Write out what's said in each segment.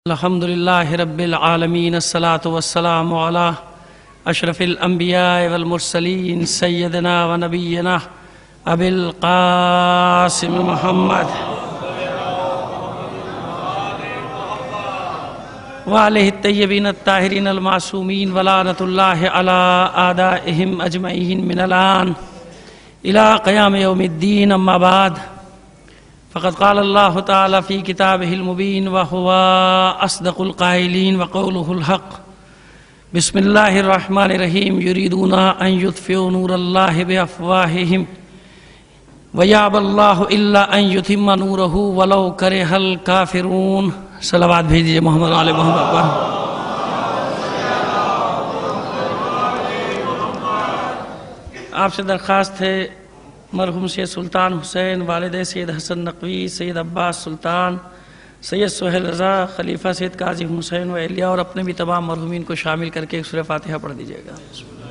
الحمد لله رب العالمين الصلاة والسلام على أشرف الأنبياء والمرسلين سيدنا ونبينا أبي القاسم محمد وآله الطيبين الطاهرين المعصومين ولعنة الله على أعدائهم أجمعين من الآن إلى قيام يوم الدين. أما بعد، فقد قال الله تعالى في كتابه المبين وهو أصدق القائلين وقوله الحق. بسم الله الرحمن الرحيم. يريدون أن يطفئوا نور الله بأفواههم ويأبى الله إلا أن يتم نوره ولو كره الكافرون. صلوات بھیجیے محمد علیہ محمد پر. آپ سے درخواست ہے مرحوم سید سلطان حسین، والد سید حسن نقوی، سید عباس سلطان، سید سہیل رضا، خلیفہ سید قاضی حسین و اہلیہ اور اپنے بھی تمام مرحومین کو شامل کر کے ایک سورہ فاتحہ پڑھ دیجیے گا.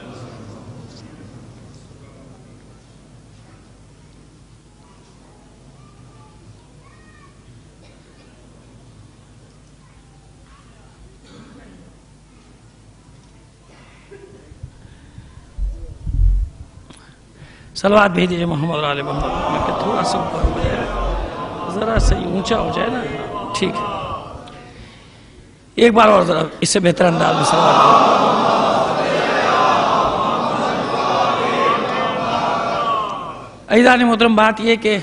صلوات بھیج دیجیے محمد علیہ محمد. میں کہ تھوڑا سا اوپر ہو جائے، ذرا صحیح اونچا ہو جائے نا. ٹھیک ہے، ایک بار اور ذرا اس سے بہتر انداز میں صلوات عزیزان محترم. بات یہ کہ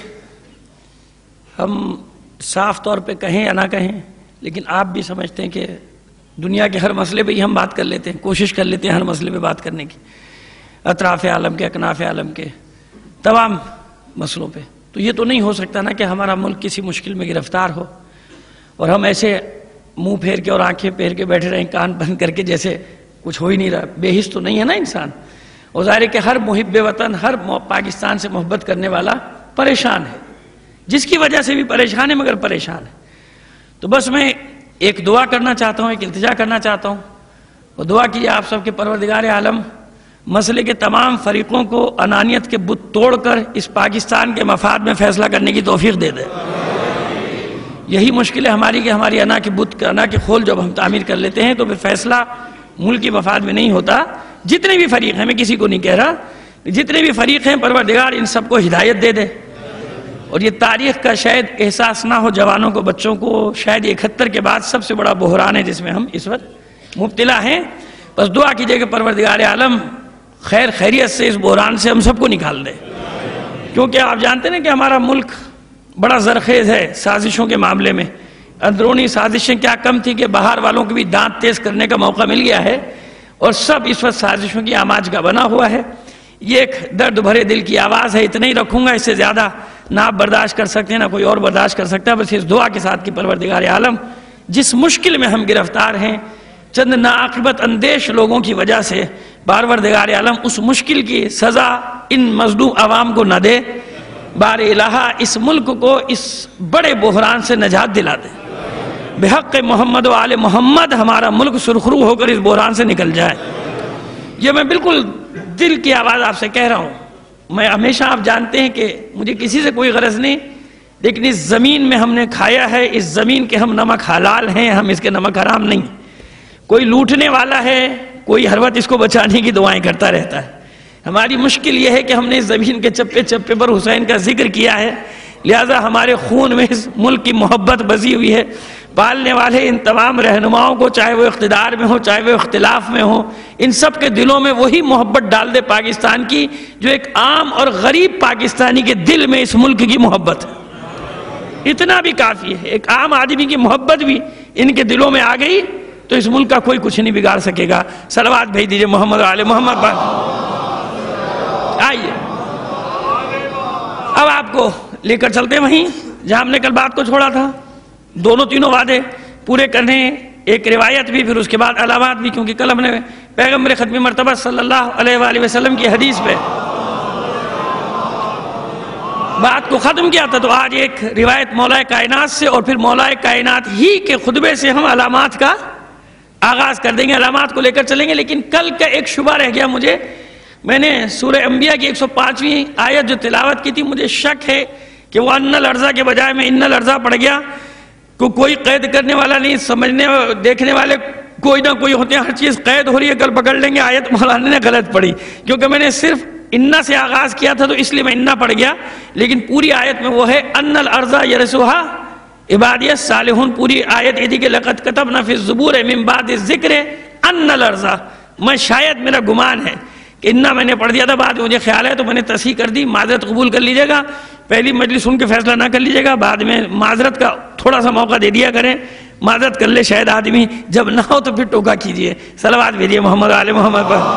ہم صاف طور پہ کہیں یا نہ کہیں، لیکن آپ بھی سمجھتے ہیں کہ دنیا کے ہر مسئلے پہ ہی ہم بات کر لیتے ہیں، کوشش کر لیتے ہیں ہر مسئلے پہ بات کرنے کی، اطراف عالم کے، اکناف عالم کے تمام مسئلوں پہ. تو یہ تو نہیں ہو سکتا نا کہ ہمارا ملک کسی مشکل میں گرفتار ہو اور ہم ایسے منہ پھیر کے اور آنکھیں پھیر کے بیٹھے رہیں، کان بند کر کے، جیسے کچھ ہو ہی نہیں رہا. بے حس تو نہیں ہے نا انسان. اور ظاہر ہے کہ ہر محب وطن، ہر پاکستان سے محبت کرنے والا پریشان ہے، جس کی وجہ سے بھی پریشان ہے، مگر پریشان ہے. تو بس میں ایک دعا کرنا چاہتا ہوں، ایک التجا کرنا چاہتا ہوں. وہ دعا کیجیے آپ سب کے پروردگار عالم مسئلے کے تمام فریقوں کو انانیت کے بت توڑ کر اس پاکستان کے مفاد میں فیصلہ کرنے کی توفیق دے دے. یہی مشکل ہے ہماری کہ ہماری انا کے بت، انا کے خول جب ہم تعمیر کر لیتے ہیں تو پھر فیصلہ ملک کی مفاد میں نہیں ہوتا. جتنے بھی فریق ہیں، میں کسی کو نہیں کہہ رہا، جتنے بھی فریق ہیں پروردگار ان سب کو ہدایت دے دے. اور یہ تاریخ کا شاید احساس نہ ہو جوانوں کو، بچوں کو، شاید 71 کے بعد سب سے بڑا بحران ہے جس میں ہم اس وقت مبتلا ہیں. بس دعا کیجئے کہ پروردگار عالم خیر خیریت سے اس بحران سے ہم سب کو نکال دے. کیونکہ آپ جانتے ہیں کہ ہمارا ملک بڑا زرخیز ہے سازشوں کے معاملے میں. اندرونی سازشیں کیا کم تھی کہ باہر والوں کو بھی دانت تیز کرنے کا موقع مل گیا ہے اور سب اس وقت سازشوں کی آماج کا بنا ہوا ہے. یہ ایک درد بھرے دل کی آواز ہے. اتنا ہی رکھوں گا، اس سے زیادہ نہ آپ برداشت کر سکتے ہیں، نہ کوئی اور برداشت کر سکتا ہے. بس اس دعا کے ساتھ کہ پروردگار عالم جس مشکل میں ہم گرفتار ہیں چند ناعاقبت اندیش لوگوں کی وجہ سے، پروردگار عالم اس مشکل کی سزا ان مظلوم عوام کو نہ دے. بار الہ اس ملک کو اس بڑے بحران سے نجات دلا دے. بحق محمد و آل محمد ہمارا ملک سرخرو ہو کر اس بحران سے نکل جائے. یہ میں بالکل دل کی آواز آپ سے کہہ رہا ہوں. میں ہمیشہ، آپ جانتے ہیں کہ مجھے کسی سے کوئی غرض نہیں، لیکن اس زمین میں ہم نے کھایا ہے، اس زمین کے ہم نمک حلال ہیں، ہم اس کے نمک حرام نہیں. کوئی لوٹنے والا ہے، کوئی ہر وقت اس کو بچانے کی دعائیں کرتا رہتا ہے. ہماری مشکل یہ ہے کہ ہم نے اس زمین کے چپے چپے پر حسین کا ذکر کیا ہے، لہذا ہمارے خون میں اس ملک کی محبت بسی ہوئی ہے. پالنے والے ان تمام رہنماؤں کو، چاہے وہ اقتدار میں ہو چاہے وہ اختلاف میں ہو، ان سب کے دلوں میں وہی محبت ڈال دے پاکستان کی جو ایک عام اور غریب پاکستانی کے دل میں اس ملک کی محبت ہے. اتنا بھی کافی ہے. ایک عام آدمی کی محبت بھی ان کے دلوں میں آ گئی تو اس ملک کا کوئی کچھ نہیں بگاڑ سکے گا. صلوات بھیج دیجئے محمد علیہ محمد پر. آئیے اب آپ کو لے کر چلتے ہیں وہیں جہاں ہم نے کل بات کو چھوڑا تھا. دونوں تینوں وعدے پورے کرنے ہیں، ایک روایت بھی، پھر اس کے بعد علامات بھی، کیونکہ کل ہم نے پیغمبر ختم مرتبہ صلی اللہ علیہ وآلہ وسلم کی حدیث پہ بات کو ختم کیا تھا. تو آج ایک روایت مولا کائنات سے اور پھر مولا کائنات ہی کے خطبے سے ہم علامات کا آغاز کر دیں گے، علامات کو لے کر چلیں گے. لیکن کل کا ایک شبہ رہ گیا مجھے. میں نے سورہ انبیاء کی 105ویں آیت جو تلاوت کی تھی، مجھے شک ہے کہ وہ ان الارض کے بجائے میں ان الارض پڑھ گیا. کوئی قید کرنے والا نہیں، سمجھنے دیکھنے والے کوئی نہ کوئی ہوتے ہیں، ہر چیز قید ہو رہی ہے، کل پکڑ لیں گے آیت مولانا نے غلط پڑھی، کیونکہ میں نے صرف انا سے آغاز کیا تھا تو اس لیے میں انا پڑھ گیا، لیکن پوری آیت میں وہ ہے ان الارض یرثھا عبادی الصالحون، پوری آیت یہ تھی کہ لقد کتبنا فی الزبور من بعد الذکر ان الارض، میں شاید میرا گمان ہے کہ انا میں نے پڑھ دیا تھا، بعد میں مجھے خیال ہے تو میں نے تصحیح کر دی، معذرت قبول کر لیجیے گا، پہلی مجلس سن کے فیصلہ نہ کر لیجیے گا، بعد میں معذرت کا تھوڑا سا موقع دے دیا کریں، معذرت کر لے شاید آدمی، جب نہ ہو تو پھر ٹوکا کیجئے، صلوات بھیجئے محمد آل محمد پر۔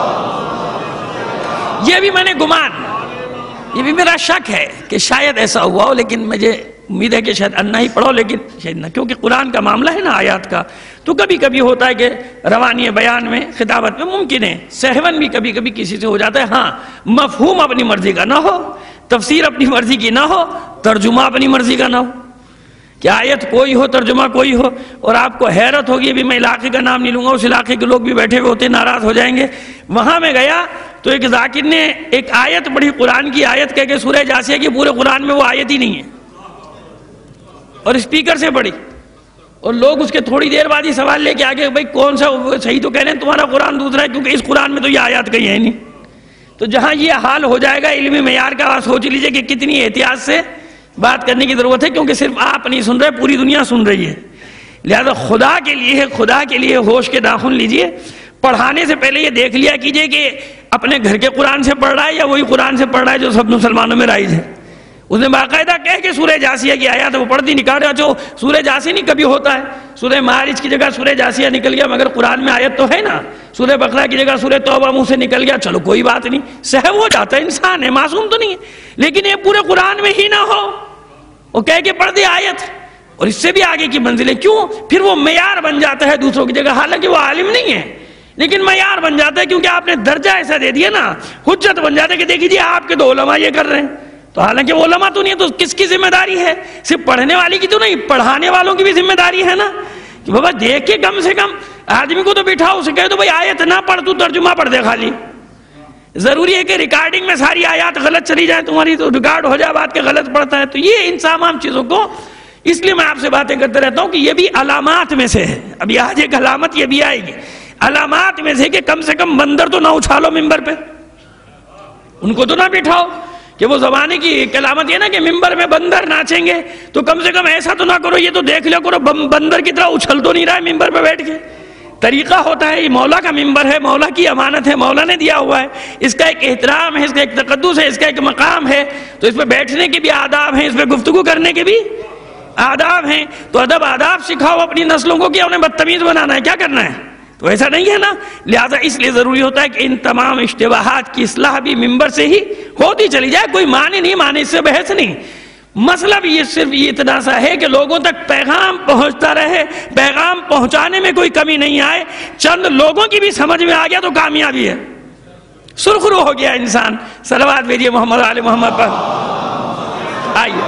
یہ بھی میں نے گمان، یہ بھی میرا شک ہے کہ شاید ایسا ہوا ہو، لیکن مجھے امید ہے کہ شاید انا ہی پڑھو، لیکن شاید نہ، کیونکہ قرآن کا معاملہ ہے نا آیات کا، تو کبھی کبھی ہوتا ہے کہ روانی بیان میں خطابت میں ممکن ہے سہون بھی کبھی کبھی کسی سے ہو جاتا ہے، ہاں مفہوم اپنی مرضی کا نہ ہو، تفسیر اپنی مرضی کی نہ ہو، ترجمہ اپنی مرضی کا نہ ہو، کہ آیت کوئی ہو ترجمہ کوئی ہو، اور آپ کو حیرت ہوگی، بھی میں علاقے کا نام نہیں لوں گا، اس علاقے کے لوگ بھی بیٹھے ہوئے ہوتے ناراض ہو جائیں گے، وہاں میں گیا تو ایک ذاکر نے ایک آیت پڑھی، قرآن کی آیت کہہ کے سورہ جاسیہ کی، پورے قرآن میں وہ آیت ہی نہیں ہے، اور اسپیکر سے پڑھی، اور لوگ اس کے تھوڑی دیر بعد ہی سوال لے کے آگے، بھائی کون سا صحیح تو کہہ رہے ہیں تمہارا قرآن دوسرا ہے، کیونکہ اس قرآن میں تو یہ آیات کہیں ہے نہیں۔ تو جہاں یہ حال ہو جائے گا علمی معیار کا، سوچ لیجئے کہ کتنی احتیاط سے بات کرنے کی ضرورت ہے، کیونکہ صرف آپ نہیں سن رہے، پوری دنیا سن رہی ہے، لہذا خدا کے لیے ہوش کے ناخن لیجئے، پڑھانے سے پہلے یہ دیکھ لیا کیجئے کہ اپنے گھر کے قرآن سے پڑھ رہا ہے یا وہی قرآن سے پڑھ رہا ہے جو سب مسلمانوں میں رائج ہے۔ اس نے باقاعدہ کہہ کہ سورہ جاسیہ کی آیات وہ پڑھ دی، نکال رہا، جو سورہ جاسیہ نہیں کبھی ہوتا ہے، سورہ معارج کی جگہ سورہ جاسیہ نکل گیا، مگر قرآن میں آیت تو ہے نا، سورہ بقرہ کی جگہ سورہ توبہ منہ سے نکل گیا، چلو کوئی بات نہیں، سہو ہو جاتا ہے، انسان ہے، معصوم تو نہیں ہے، لیکن یہ پورے قرآن میں ہی نہ ہو، وہ کہہ کے پڑھ دی آیت، اور اس سے بھی آگے کی منزلیں، کیوں؟ پھر وہ معیار بن جاتا ہے دوسروں کی جگہ، حالانکہ وہ عالم نہیں ہے، لیکن معیار بن جاتا ہے، کیونکہ آپ نے درجہ ایسا دے دیا نا، حجت بن جاتا ہے کہ دیکھیے جی آپ کے تو علماء یہ کر رہے ہیں، تو حالانکہ وہ علماء تو نہیں ہے، تو کس کی ذمہ داری ہے؟ صرف پڑھنے والی کی تو نہیں، پڑھانے والوں کی بھی ذمہ داری ہے نا، کہ بابا دیکھ کے کم سے کم آدمی کو تو بٹھاؤ، اسے کہے تو بھائی آیت نہ پڑھ، تو ترجمہ پڑھ دے خالی، ضروری ہے کہ ریکارڈنگ میں ساری آیات غلط چلی جائیں تمہاری، تو ریکارڈ ہو جائے بات کے غلط پڑتا ہے، تو یہ ان تمام چیزوں کو، اس لیے میں آپ سے باتیں کرتے رہتا ہوں کہ یہ بھی علامات میں سے ہے، ابھی آج ایک علامت یہ بھی آئے گی، علامات میں سے کہ کم سے کم بندر تو نہ اچھالو ممبر پہ، ان کو تو نہ بٹھاؤ، کہ وہ زمانے کی علامت یہ نا کہ ممبر میں بندر ناچیں گے، تو کم سے کم ایسا تو نہ کرو، یہ تو دیکھ لو کرو بندر کی طرح اچھل تو نہیں رہا ہے ممبر پہ بیٹھ کے، طریقہ ہوتا ہے، یہ مولا کا ممبر ہے، مولا کی امانت ہے، مولا نے دیا ہوا ہے، اس کا ایک احترام ہے، اس کا ایک تقدس ہے، اس کا ایک مقام ہے، تو اس پہ بیٹھنے کے بھی آداب ہیں، اس پہ گفتگو کرنے کے بھی آداب ہیں، تو ادب آداب سکھاؤ اپنی نسلوں کو، کہ انہیں بدتمیز بنانا ہے، کیا کرنا ہے؟ تو ایسا نہیں ہے نا، لہذا اس لیے ضروری ہوتا ہے کہ ان تمام اشتباہات کی اصلاح بھی ممبر سے ہی ہوتی چلی جائے، کوئی مانے نہیں مانے، اس سے بحث نہیں، مسئلہ بھی یہ صرف یہ اتنا سا ہے کہ لوگوں تک پیغام پہنچتا رہے، پیغام پہنچانے میں کوئی کمی نہیں آئے، چند لوگوں کی بھی سمجھ میں آ گیا تو کامیابی ہے، سرخرو ہو گیا انسان، صلوات بھیجئے محمد آل محمد پر۔ آئیے،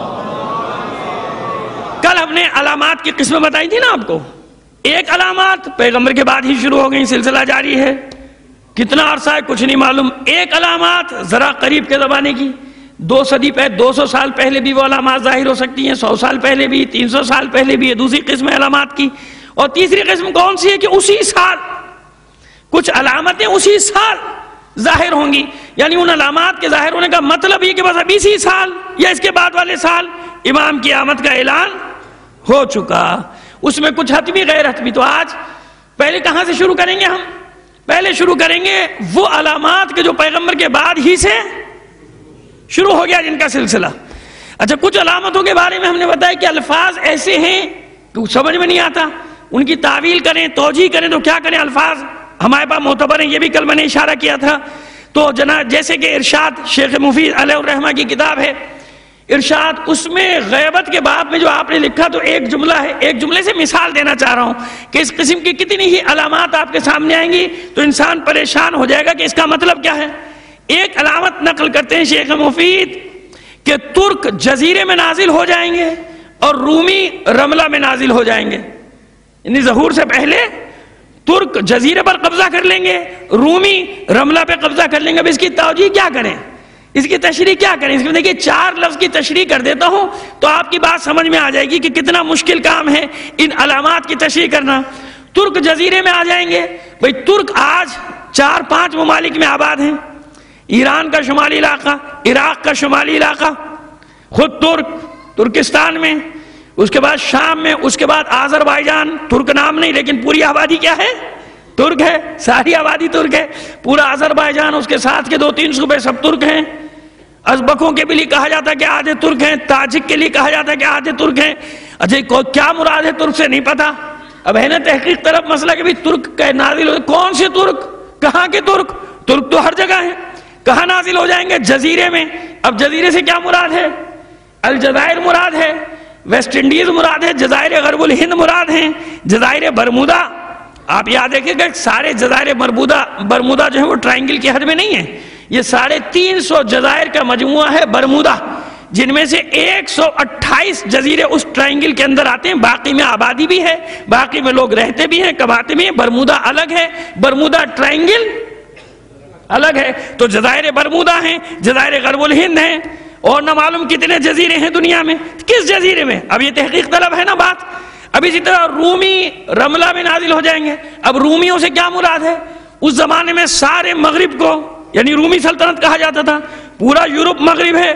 کل ہم نے علامات کی قسمیں بتائی تھی نا آپ کو، ایک علامات پیغمبر کے بعد ہی شروع ہو گئی، سلسلہ جاری ہے، کتنا عرصہ ہے کچھ نہیں معلوم، ایک علامات ذرا قریب کے زمانے کی، 200 سال پہلے بھی وہ علامات ظاہر ہو سکتی ہیں، 100 سال پہلے بھی، 300 سال پہلے بھی، دوسری قسم ہے علامات کی، اور تیسری قسم کون سی ہے کہ اسی سال کچھ علامتیں اسی سال ظاہر ہوں گی، یعنی ان علامات کے ظاہر ہونے کا مطلب یہ کہ بس اب اسی سال یا اس کے بعد والے سال امام کی آمد کا اعلان ہو چکا، اس میں کچھ حتمی غیر حتمی۔ تو آج پہلے کہاں سے شروع کریں گے؟ ہم پہلے شروع کریں گے وہ علامات کے جو پیغمبر کے بعد ہی سے شروع ہو گیا جن کا سلسلہ۔ اچھا، کچھ علامتوں کے بارے میں ہم نے بتایا کہ الفاظ ایسے ہیں کہ سمجھ میں نہیں آتا، ان کی تعویل کریں، توجیہ کریں تو کیا کریں، الفاظ ہمارے پاس معتبر ہیں، یہ بھی کل میں نے اشارہ کیا تھا۔ تو جیسے کہ ارشاد شیخ مفید علیہ الرحمہ کی کتاب ہے ارشاد، اس میں غیبت کے باب میں جو آپ نے لکھا تو ایک جملہ ہے، ایک جملے سے مثال دینا چاہ رہا ہوں کہ اس قسم کی کتنی ہی علامات آپ کے سامنے آئیں گی تو انسان پریشان ہو جائے گا کہ اس کا مطلب کیا ہے۔ ایک علامت نقل کرتے ہیں شیخ مفید کہ ترک جزیرے میں نازل ہو جائیں گے اور رومی رملہ میں نازل ہو جائیں گے، یعنی ظہور سے پہلے ترک جزیرے پر قبضہ کر لیں گے، رومی رملہ پہ قبضہ کر لیں گے۔ اب اس کی توجیہ کیا کریں؟ اس کی تشریح کیا کریں؟ اس میں دیکھیے 4 لفظ کی تشریح کر دیتا ہوں تو آپ کی بات سمجھ میں آ جائے گی کہ کتنا مشکل کام ہے ان علامات کی تشریح کرنا۔ ترک جزیرے میں آ جائیں گے، بھئی ترک آج 4-5 ممالک میں آباد ہیں، ایران کا شمالی علاقہ، عراق کا شمالی علاقہ، خود ترکستان میں، اس کے بعد شام میں، اس کے بعد آذربائیجان، ترک نام نہیں لیکن پوری آبادی کیا ہے؟ ترک ہے، ساری آبادی ترک ہے، پورا آذربائیجان، اس کے ساتھ کے 2-3 صوبے سب ترک ہیں۔ ازبکوں کے بھی لیے کہا جاتا ہے کہ آدھے ترک ہیں، تاجک کے لیے کہا جاتا ہے کہ آدھے ترک ہیں۔ اچھا کیا مراد ہے ترک سے؟ نہیں پتا۔ اب ہے نا تحقیق طرف مسئلہ کہ بھی ترک کا نازل ہو، کون سے ترک؟ کہاں کے ترک؟ ترک تو ہر جگہ ہیں، کہاں نازل ہو جائیں گے؟ جزیرے میں۔ اب جزیرے سے کیا مراد ہے؟ الجزائر مراد ہے، ویسٹ انڈیز مراد ہے، جزائر غرب الہند مراد ہیں، جزائر برمودا۔ آپ یاد رکھیے گا سارے جزائر برمودا جو ہے وہ ٹرائنگل کے حد میں نہیں ہے، یہ 350 جزائر کا مجموعہ ہے برمودا، جن میں سے 128 جزیرے اس ٹرائنگل کے اندر آتے ہیں، باقی میں آبادی بھی ہے، باقی میں لوگ رہتے بھی ہیں، کماتے بھی ہیں۔ برمودا الگ ہے، برمودا ٹرائنگل الگ ہے۔ تو جزائر برمودا ہیں، جزائر غرب الہند ہیں، اور نہ معلوم کتنے جزیرے ہیں دنیا میں۔ کس جزیرے میں؟ اب یہ تحقیق طلب ہے نا بات۔ اب اسی طرح رومی رملہ میں نازل ہو جائیں گے۔ اب رومیوں سے کیا مراد ہے؟ اس زمانے میں سارے مغرب کو، یعنی رومی سلطنت کہا جاتا تھا، پورا یورپ مغرب ہے۔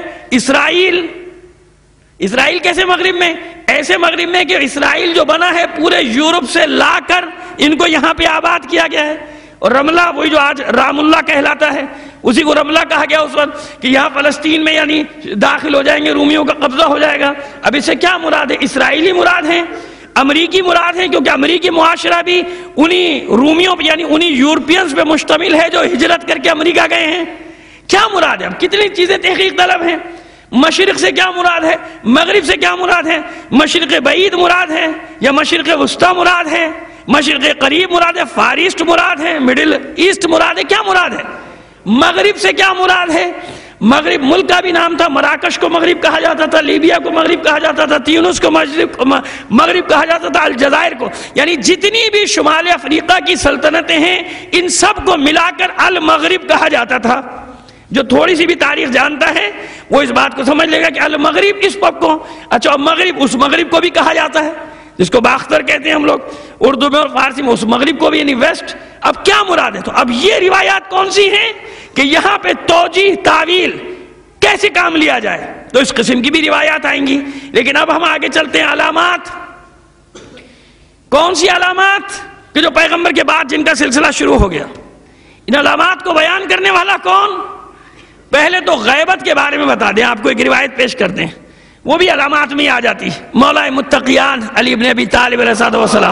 اسرائیل کیسے مغرب میں؟ ایسے مغرب میں کہ اسرائیل جو بنا ہے پورے یورپ سے لا کر ان کو یہاں پہ آباد کیا گیا ہے۔ اور رملہ وہی جو آج رام اللہ کہلاتا ہے، اسی کو رملہ کہا گیا اس وقت کہ یہاں فلسطین میں یعنی داخل ہو جائیں گے، رومیوں کا قبضہ ہو جائے گا۔ اب اس سے کیا مراد ہے؟ اسرائیلی مراد ہیں، امریکی مراد ہیں، کیونکہ امریکی معاشرہ بھی انہی رومیوں پہ یعنی انہی یورپینز پہ مشتمل ہے جو ہجرت کر کے امریکہ گئے ہیں۔ کیا مراد ہے؟ اب کتنی چیزیں تحقیق طلب ہیں۔ مشرق سے کیا مراد ہے؟ مغرب سے کیا مراد ہے؟ مشرق بعید مراد ہے یا مشرق وسطی مراد ہے؟ مشرق قریب مراد ہے، فار ایسٹ مراد ہے، مڈل ایسٹ مراد ہے؟ کیا مراد ہے؟ مغرب سے کیا مراد ہے؟ مغرب ملک کا بھی نام تھا، مراکش کو مغرب کہا جاتا تھا، لیبیا کو مغرب کہا جاتا تھا، تیونس کو مغرب کہا جاتا تھا، الجزائر کو، یعنی جتنی بھی شمال افریقہ کی سلطنتیں ہیں ان سب کو ملا کر المغرب کہا جاتا تھا۔ جو تھوڑی سی بھی تاریخ جانتا ہے وہ اس بات کو سمجھ لے گا کہ المغرب اس وقت کو، اچھا مغرب اس مغرب کو بھی کہا جاتا ہے جس کو باختر کہتے ہیں ہم لوگ اردو میں اور فارسی میں، اس مغرب کو بھی یعنی ویسٹ۔ اب کیا مراد ہے؟ تو اب یہ روایات کون سی ہیں کہ یہاں پہ توجیہ تعویل کیسے کام لیا جائے، تو اس قسم کی بھی روایات آئیں گی۔ لیکن اب ہم آگے چلتے ہیں۔ علامات کون سی علامات کہ جو پیغمبر کے بعد جن کا سلسلہ شروع ہو گیا؟ ان علامات کو بیان کرنے والا کون؟ پہلے تو غیبت کے بارے میں بتا دیں، آپ کو ایک روایت پیش کر دیں، وہ بھی علامات میں آ جاتی ہے۔ مولا متقیان علی ابن ابی طالب علیہ السلام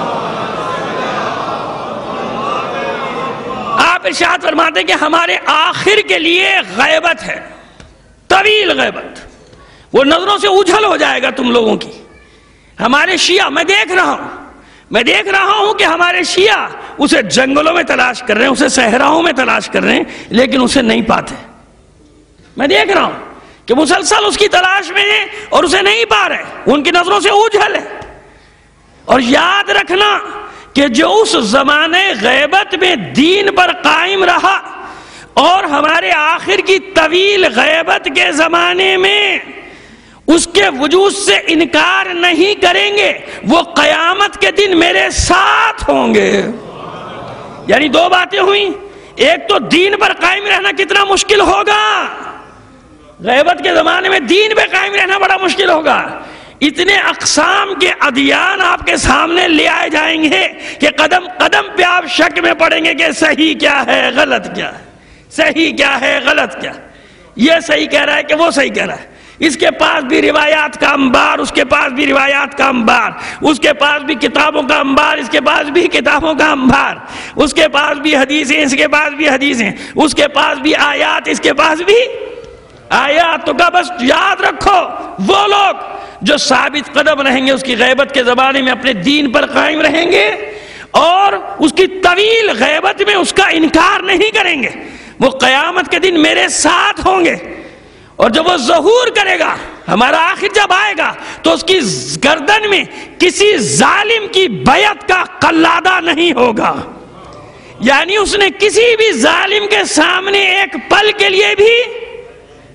آپ ارشاد فرماتے ہیں کہ ہمارے آخر کے لیے غیبت ہے، طویل غیبت، وہ نظروں سے اجھل ہو جائے گا تم لوگوں کی۔ ہمارے شیعہ میں دیکھ رہا ہوں کہ ہمارے شیعہ اسے جنگلوں میں تلاش کر رہے ہیں، اسے صحراؤں میں تلاش کر رہے ہیں، لیکن اسے نہیں پاتے۔ میں دیکھ رہا ہوں کہ مسلسل اس کی تلاش میں ہیں اور اسے نہیں پا رہے، ان کی نظروں سے اوجھل ہے۔ اور یاد رکھنا کہ جو اس زمانے غیبت میں دین پر قائم رہا اور ہمارے آخر کی طویل غیبت کے زمانے میں اس کے وجود سے انکار نہیں کریں گے، وہ قیامت کے دن میرے ساتھ ہوں گے۔ یعنی دو باتیں ہوئیں، ایک تو دین پر قائم رہنا کتنا مشکل ہوگا، غیبت کے زمانے میں دین پہ قائم رہنا بڑا مشکل ہوگا۔ اتنے اقسام کے ادیان آپ کے سامنے لے آئے جائیں گے کہ قدم قدم پہ آپ شک میں پڑیں گے کہ صحیح کیا ہے غلط کیا ہے، صحیح کیا ہے غلط کیا، یہ صحیح کہہ رہا ہے کہ وہ صحیح کہہ رہا ہے۔ اس کے پاس بھی روایات کا انبار، اس کے پاس بھی روایات کا انبار، اس کے پاس بھی کتابوں کا انبار، اس کے پاس بھی کتابوں کا انبار، اس کے پاس بھی حدیثیں، اس کے پاس بھی حدیثیں، اس کے پاس بھی آیات، اس کے پاس بھی آیات۔ تو کا بس یاد رکھو وہ لوگ جو ثابت قدم رہیں گے اس کی غیبت کے زمانے میں، اپنے دین پر قائم رہیں گے اور اس کی طویل غیبت میں اس کا انکار نہیں کریں گے، وہ قیامت کے دن میرے ساتھ ہوں گے۔ اور جب وہ ظہور کرے گا، ہمارا آخر جب آئے گا، تو اس کی گردن میں کسی ظالم کی بیعت کا قلادہ نہیں ہوگا، یعنی اس نے کسی بھی ظالم کے سامنے ایک پل کے لیے بھی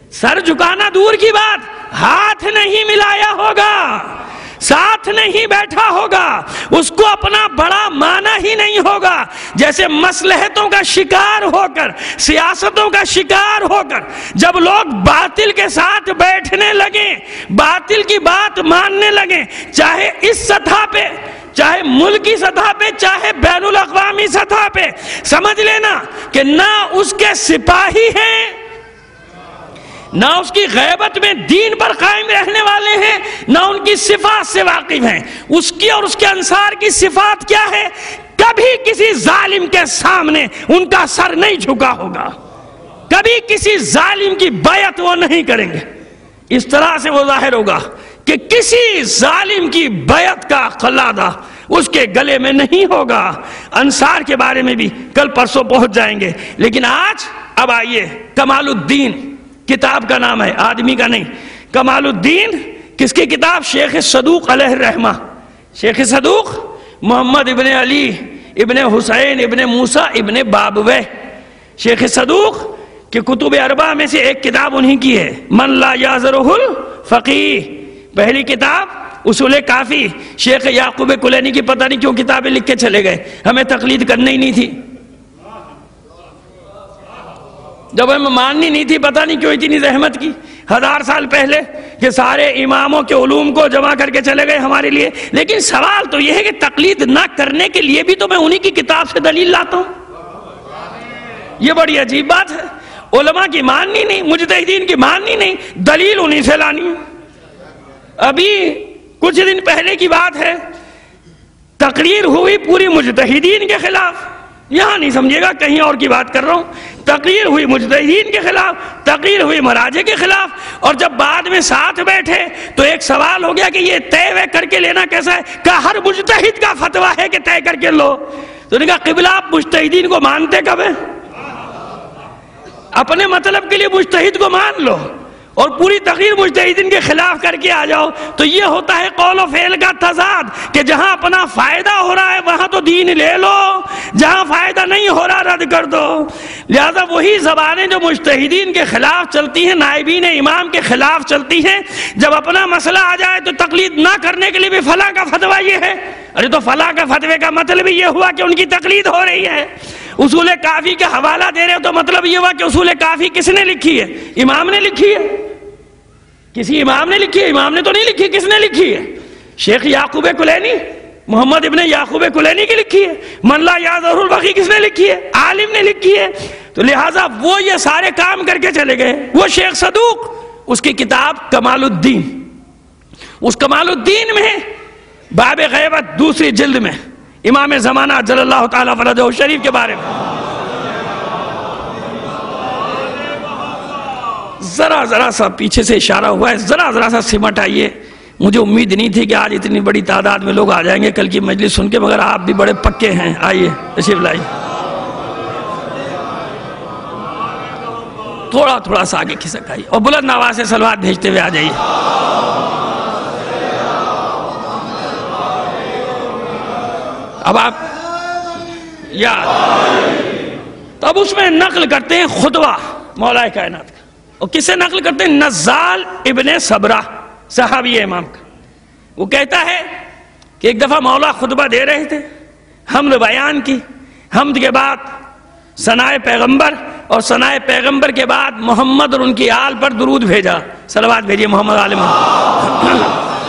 سر جھکانا دور کی بات، ہاتھ نہیں ملایا ہوگا، ساتھ نہیں بیٹھا ہوگا، اس کو اپنا بڑا مانا ہی نہیں ہوگا. جیسے مصلحتوں کا شکار ہو کر، سیاستوں کا شکار ہو کر جب لوگ باطل کے ساتھ بیٹھنے لگیں، باطل کی بات ماننے لگیں، چاہے اس سطح پہ، چاہے ملکی سطح پہ، چاہے بین الاقوامی سطح پہ، سمجھ لینا کہ نہ اس کے سپاہی ہیں، نہ اس کی غیبت میں دین پر قائم رہنے والے ہیں، نہ ان کی صفات سے واقف ہیں. اس کی اور اس کے انصار کی صفات کیا ہے؟ کبھی کسی ظالم کے سامنے ان کا سر نہیں جھکا ہوگا، کبھی کسی ظالم کی بیعت وہ نہیں کریں گے. اس طرح سے وہ ظاہر ہوگا کہ کسی ظالم کی بیعت کا قلادہ اس کے گلے میں نہیں ہوگا. انصار کے بارے میں بھی کل پرسوں پہنچ جائیں گے. لیکن آج اب آئیے، کمال الدین کتاب کا نام ہے، آدمی کا نہیں. کمال الدین کس کی کتاب؟ شیخ صدوق علیہ الرحمہ. شیخ صدوق محمد ابن علی ابن حسین ابن موسیٰ ابن بابویہ. شیخ صدوق کہ کتب اربعہ میں سے ایک کتاب انہی کی ہے، من لا یعذرہ الفقیہ. پہلی کتاب اصول کافی. شیخ یعقوب کلینی کی پتہ نہیں کیوں کتابیں لکھ کے چلے گئے، ہمیں تقلید کرنی ہی نہیں تھی، جب ہمیں ماننی نہیں تھی، پتہ نہیں کیوں اتنی زحمت کی 1000 سال پہلے کہ سارے اماموں کے علوم کو جمع کر کے چلے گئے ہمارے لیے. لیکن سوال تو یہ ہے کہ تقلید نہ کرنے کے لیے بھی تو میں انہی کی کتاب سے دلیل لاتا ہوں. یہ بڑی عجیب بات ہے. علماء کی ماننی نہیں، مجتہدین کی ماننی نہیں، دلیل انہی سے لانی. ابھی کچھ دن پہلے کی بات ہے، تقریر ہوئی پوری مجتہدین کے خلاف. یہاں نہیں سمجھے گا، کہیں اور کی بات کر رہا ہوں. تقریر ہوئی مجتہدین کے خلاف، تقریر ہوئی مراجع کے خلاف. اور جب بعد میں ساتھ بیٹھے تو ایک سوال ہو گیا کہ یہ طے وے کر کے لینا کیسا ہے؟ کہا ہر مجتہد کا فتویٰ ہے کہ طے کر کے لو. تو انہوں نے کہا قبلہ آپ مجتہدین کو مانتے کب ہیں؟ اپنے مطلب کے لیے مجتہد کو مان لو اور پوری تقریر مجتہدین کے خلاف کر کے آ جاؤ. تو یہ ہوتا ہے قول و فعل کا تضاد کہ جہاں اپنا فائدہ ہو رہا ہے وہاں تو دین لے لو، جہاں فائدہ نہیں ہو رہا رد کر دو. لہذا وہی زبانیں جو مجتہدین کے خلاف چلتی ہیں، نائبین امام کے خلاف چلتی ہیں، جب اپنا مسئلہ آ جائے تو تقلید نہ کرنے کے لیے بھی فلاں کا فتویٰ یہ ہے. ارے تو فلاں کا فتوے کا مطلب یہ ہوا کہ ان کی تقلید ہو رہی ہے. اصول کافی کا حوالہ دے رہے ہو تو مطلب یہ ہوا کہ اصول کافی کس نے لکھی ہے؟ امام نے لکھی ہے. کسی امام نے لکھی ہے؟ امام نے تو نہیں لکھی. کس نے لکھی ہے؟ شیخ یعقوب کلینی، محمد ابن یعقوب کلینی کی لکھی ہے. من لا یعذرہ الفقیہ کس نے لکھی ہے؟ عالم نے لکھی ہے. تو لہٰذا وہ یہ سارے کام کر کے چلے گئے. وہ شیخ صدوق، اس کی کتاب کمال الدین، اس کمال الدین میں باب غیبت دوسری جلد میں امام زمانہ جل اللہ تعالیٰ فرجہ شریف کے بارے میں ذرا سا پیچھے سے اشارہ ہوا ہے، ذرا سا سمٹ آئیے. مجھے امید نہیں تھی کہ آج اتنی بڑی تعداد میں لوگ آ جائیں گے کل کی مجلس سن کے، مگر آپ بھی بڑے پکے ہیں. آئیے تشریف لائیے، تھوڑا سا آگے کھسک آئیے اور بلند آواز سے صلوات بھیجتے ہوئے آ جائیے. اب آپ تب اس میں نقل کرتے ہیں خطبہ مولا کائنات کا. اور کس سے نقل کرتے ہیں؟ نزال ابن صبرہ، صحابی امام کا. وہ کہتا ہے کہ ایک دفعہ مولا خطبہ دے رہے تھے، حمد بیان کی، حمد کے بعد ثنائے پیغمبر، اور ثنائے پیغمبر کے بعد محمد اور ان کی آل پر درود بھیجا. صلوات بھیجیے محمد آل محمد.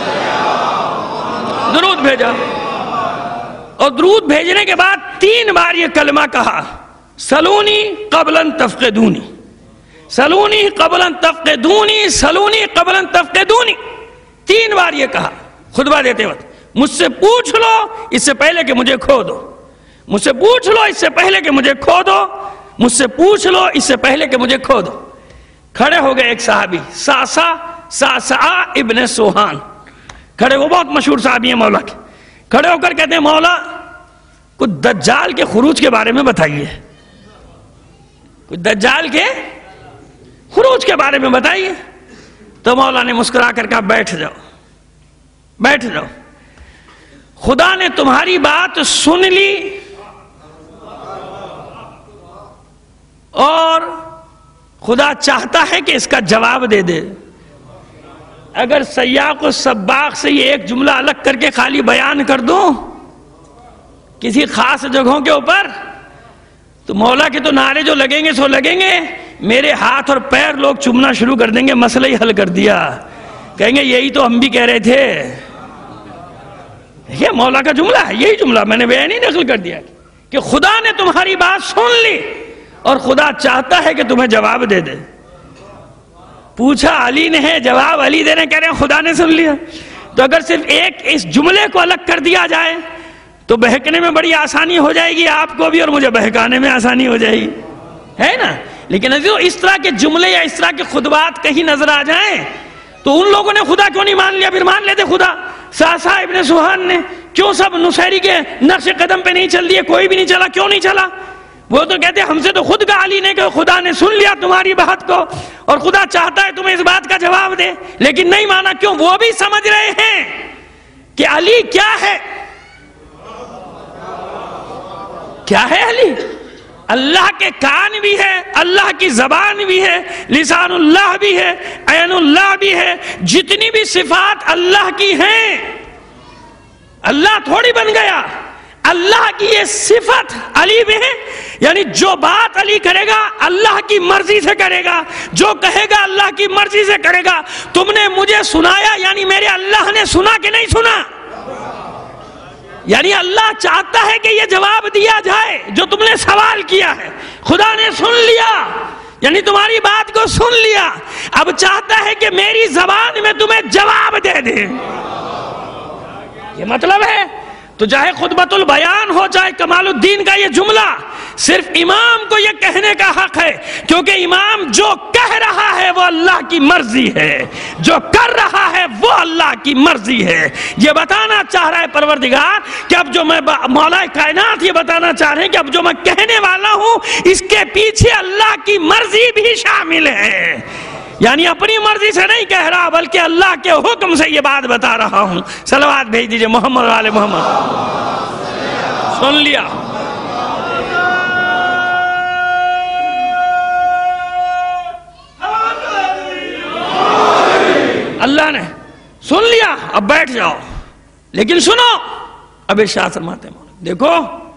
درود بھیجا اور درود بھیجنے کے بعد 3 بار یہ کلمہ کہا، سلونی قبل ان تفقدونی، سلونی قبل ان تفقدونی، سلونی قبل ان تفقدونی. 3 بار یہ کہا خطبہ دیتے وقت. مجھ سے پوچھ لو اس سے پہلے کہ مجھے کھو دو، مجھ سے پوچھ لو اس سے پہلے کہ مجھے کھو دو، مجھ سے پوچھ لو اس سے پہلے کہ مجھے کھو دو. کھڑے ہو گئے ایک صحابی ساسا ابن سوہان، کھڑے، وہ بہت مشہور صحابی ہیں مولا کے. کھڑے ہو کر کہتے ہیں مولا کچھ دجال کے خروج کے بارے میں بتائیے، کچھ دجال کے خروج کے بارے میں بتائیے. تو مولا نے مسکرا کر کہا بیٹھ جاؤ، بیٹھ جاؤ، خدا نے تمہاری بات سن لی اور خدا چاہتا ہے کہ اس کا جواب دے دے. اگر سیاق و سباق سے یہ ایک جملہ الگ کر کے خالی بیان کر دوں کسی خاص جگہوں کے اوپر تو مولا کے تو نعرے جو لگیں گے سو لگیں گے، میرے ہاتھ اور پیر لوگ چومنا شروع کر دیں گے. مسئلہ ہی حل کر دیا، کہیں گے یہی تو ہم بھی کہہ رہے تھے. یہ مولا کا جملہ ہے، یہی جملہ میں نے بیان ہی نقل کر دیا کہ خدا نے تمہاری بات سن لی اور خدا چاہتا ہے کہ تمہیں جواب دے دے. پوچھا علی نے ہے، جواب علی دینے کہہ رہے ہیں خدا نے سن لیا. تو اگر صرف ایک اس جملے کو الگ کر دیا جائے تو بہکنے میں بڑی آسانی ہو جائے گی، آپ کو بھی اور مجھے بہکانے میں آسانی ہو جائے گی، ہے نا. لیکن اس طرح کے جملے یا اس طرح کے خطبات کہیں نظر آ جائیں تو ان لوگوں نے خدا کیوں نہیں مان لیا؟ پھر مان لیتے خدا. ساسا ابن سوہان نے کیوں سب نصیری کے نقش قدم پہ نہیں چل دیے؟ کوئی بھی نہیں چلا. کیوں نہیں چلا؟ وہ تو کہتے ہم سے تو خود کہا علی نے کہ خدا نے سن لیا تمہاری بات کو اور خدا چاہتا ہے تمہیں اس بات کا جواب دے، لیکن نہیں مانا. کیوں؟ وہ بھی سمجھ رہے ہیں کہ علی کیا ہے. کیا ہے علی؟ اللہ کے کان بھی ہے، اللہ کی زبان بھی ہے، لسان اللہ بھی ہے، عین اللہ بھی ہے. جتنی بھی صفات اللہ کی ہیں، اللہ تھوڑی بن گیا. اللہ کی یہ صفت علی میں ہے، یعنی جو بات علی کرے گا اللہ کی مرضی سے کرے گا، جو کہے گا اللہ کی مرضی سے کرے گا. تم نے مجھے سنایا، یعنی میرے اللہ نے سنا کہ نہیں سنا؟ یعنی اللہ چاہتا ہے کہ یہ جواب دیا جائے جو تم نے سوال کیا ہے. خدا نے سن لیا، یعنی تمہاری بات کو سن لیا. اب چاہتا ہے کہ میری زبان میں تمہیں جواب دے دے. یہ مطلب ہے. تو چاہے خطبۃ البیان ہو، چاہے کمال الدین کا یہ جملہ، صرف امام کو یہ کہنے کا حق ہے، کیونکہ امام جو کہہ رہا ہے وہ اللہ کی مرضی ہے، جو کر رہا ہے وہ اللہ کی مرضی ہے. یہ بتانا چاہ رہا ہے پروردگار کہ اب جو میں مولا کائنات یہ بتانا چاہ رہے ہیں کہ اب جو میں کہنے والا ہوں اس کے پیچھے اللہ کی مرضی بھی شامل ہے. یعنی اپنی مرضی سے نہیں کہہ رہا بلکہ اللہ کے حکم سے یہ بات بتا رہا ہوں. صلوات بھیج دیجئے محمد والے محمد. سن لیا. اللہ نے سن لیا، اب بیٹھ جاؤ. لیکن سنو، اب ارشاد فرماتے ہیں مولا دیکھو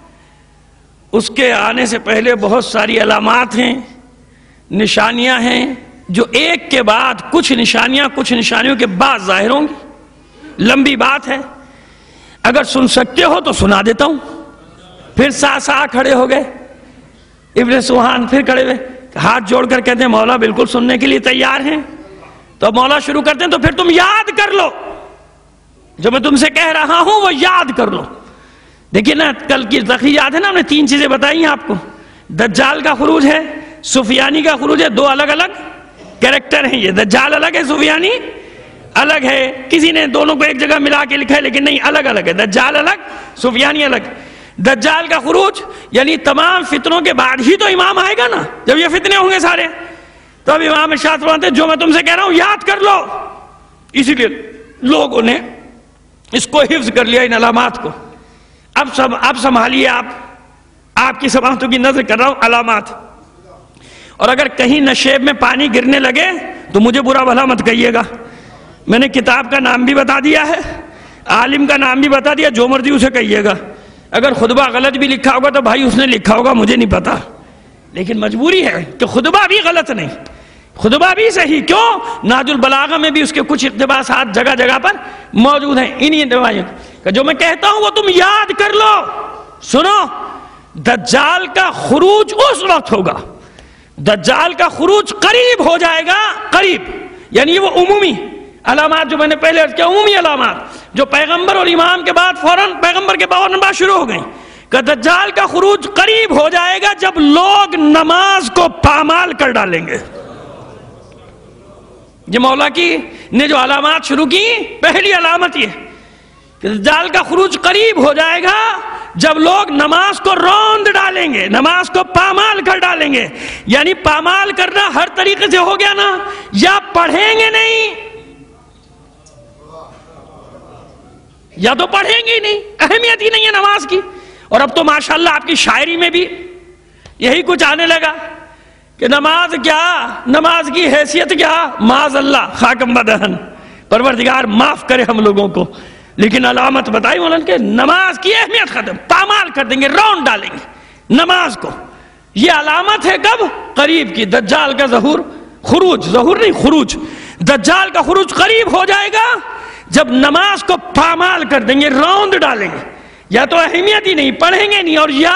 اس کے آنے سے پہلے بہت ساری علامات ہیں، نشانیاں ہیں جو ایک کے بعد کچھ نشانیوں کے بعد ظاہر ہوں گی. لمبی بات ہے، اگر سن سکتے ہو تو سنا دیتا ہوں. پھر سا کھڑے ہو گئے ابن سوہان، پھر کھڑے ہوئے ہاتھ جوڑ کر کہتے ہیں مولا بالکل سننے کے لیے تیار ہیں. تو اب مولا شروع کرتے ہیں تو پھر تم یاد کر لو جو میں تم سے کہہ رہا ہوں وہ یاد کر لو. دیکھیے نا کل کی تقریر یاد ہے نا، ہم نے 3 چیزیں بتائی ہیں آپ کو. دجال کا خروج ہے، سفیانی کا خروج ہے. 2 الگ الگ کریکٹر ہیں. یہ دجال الگ ہے، سفیانی الگ ہے. کسی نے دونوں کو ایک جگہ ملا کے لکھا ہے لیکن نہیں، الگ الگ ہے. دجال الگ، سفیانی الگ. دجال کا خروج یعنی تمام فتنوں کے بعد ہی تو امام آئے گا نا. جب یہ فتنے ہوں گے سارے تو اب امام ارشاد فرماتے ہیں جو میں تم سے کہہ رہا ہوں یاد کر لو. اسی لیے لوگوں نے اس کو حفظ کر لیا، ان علامات کو. اب سنبھالیے، آپ کی سماعتوں کی نظر کر رہا ہوں علامات. اور اگر کہیں نشیب میں پانی گرنے لگے تو مجھے برا بھلا مت کہیے گا. میں نے کتاب کا نام بھی بتا دیا ہے، عالم کا نام بھی بتا دیا، جو مرضی اسے کہیے گا. اگر خطبہ غلط بھی لکھا ہوگا تو بھائی اس نے لکھا ہوگا، مجھے نہیں پتا. لیکن مجبوری ہے کہ خطبہ بھی غلط نہیں، خطبہ بھی صحیح. کیوں؟ نہج البلاغہ میں بھی اس کے کچھ اقتباسات جگہ جگہ پر موجود ہیں. انہی روایت کہ جو میں کہتا ہوں وہ تم یاد کر لو. سنو، دجال کا خروج اس وقت ہوگا، دجال کا خروج قریب ہو جائے گا. قریب یعنی وہ عمومی علامات جو میں نے پہلے عرض کیا، عمومی علامات جو پیغمبر اور امام کے بعد فوراً پیغمبر کے بعد شروع ہو گئیں کہ دجال کا خروج قریب ہو جائے گا جب لوگ نماز کو پامال کر ڈالیں گے. یہ مولا کی نے جو علامات شروع کی، پہلی علامت یہ کہ دجال کا خروج قریب ہو جائے گا جب لوگ نماز کو روند ڈالیں گے، نماز کو پامال کر ڈالیں گے. یعنی پامال کرنا ہر طریقے سے ہو گیا نا، یا پڑھیں گے نہیں یا تو پڑھیں گے ہی نہیں، اہمیت ہی نہیں ہے نماز کی. اور اب تو ماشاءاللہ آپ کی شاعری میں بھی یہی کچھ آنے لگا کہ نماز کیا، نماز کی حیثیت کیا، معاذ اللہ خاکم بدہن، پروردگار معاف کرے ہم لوگوں کو، لیکن علامت بتائی مولانا کہ نماز کی اہمیت ختم، پامال کر دیں گے، راؤنڈ ڈالیں گے نماز کو۔ یہ علامت ہے کب؟ قریب کی، دجال کا ظہور، خروج، ظہور نہیں خروج، دجال کا خروج قریب ہو جائے گا جب نماز کو پامال کر دیں گے، راؤنڈ ڈالیں گے، یا تو اہمیت ہی نہیں، پڑھیں گے نہیں، اور یا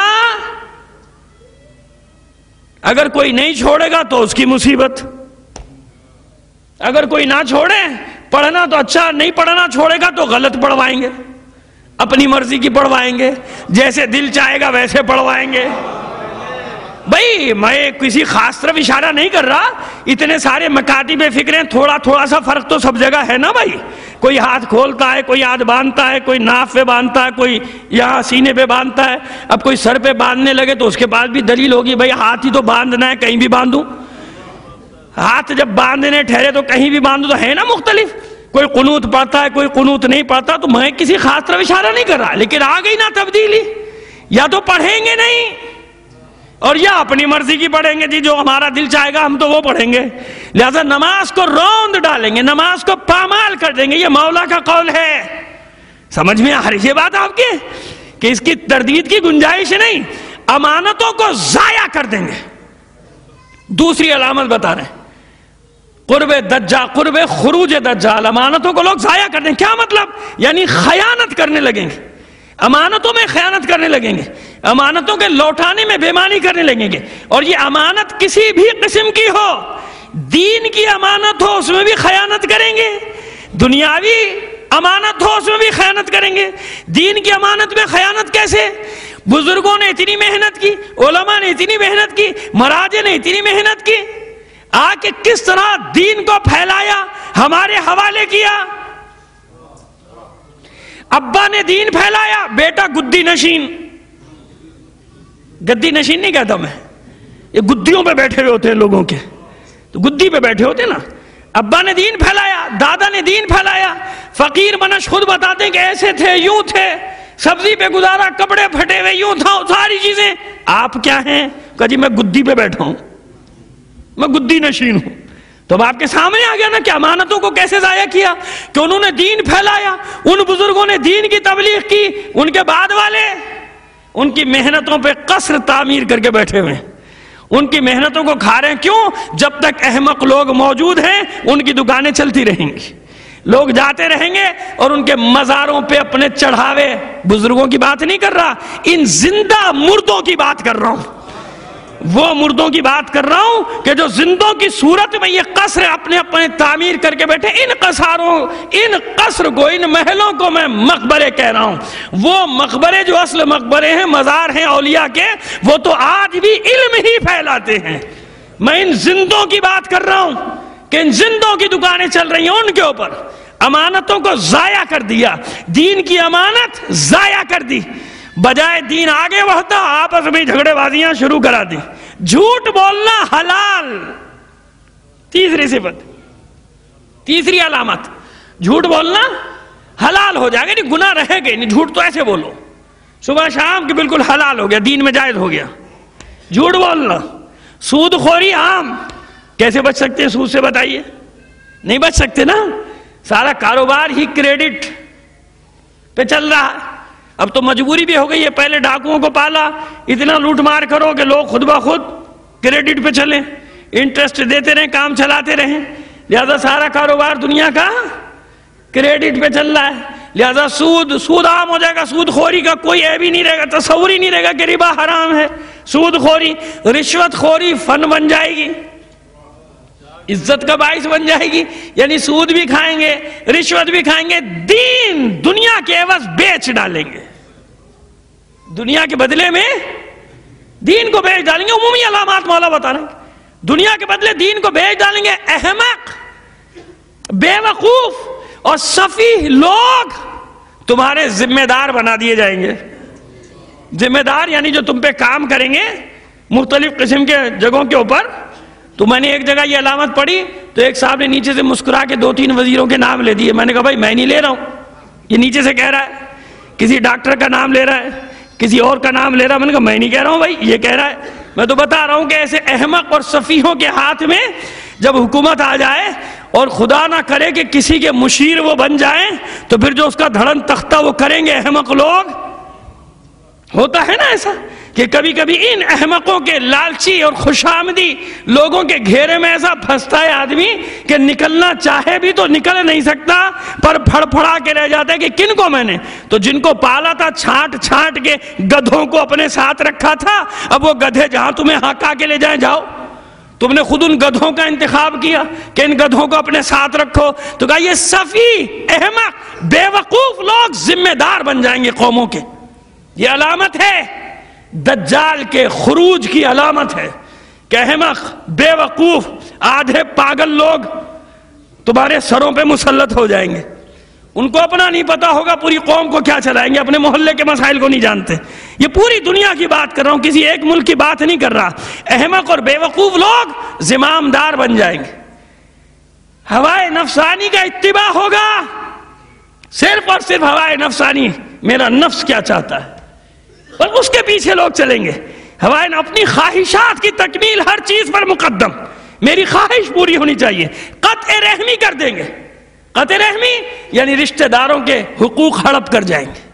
اگر کوئی نہیں چھوڑے گا تو اس کی مصیبت، اگر کوئی نہ چھوڑے پڑھنا تو اچھا، نہیں پڑھنا چھوڑے گا تو غلط پڑھوائیں گے، اپنی مرضی کی پڑھوائیں گے، جیسے دل چاہے گا ویسے پڑھوائیں گے۔ بھائی میں کسی خاص طرف اشارہ نہیں کر رہا، اتنے سارے مکاتب فکریں، تھوڑا تھوڑا سا فرق تو سب جگہ ہے نا بھائی، کوئی ہاتھ کھولتا ہے، کوئی ہاتھ باندھتا ہے، کوئی ناف پہ باندھتا ہے، کوئی یہاں سینے پہ باندھتا ہے، اب کوئی سر پہ باندھنے لگے تو اس کے بعد بھی دلیل ہوگی، بھائی ہاتھ ہی تو باندھنا ہے، کہیں بھی باندھوں، ہاتھ جب باندھنے ٹھہرے تو کہیں بھی باندھوں، تو ہے نا مختلف، کوئی قنوت پڑھتا ہے، کوئی قنوت نہیں پڑھتا، تو میں کسی خاص طرف اشارہ نہیں کر رہا، لیکن آ گئی نا تبدیلی، یا تو پڑھیں گے نہیں اور یا اپنی مرضی کی پڑھیں گے، جی جو ہمارا دل چاہے گا ہم تو وہ پڑھیں گے، لہذا نماز کو روند ڈالیں گے، نماز کو پامال کر دیں گے، یہ مولا کا قول ہے۔ سمجھ میں آ رہی ہے بات آپ کے کہ اس کی تردید کی گنجائش نہیں، امانتوں کو ضائع کر دیں گے۔ دوسری علامت بتا رہے ہیں، قرب دجال، قرب خروج دجال، امانتوں کو لوگ ضائع کر دیں گے۔ کیا مطلب؟ یعنی خیانت کرنے لگیں گے، امانتوں میں خیانت کرنے لگیں گے، امانتوں کے لوٹانے میں بےمانی کرنے لگیں گے، اور یہ امانت کسی بھی قسم کی ہو، دین کی امانت ہو اس میں بھی خیانت کریں گے، دنیاوی امانت ہو اس میں بھی خیانت کریں گے۔ دین کی امانت میں خیانت کیسے؟ بزرگوں نے اتنی محنت کی، علماء نے اتنی محنت کی، مراجع نے اتنی محنت کی، آ کے کس طرح دین کو پھیلایا، ہمارے حوالے کیا۔ ابا نے دین پھیلایا، بیٹا گدی نشین، گدی نشین نہیں کہتا میں، یہ گدیوں پہ بیٹھے ہوئے ہوتے ہیں لوگوں کے، تو گدی پہ بیٹھے ہوتے ہیں نا۔ ابا نے دین پھیلایا، دادا نے دین پھیلایا، فقیر منش خود بتاتے ہیں کہ ایسے تھے، یوں تھے، سبزی پہ گزارا، کپڑے پھٹے ہوئے، یوں تھا، ساری چیزیں۔ آپ کیا ہیں؟ کہا جی میں گدی پہ بیٹھا ہوں، میں گدی نشین ہوں۔ تو اب آپ کے سامنے آ گیا نا کہ امانتوں کو کیسے ضائع کیا، کہ انہوں نے دین پھیلایا، ان بزرگوں نے دین کی تبلیغ کی، ان کے بعد والے ان کی محنتوں پہ قصر تعمیر کر کے بیٹھے ہوئے ہیں، ان کی محنتوں کو کھا رہے ہیں۔ کیوں؟ جب تک احمق لوگ موجود ہیں ان کی دکانیں چلتی رہیں گی، لوگ جاتے رہیں گے اور ان کے مزاروں پہ اپنے چڑھاوے۔ بزرگوں کی بات نہیں کر رہا، ان زندہ مردوں کی بات کر رہا ہوں، وہ مردوں کی بات کر رہا ہوں کہ جو زندوں کی صورت میں یہ قصر اپنے اپنے تعمیر کر کے بیٹھے۔ ان قصاروں، ان قصر کو، ان محلوں کو میں مقبرے کہہ رہا ہوں۔ وہ مقبرے جو اصل مقبرے ہیں، مزار ہیں اولیاء کے، وہ تو آج بھی علم ہی پھیلاتے ہیں۔ میں ان زندوں کی بات کر رہا ہوں کہ ان زندوں کی دکانیں چل رہی ہیں، ان کے اوپر امانتوں کو ضائع کر دیا، دین کی امانت ضائع کر دی، بجائے دین آگے بڑھتا آپس میں جھگڑے بازیاں شروع کرا دی۔ جھوٹ بولنا حلال، تیسری صفت، تیسری علامت، جھوٹ بولنا حلال ہو جائے گا، نہیں گناہ رہے گا نہیں، جھوٹ تو ایسے بولو صبح شام کی بالکل حلال ہو گیا، دین میں جائز ہو گیا۔ جھوٹ بولنا، سود خوری عام، کیسے بچ سکتے ہیں سود سے؟ بتائیے، نہیں بچ سکتے نا، سارا کاروبار ہی کریڈٹ پہ چل رہا ہے۔ اب تو مجبوری بھی ہو گئی ہے، پہلے ڈاکوؤں کو پالا، اتنا لوٹ مار کرو کہ لوگ خود بخود کریڈٹ پہ چلیں، انٹرسٹ دیتے رہیں، کام چلاتے رہیں، لہذا سارا کاروبار دنیا کا کریڈٹ پہ چل رہا ہے۔ لہذا سود عام ہو جائے گا، سود خوری کا کوئی عیب ہی نہیں رہے گا، تصور ہی نہیں رہے گا کہ ربا حرام ہے۔ سود خوری، رشوت خوری فن بن جائے گی، عزت کا باعث بن جائے گی، یعنی سود بھی کھائیں گے، رشوت بھی کھائیں گے، دین دنیا کے عوض بیچ ڈالیں گے، دنیا کے بدلے میں دین کو بیچ ڈالیں گے۔ عمومی علامات مولا بتا رہے ہیں، دنیا کے بدلے دین کو بیچ ڈالیں گے۔ احمق، بے وقوف اور سفیہ لوگ تمہارے ذمہ دار بنا دیے جائیں گے۔ ذمہ دار یعنی جو تم پہ کام کریں گے مختلف قسم کے جگہوں کے اوپر۔ تو میں نے ایک جگہ یہ علامت پڑھی تو ایک صاحب نے نیچے سے مسکرا کے 2-3 وزیروں کے نام لے دیے۔ میں نے کہا بھائی میں نہیں لے رہا ہوں، یہ نیچے سے کہہ رہا ہے، کسی ڈاکٹر کا نام لے رہا ہے، کسی اور کا نام لے رہا ہے۔ میں نے کہا میں نہیں کہہ رہا ہوں بھائی، یہ کہہ رہا ہے۔ میں تو بتا رہا ہوں کہ ایسے احمق اور سفیہوں کے ہاتھ میں جب حکومت آ جائے اور خدا نہ کرے کہ کسی کے مشیر وہ بن جائیں تو پھر جو اس کا دھڑن تختہ وہ کریں گے احمق لوگ. ہوتا ہے نا ایسا کہ کبھی کبھی ان احمقوں کے لالچی اور خوشامدی لوگوں کے گھیرے میں ایسا پھنستا ہے آدمی کہ نکلنا چاہے بھی تو نکل نہیں سکتا, پر پھڑ پھڑا کے رہ جاتا ہے کہ کن کو میں نے تو جن کو پالا تھا چھانٹ چھانٹ کے گدھوں کو اپنے ساتھ رکھا تھا, اب وہ گدھے جہاں تمہیں ہاکا کے لے جائیں جاؤ. تم نے خود ان گدھوں کا انتخاب کیا کہ ان گدھوں کو اپنے ساتھ رکھو, تو کہا یہ سفیہ احمق بے وقوف لوگ ذمہ دار بن جائیں گے قوموں کے. یہ علامت ہے دجال کے خروج کی علامت ہے کہ احمق بے وقوف آدھے پاگل لوگ تمہارے سروں پہ مسلط ہو جائیں گے. ان کو اپنا نہیں پتا ہوگا پوری قوم کو کیا چلائیں گے, اپنے محلے کے مسائل کو نہیں جانتے. یہ پوری دنیا کی بات کر رہا ہوں, کسی ایک ملک کی بات نہیں کر رہا. احمق اور بے وقوف لوگ زمامدار بن جائیں گے. ہوائے نفسانی کا اتباع ہوگا, صرف اور صرف ہوائے نفسانی, میرا نفس کیا چاہتا ہے اور اس کے پیچھے لوگ چلیں گے. ہوائے اپنی خواہشات کی تکمیل ہر چیز پر مقدم, میری خواہش پوری ہونی چاہیے. قطع رحمی کر دیں گے. قطع رحمی یعنی رشتہ داروں کے حقوق ہڑپ کر جائیں گے.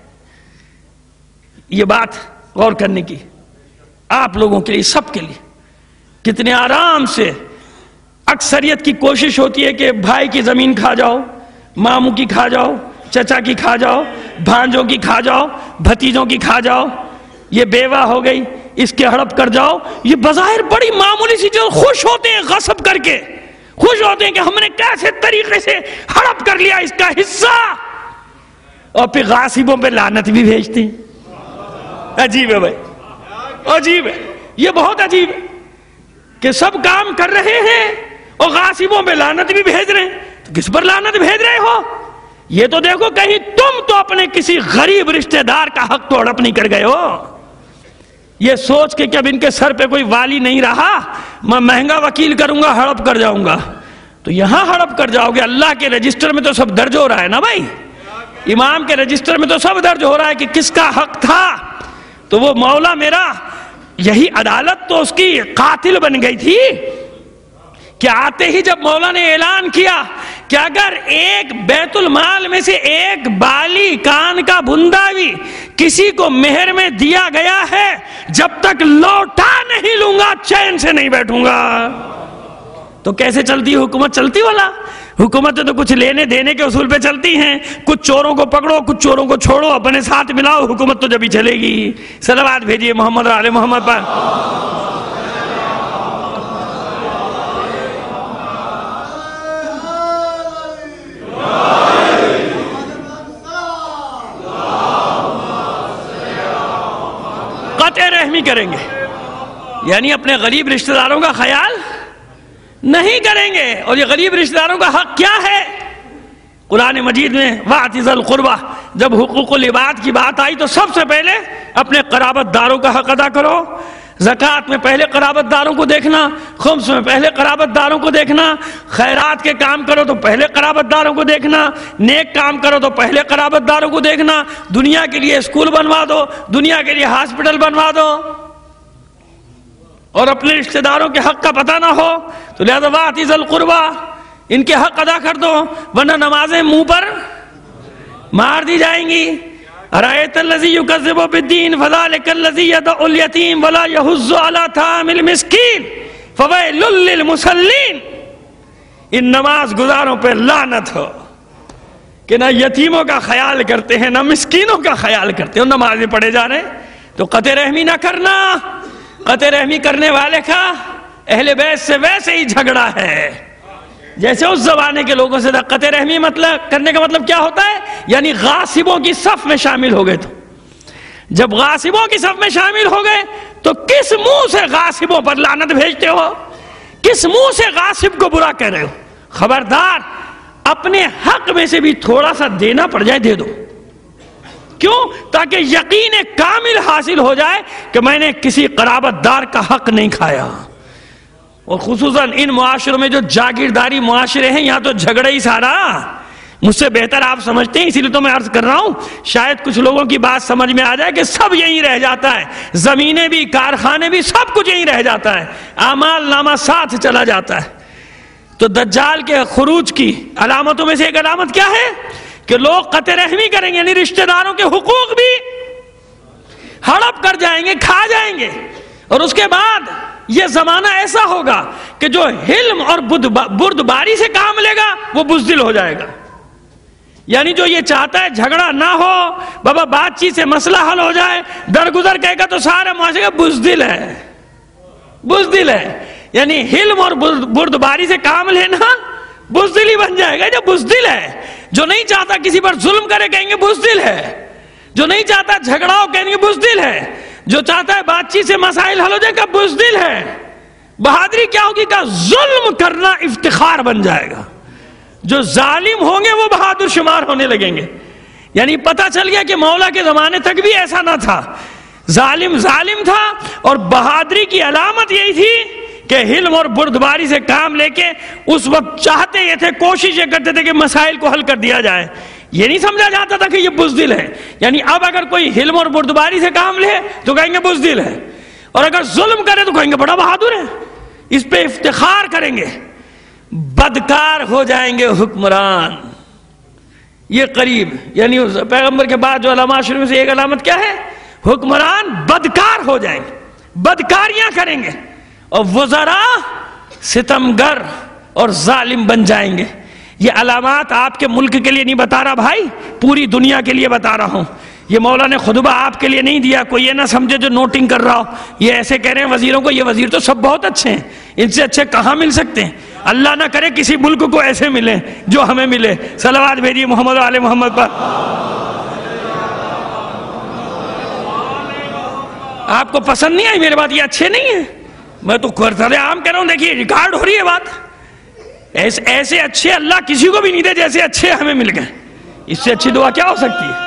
یہ بات غور کرنے کی آپ لوگوں کے لیے, سب کے لیے. کتنے آرام سے اکثریت کی کوشش ہوتی ہے کہ بھائی کی زمین کھا جاؤ, ماموں کی کھا جاؤ, چچا کی کھا جاؤ, بھانجوں کی کھا جاؤ, بھتیجوں کی کھا جاؤ. یہ بیوہ ہو گئی اس کے ہڑپ کر جاؤ. یہ بظاہر بڑی معمولی سی جو خوش ہوتے ہیں غصب کر کے, خوش ہوتے ہیں کہ ہم نے کیسے طریقے سے ہڑپ کر لیا اس کا حصہ, اور پھر غاصبوں پہ لعنت بھی بھیجتے ہیں. عجیب ہے بھائی, عجیب ہے. یہ بہت عجیب ہے کہ سب کام کر رہے ہیں اور غاصبوں پہ لعنت بھی بھیج رہے ہیں. تو کس پر لعنت بھیج رہے ہو؟ یہ تو دیکھو کہیں تم تو اپنے کسی غریب رشتہ دار کا حق تو ہڑپ نہیں کر گئے ہو. یہ سوچ کے کہ اب ان کے سر پہ کوئی والی نہیں رہا, میں مہنگا وکیل کروں گا, ہڑپ کر جاؤں گا. تو یہاں ہڑپ کر جاؤ گے, اللہ کے رجسٹر میں تو سب درج ہو رہا ہے نا بھائی. امام کے رجسٹر میں تو سب درج ہو رہا ہے کہ کس کا حق تھا. تو وہ مولا میرا, یہی عدالت تو اس کی قاتل بن گئی تھی کہ آتے ہی جب مولا نے اعلان کیا کہ اگر ایک بیت المال میں سے ایک بالی کان کا بندہ بھی کسی کو مہر میں دیا گیا ہے, جب تک لوٹا نہیں لوں گا چین سے نہیں بیٹھوں گا. تو کیسے چلتی حکومت؟ چلتی والا حکومتیں تو کچھ لینے دینے کے اصول پہ چلتی ہیں. کچھ چوروں کو پکڑو, کچھ چوروں کو چھوڑو, اپنے ساتھ ملاؤ, حکومت تو جب ہی چلے گی. صلوات بھیجیے محمد اور آل محمد پر. قطع رحمی کریں گے یعنی اپنے غریب رشتہ داروں کا خیال نہیں کریں گے. اور یہ غریب رشتہ داروں کا حق کیا ہے؟ قرآن مجید میں وَآتِ ذِی الْقُرْبَى جب حقوق العباد کی بات آئی تو سب سے پہلے اپنے قرابت داروں کا حق ادا کرو. زکوٰۃ میں پہلے قرابت داروں کو دیکھنا, خمس میں پہلے قرابت داروں کو دیکھنا, خیرات کے کام کرو تو پہلے قرابت داروں کو دیکھنا, نیک کام کرو تو پہلے قرابت داروں کو دیکھنا. دنیا کے لیے اسکول بنوا دو, دنیا کے لیے ہاسپٹل بنوا دو, اور اپنے رشتہ داروں کے حق کا پتہ نہ ہو تو لہذا وَآتِ ذِی الْقُرْبَى ان کے حق ادا کر دو, ورنہ نمازیں منہ پر مار دی جائیں گی. أَرَأَيْتَ الَّذِي يُكَذِّبُ بِالدِّينِ فَذَلِكَ الَّذِي يَدْعُ الْيَتِيمَ وَلَا يَحُضُّ عَلَى طَعَامِ الْمِسْكِينِ فَوَيْلٌ لِّلْمُصَلِّينَ. ان نماز گزاروں پہ لعنت ہو کہ نہ یتیموں کا خیال کرتے ہیں نہ مسکینوں کا خیال کرتے ہیں, نمازیں پڑھے جا رہے ہیں. تو قطع رحمی نہ کرنا. قطع رحمی کرنے والے کا اہل بیت سے ویسے ہی جھگڑا ہے جیسے اس زمانے کے لوگوں سے تھا. قطع رحمی مطلب کرنے کا مطلب کیا ہوتا ہے؟ یعنی غاصبوں کی صف میں شامل ہو گئے. تو جب غاصبوں کی صف میں شامل ہو گئے تو کس منہ سے غاصبوں پر لعنت بھیجتے ہو؟ کس منہ سے غاصب کو برا کہہ رہے ہو؟ خبردار, اپنے حق میں سے بھی تھوڑا سا دینا پڑ جائے دے دو. کیوں؟ تاکہ یقین کامل حاصل ہو جائے کہ میں نے کسی قرابت دار کا حق نہیں کھایا. اور خصوصاً ان معاشروں میں جو جاگیرداری معاشرے ہیں, یہاں تو جھگڑے ہی سارا. مجھ سے بہتر آپ سمجھتے ہیں، اسی لیے تو میں عرض کر رہا ہوں، شاید کچھ لوگوں کی بات سمجھ میں آ جائے کہ سب یہیں رہ جاتا ہے، زمینیں بھی، کارخانے بھی، سب کچھ یہیں رہ جاتا ہے، اعمال نامہ ساتھ چلا جاتا ہے۔ تو دجال کے خروج کی علامتوں میں سے ایک علامت کیا ہے کہ لوگ قطع رحمی کریں گے، یعنی رشتہ داروں کے حقوق بھی ہڑپ کر جائیں گے، کھا جائیں گے۔ اور اس کے بعد یہ زمانہ ایسا ہوگا کہ جو حلم اور بردباری سے کام لے گا وہ بزدل ہو جائے گا، یعنی جو یہ چاہتا ہے جھگڑا نہ ہو، بابا بات چیت سے مسئلہ حل ہو جائے، درگزر کہے گا تو سارے معاشرے کا بزدل ہے، بزدل ہے، یعنی حلم اور بردباری سے کام لینا بزدل ہی بن جائے گا۔ جو بزدل ہے، جو نہیں چاہتا کسی پر ظلم کرے کہیں گے بزدل ہے، جو نہیں چاہتا جھگڑا ہو کہیں گے بزدل ہے، جو چاہتا ہے بات چیت سے مسائل حل ہو جائے گا بزدل ہے۔ بہادری کیا ہوگی کہ ظلم کرنا افتخار بن جائے گا، جو ظالم ہوں گے وہ بہادر شمار ہونے لگیں گے۔ یعنی پتہ چل گیا کہ مولا کے زمانے تک بھی ایسا نہ تھا، ظالم ظالم تھا، اور بہادری کی علامت یہی تھی کہ حلم اور بردباری سے کام لے کے اس وقت چاہتے یہ تھے، کوشش یہ کرتے تھے کہ مسائل کو حل کر دیا جائے، یہ نہیں سمجھا جاتا تھا کہ یہ بزدل ہے۔ یعنی اب اگر کوئی حلم اور بردباری سے کام لے تو کہیں گے بزدل ہے، اور اگر ظلم کرے تو کہیں گے بڑا بہادر ہے، اس پہ افتخار کریں گے۔ بدکار ہو جائیں گے حکمران، یہ قریب، یعنی پیغمبر کے بعد جو علامات شروع میں سے ایک علامت کیا ہے؟ حکمران بدکار ہو جائیں گے، بدکاریاں کریں گے، اور وزراء ستمگر اور ظالم بن جائیں گے۔ یہ علامات آپ کے ملک کے لیے نہیں بتا رہا بھائی، پوری دنیا کے لیے بتا رہا ہوں۔ یہ مولا نے خطبہ آپ کے لیے نہیں دیا، کوئی یہ نہ سمجھے جو نوٹنگ کر رہا ہو، یہ ایسے کہہ رہے ہیں وزیروں کو، یہ وزیر تو سب بہت اچھے ہیں، ان سے اچھے کہاں مل سکتے ہیں؟ اللہ نہ کرے کسی ملک کو ایسے ملیں جو ہمیں ملے۔ صلوات بھیجیے محمد و آل محمد پر۔ آپ کو پسند نہیں آئی میری بات؟ یہ اچھے نہیں ہیں، میں تو سر عام کہہ رہا ہوں، دیکھیے ریکارڈ ہو رہی ہے بات۔ ایسے اچھے اللہ کسی کو بھی نہیں دے جیسے اچھے ہمیں مل گئے، اس سے اچھی دعا کیا ہو سکتی ہے؟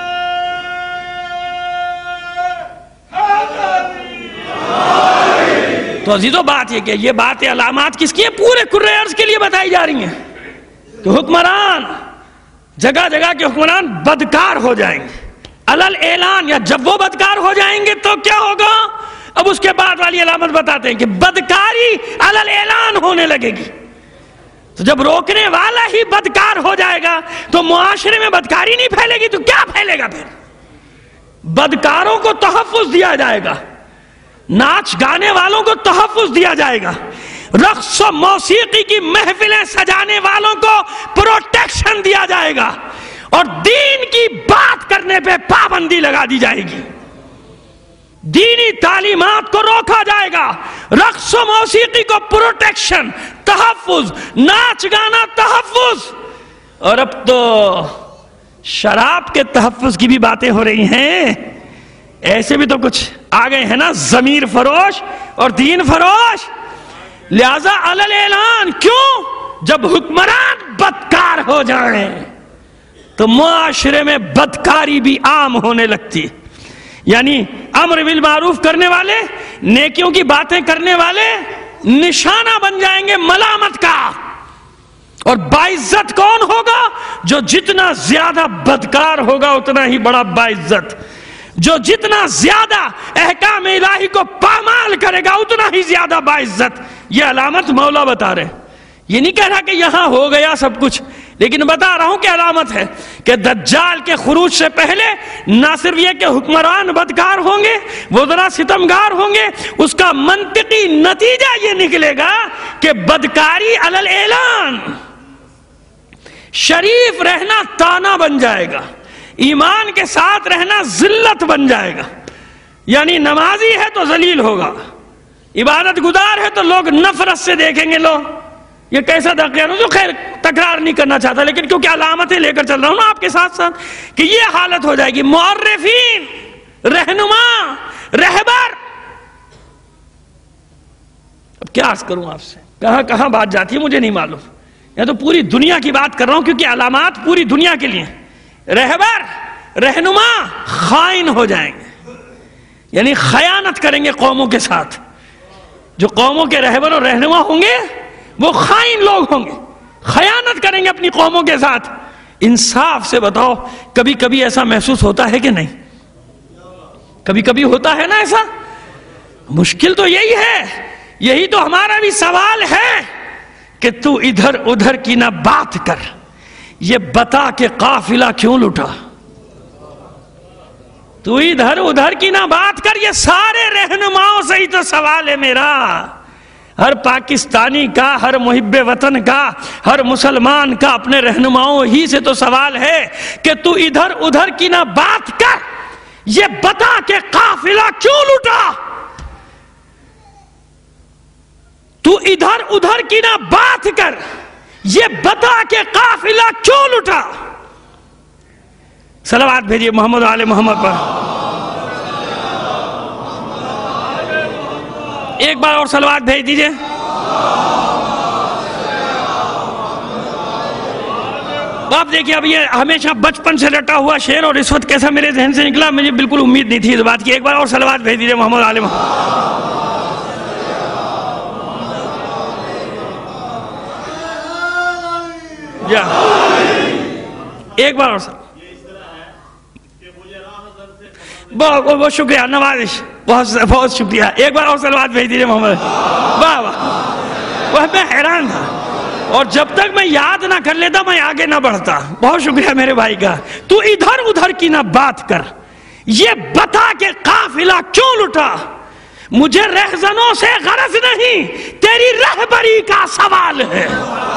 تو عزیزو بات یہ کہ یہ باتیں علامات کس کی ہیں؟ پورے کرۂ ارض کے لیے بتائی جا رہی ہیں کہ حکمران، جگہ جگہ کے حکمران بدکار ہو جائیں گے علل اعلان، یا جب وہ بدکار ہو جائیں گے تو کیا ہوگا؟ اب اس کے بعد والی علامت بتاتے ہیں کہ بدکاری علل اعلان ہونے لگے گی۔ تو جب روکنے والا ہی بدکار ہو جائے گا تو معاشرے میں بدکاری نہیں پھیلے گی تو کیا پھیلے گا؟ پھر بدکاروں کو تحفظ دیا جائے گا، ناچ گانے والوں کو تحفظ دیا جائے گا، رقص و موسیقی کی محفلیں سجانے والوں کو پروٹیکشن دیا جائے گا، اور دین کی بات کرنے پہ پابندی لگا دی جائے گی، دینی تعلیمات کو روکا جائے گا، رقص و موسیقی کو پروٹیکشن، تحفظ، ناچ گانا تحفظ۔ اور اب تو شراب کے تحفظ کی بھی باتیں ہو رہی ہیں، ایسے بھی تو کچھ آ گئے ہیں نا ضمیر فروش اور دین فروش۔ لہذا علل اعلان، کیوں؟ جب حکمران بدکار ہو جائیں تو معاشرے میں بدکاری بھی عام ہونے لگتی، یعنی امر بالمعروف کرنے والے، نیکیوں کی باتیں کرنے والے نشانہ بن جائیں گے ملامت کا۔ اور باعزت کون ہوگا؟ جو جتنا زیادہ بدکار ہوگا اتنا ہی بڑا باعزت، جو جتنا زیادہ احکام الہی کو پامال کرے گا اتنا ہی زیادہ باعزت۔ یہ علامت مولا بتا رہے ہیں، یہ نہیں کہہ رہا کہ یہاں ہو گیا سب کچھ، لیکن بتا رہا ہوں کہ علامت ہے کہ دجال کے خروج سے پہلے نہ صرف یہ کہ حکمران بدکار ہوں گے، وزراء ستمگار ہوں گے، اس کا منطقی نتیجہ یہ نکلے گا کہ بدکاری علل اعلان، شریف رہنا تانا بن جائے گا، ایمان کے ساتھ رہنا ذلت بن جائے گا، یعنی نمازی ہے تو ذلیل ہوگا، عبادت گزار ہے تو لوگ نفرت سے دیکھیں گے، لوگ یہ کیسا دقیقہ جو خیر تکرار نہیں کرنا چاہتا، لیکن کیونکہ علامتیں لے کر چل رہا ہوں نا آپ کے ساتھ ساتھ کہ یہ حالت ہو جائے گی۔ معرفین، رہنما، رہبر، اب کیا عرض کروں آپ سے، کہاں کہاں بات جاتی ہے مجھے نہیں معلوم، یا تو پوری دنیا کی بات کر رہا ہوں کیونکہ علامات پوری دنیا کے لیے۔ رہبر، رہنما خائن ہو جائیں گے، یعنی خیانت کریں گے قوموں کے ساتھ۔ جو قوموں کے رہبر اور رہنما ہوں گے وہ خائن لوگ ہوں گے، خیانت کریں گے اپنی قوموں کے ساتھ۔ انصاف سے بتاؤ، کبھی کبھی ایسا محسوس ہوتا ہے کہ نہیں؟ کبھی کبھی ہوتا ہے نا ایسا؟ مشکل تو یہی ہے، یہی تو ہمارا بھی سوال ہے کہ تو ادھر ادھر کی نہ بات کر، یہ بتا کہ قافلہ کیوں لٹا؟ تو ادھر ادھر کی نہ بات کر، یہ سارے رہنماؤں سے ہی تو سوال ہے میرا، ہر پاکستانی کا، ہر محب وطن کا، ہر مسلمان کا اپنے رہنماؤں ہی سے تو سوال ہے کہ تو ادھر ادھر کی نہ بات کر، یہ بتا کہ قافلہ کیوں لٹا؟ تو ادھر ادھر کی نہ بات کر، یہ بتا کہ قافلہ کیوں لٹا؟ صلوات بھیجئے محمد و آل محمد پر۔ ایک بار اور صلوات بھیج دیجئے۔ آپ دیکھیں اب یہ ہمیشہ بچپن سے رٹا ہوا شعر اور اس وقت کیسا میرے ذہن سے نکلا، مجھے بالکل امید نہیں تھی اس بات کی۔ ایک بار اور صلوات بھیج دیجئے محمد و آل محمد۔ ایک بار اور صلوات۔ بہت شکریہ، نوازش، بہت شکریہ۔ ایک بار اور صلوات بھیج دیجئے محمد۔ واہ واہ، میں حیران تھا، اور جب تک میں یاد نہ کر لیتا میں آگے نہ بڑھتا۔ بہت شکریہ میرے بھائی کا۔ تو ادھر ادھر کی نہ بات کر، یہ بتا کہ قافلہ کیوں لٹا؟ مجھے رہزنوں سے غرض نہیں، تیری رہبری کا سوال ہے۔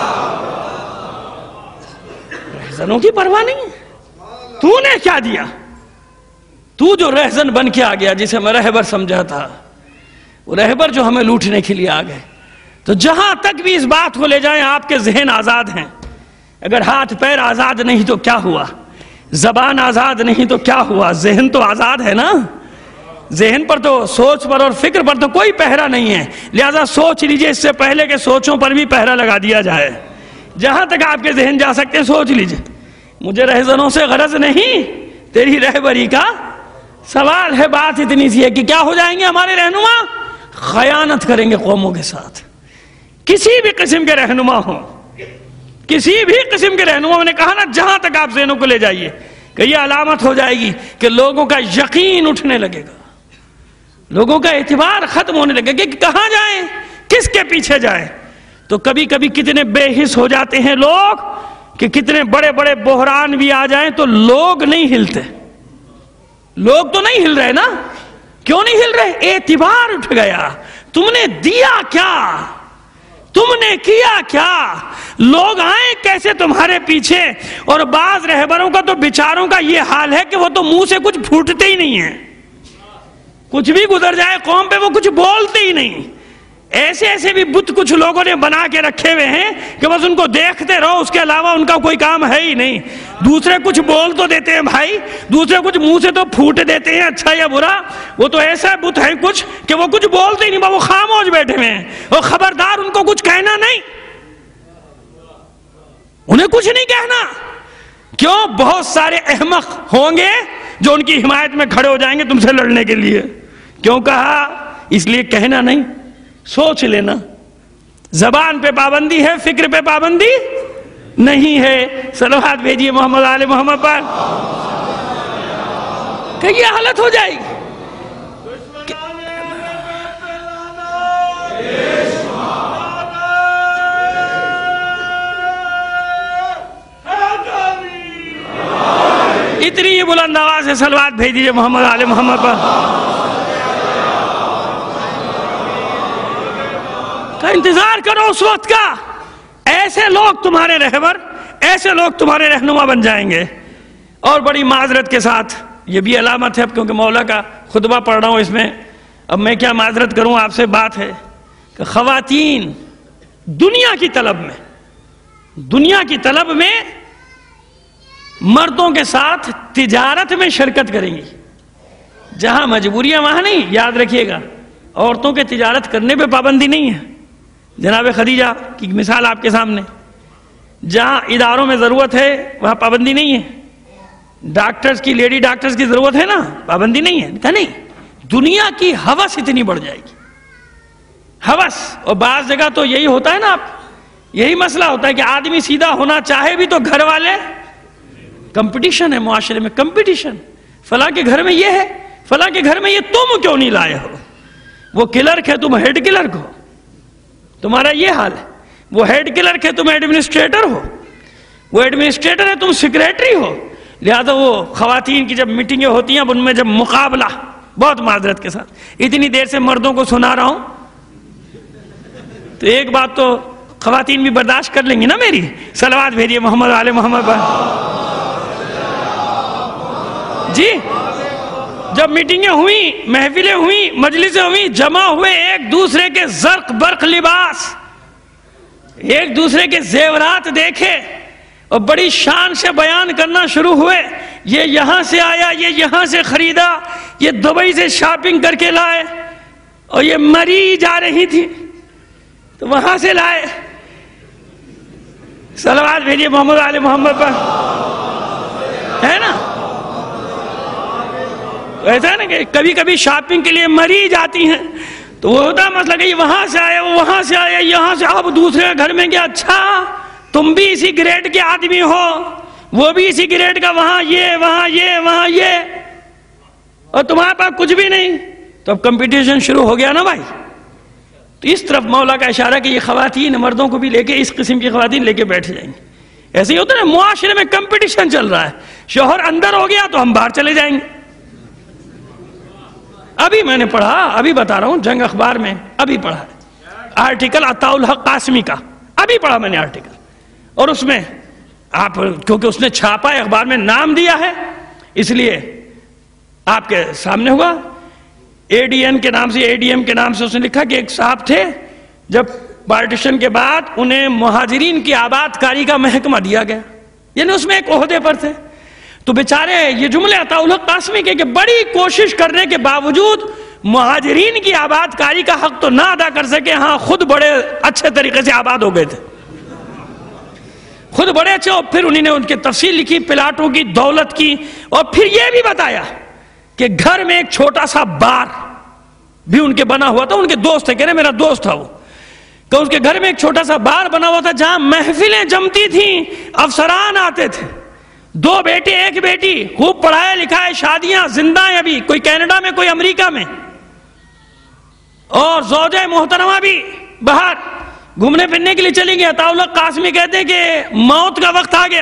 رہزنوں کی پرواہ نہیں، تو نے کیا دیا؟ تو جو رہزن بن کے آ گیا، جسے میں رہبر سمجھا تھا، وہ رہبر جو ہمیں لوٹنے کے لیے آ گئے۔ تو جہاں تک بھی اس بات کو لے جائیں، آپ کے ذہن آزاد ہیں، اگر ہاتھ پیر آزاد نہیں تو کیا ہوا؟ زبان آزاد نہیں تو کیا ہوا؟ ذہن تو آزاد ہے نا؟ ذہن پر تو، سوچ پر اور فکر پر تو کوئی پہرا نہیں ہے، لہذا سوچ لیجئے اس سے پہلے کہ سوچوں پر بھی پہرا لگا دیا جائے۔ جہاں تک آپ کے ذہن جا سکتے ہیں سوچ لیجئے۔ مجھے رہزنوں سے غرض نہیں، تیری رہبری کا سوال ہے۔ بات اتنی سی ہے کہ کیا ہو جائیں گے ہمارے رہنما؟ خیانت کریں گے قوموں کے ساتھ۔ کسی بھی قسم کے رہنما ہوں، کسی بھی قسم کے رہنما، میں نے کہا نا جہاں تک آپ ذہنوں کو لے جائیے کہ یہ علامت ہو جائے گی کہ لوگوں کا یقین اٹھنے لگے گا، لوگوں کا اعتبار ختم ہونے لگے گا کہ کہاں جائیں، کس کے پیچھے جائیں۔ تو کبھی کبھی کتنے بے حس ہو جاتے ہیں لوگ کہ کتنے بڑے بڑے بحران بھی آ جائیں تو لوگ نہیں ہلتے۔ لوگ تو نہیں ہل رہے نا، کیوں نہیں ہل رہے؟ اعتبار اٹھ گیا۔ تم نے دیا کیا؟ تم نے کیا کیا؟ لوگ آئیں کیسے تمہارے پیچھے؟ اور بعض رہبروں کا تو بیچاروں کا یہ حال ہے کہ وہ تو منہ سے کچھ پھوٹتے ہی نہیں ہیں، کچھ بھی گزر جائے قوم پہ وہ کچھ بولتے ہی نہیں۔ ایسے ایسے بھی بت کچھ لوگوں نے بنا کے رکھے ہوئے ہیں کہ بس ان کو دیکھتے رہو، اس کے علاوہ ان کا کوئی کام ہے ہی نہیں۔ دوسرے کچھ بول تو دیتے ہیں بھائی، دوسرے کچھ منہ سے تو پھوٹ دیتے ہیں، اچھا یا برا۔ وہ تو ایسا بت ہے کچھ کہ وہ کچھ بولتے ہی نہیں، وہ خاموش بیٹھے ہوئے ہیں، اور خبردار ان کو کچھ کہنا نہیں، انہیں کچھ نہیں کہنا۔ کیوں؟ بہت سارے احمق ہوں گے جو ان کی حمایت میں کھڑے ہو جائیں گے تم سے لڑنے کے لیے۔ کیوں کہا؟ اس لیے کہنا نہیں، سوچ لینا۔ زبان پہ پابندی ہے، فکر پہ پابندی نہیں ہے۔ صلوات بھیجیے محمد آل محمد پر کہ یہ حالت ہو جائے گی۔ اتنی ہی بلند آواز سے صلوات بھیج دیجئے محمد آل محمد پر۔ کا انتظار کرو اس وقت کا، ایسے لوگ تمہارے رہبر، ایسے لوگ تمہارے رہنما بن جائیں گے۔ اور بڑی معذرت کے ساتھ یہ بھی علامت ہے، کیونکہ مولا کا خطبہ پڑھ رہا ہوں اس میں، اب میں کیا معذرت کروں آپ سے، بات ہے کہ خواتین دنیا کی طلب میں مردوں کے ساتھ تجارت میں شرکت کریں گی۔ جہاں مجبوریاں وہاں نہیں، یاد رکھیے گا، عورتوں کے تجارت کرنے پہ پابندی نہیں ہے۔ جناب خدیجہ کی مثال آپ کے سامنے، جہاں اداروں میں ضرورت ہے وہاں پابندی نہیں ہے۔ ڈاکٹرز کی، لیڈی ڈاکٹرز کی ضرورت ہے نا، پابندی نہیں ہے۔ کہ نہیں، دنیا کی ہوس اتنی بڑھ جائے گی، ہوس۔ اور بعض جگہ تو یہی ہوتا ہے نا، یہی مسئلہ ہوتا ہے کہ آدمی سیدھا ہونا چاہے بھی تو گھر والے کمپٹیشن ہے معاشرے میں، کمپٹیشن، فلاں کے گھر میں یہ ہے، فلاں کے گھر میں یہ، تم کیوں نہیں لائے ہو؟ وہ کلرک ہے، تم ہیڈ کلرک ہو، تمہارا یہ حال ہے۔ وہ ہیڈ کلرک ہے، تم ایڈمنسٹریٹر ہو، وہ ایڈمنسٹریٹر ہے، تم سیکریٹری ہو۔ لہذا وہ خواتین کی جب میٹنگیں ہوتی ہیں، اب ان میں جب مقابلہ، بہت معذرت کے ساتھ اتنی دیر سے مردوں کو سنا رہا ہوں، تو ایک بات تو خواتین بھی برداشت کر لیں گی نا میری، صلوات بھیجیے محمد آل محمد پر۔ جی جب میٹنگیں ہوئیں، محفلیں ہوئیں، مجلسیں ہوئیں، جمع ہوئے، ایک دوسرے کے زرق برق لباس، ایک دوسرے کے زیورات دیکھے اور بڑی شان سے بیان کرنا شروع ہوئے، یہ یہاں سے آیا، یہ یہاں سے خریدا، یہ دبئی سے شاپنگ کر کے لائے، اور یہ مری جا رہی تھی تو وہاں سے لائے۔ صلوات بھیجیے محمد آل محمد پر، ہے نا؟ ایسا ہے نا کہ کبھی کبھی شاپنگ کے لیے مری جاتی ہیں، تو وہ ہوتا مسئلہ کہ یہ وہاں سے آیا، وہ وہاں سے آیا، یہاں سے، اب دوسرے گھر میں گیا، اچھا تم بھی اسی گریڈ کے آدمی ہو، وہ بھی اسی گریڈ کا، وہاں یہ، وہاں یہ، وہاں یہ، اور تمہارے پاس کچھ بھی نہیں، تو اب کمپٹیشن شروع ہو گیا نا بھائی۔ تو اس طرف مولا کا اشارہ کہ یہ خواتین مردوں کو بھی لے کے، اس قسم کی خواتین لے کے بیٹھ جائیں گے۔ ایسے ہی ہوتا ہے نا، معاشرے میں کمپٹیشن چل رہا ہے، شوہر اندر ہو گیا تو ہم باہر چلے جائیں گے۔ ابھی میں نے پڑھا، ابھی بتا رہا ہوں، جنگ اخبار میں ابھی پڑھا ہے آرٹیکل عطاء الحق قاسمی کا، ابھی پڑھا میں نے آرٹیکل، اور اس میں آپ، کیونکہ اس نے چھاپا ہے اخبار میں، نام دیا ہے، اس لیے آپ کے سامنے ہوا۔ اے ڈی این کے نام سے، اے ڈی ایم کے نام سے اس نے لکھا کہ ایک صاحب تھے، جب پارٹیشن کے بعد انہیں مہاجرین کی آباد کاری کا محکمہ دیا گیا، یعنی اس میں ایک عہدے پر تھے، تو بیچارے یہ جملے عطاء الحق قاسمی کے کہ بڑی کوشش کرنے کے باوجود مہاجرین کی آباد کاری کا حق تو نہ ادا کر سکے، ہاں خود بڑے اچھے طریقے سے آباد ہو گئے تھے، خود بڑے اچھے۔ اور پھر انہوں نے ان کی تفصیل لکھی، پلاٹوں کی، دولت کی، اور پھر یہ بھی بتایا کہ گھر میں ایک چھوٹا سا بار بھی ان کے بنا ہوا تھا، ان کے دوست تھے، کہہ رہے میرا دوست تھا وہ، کہ اس کے گھر میں ایک چھوٹا سا بار بنا ہوا تھا جہاں محفلیں جمتی تھیں، افسران آتے تھے، 2 بیٹے 1 بیٹی، خوب پڑھائے لکھائے، شادیاں زندہ ہیں ابھی، کوئی کینیڈا میں، کوئی امریکہ میں، اور زوجہ محترمہ بھی باہر گھومنے پھرنے کے لیے چلی گئی۔ عطاء الحق قاسمی کہتے ہیں کہ موت کا وقت آ گیا۔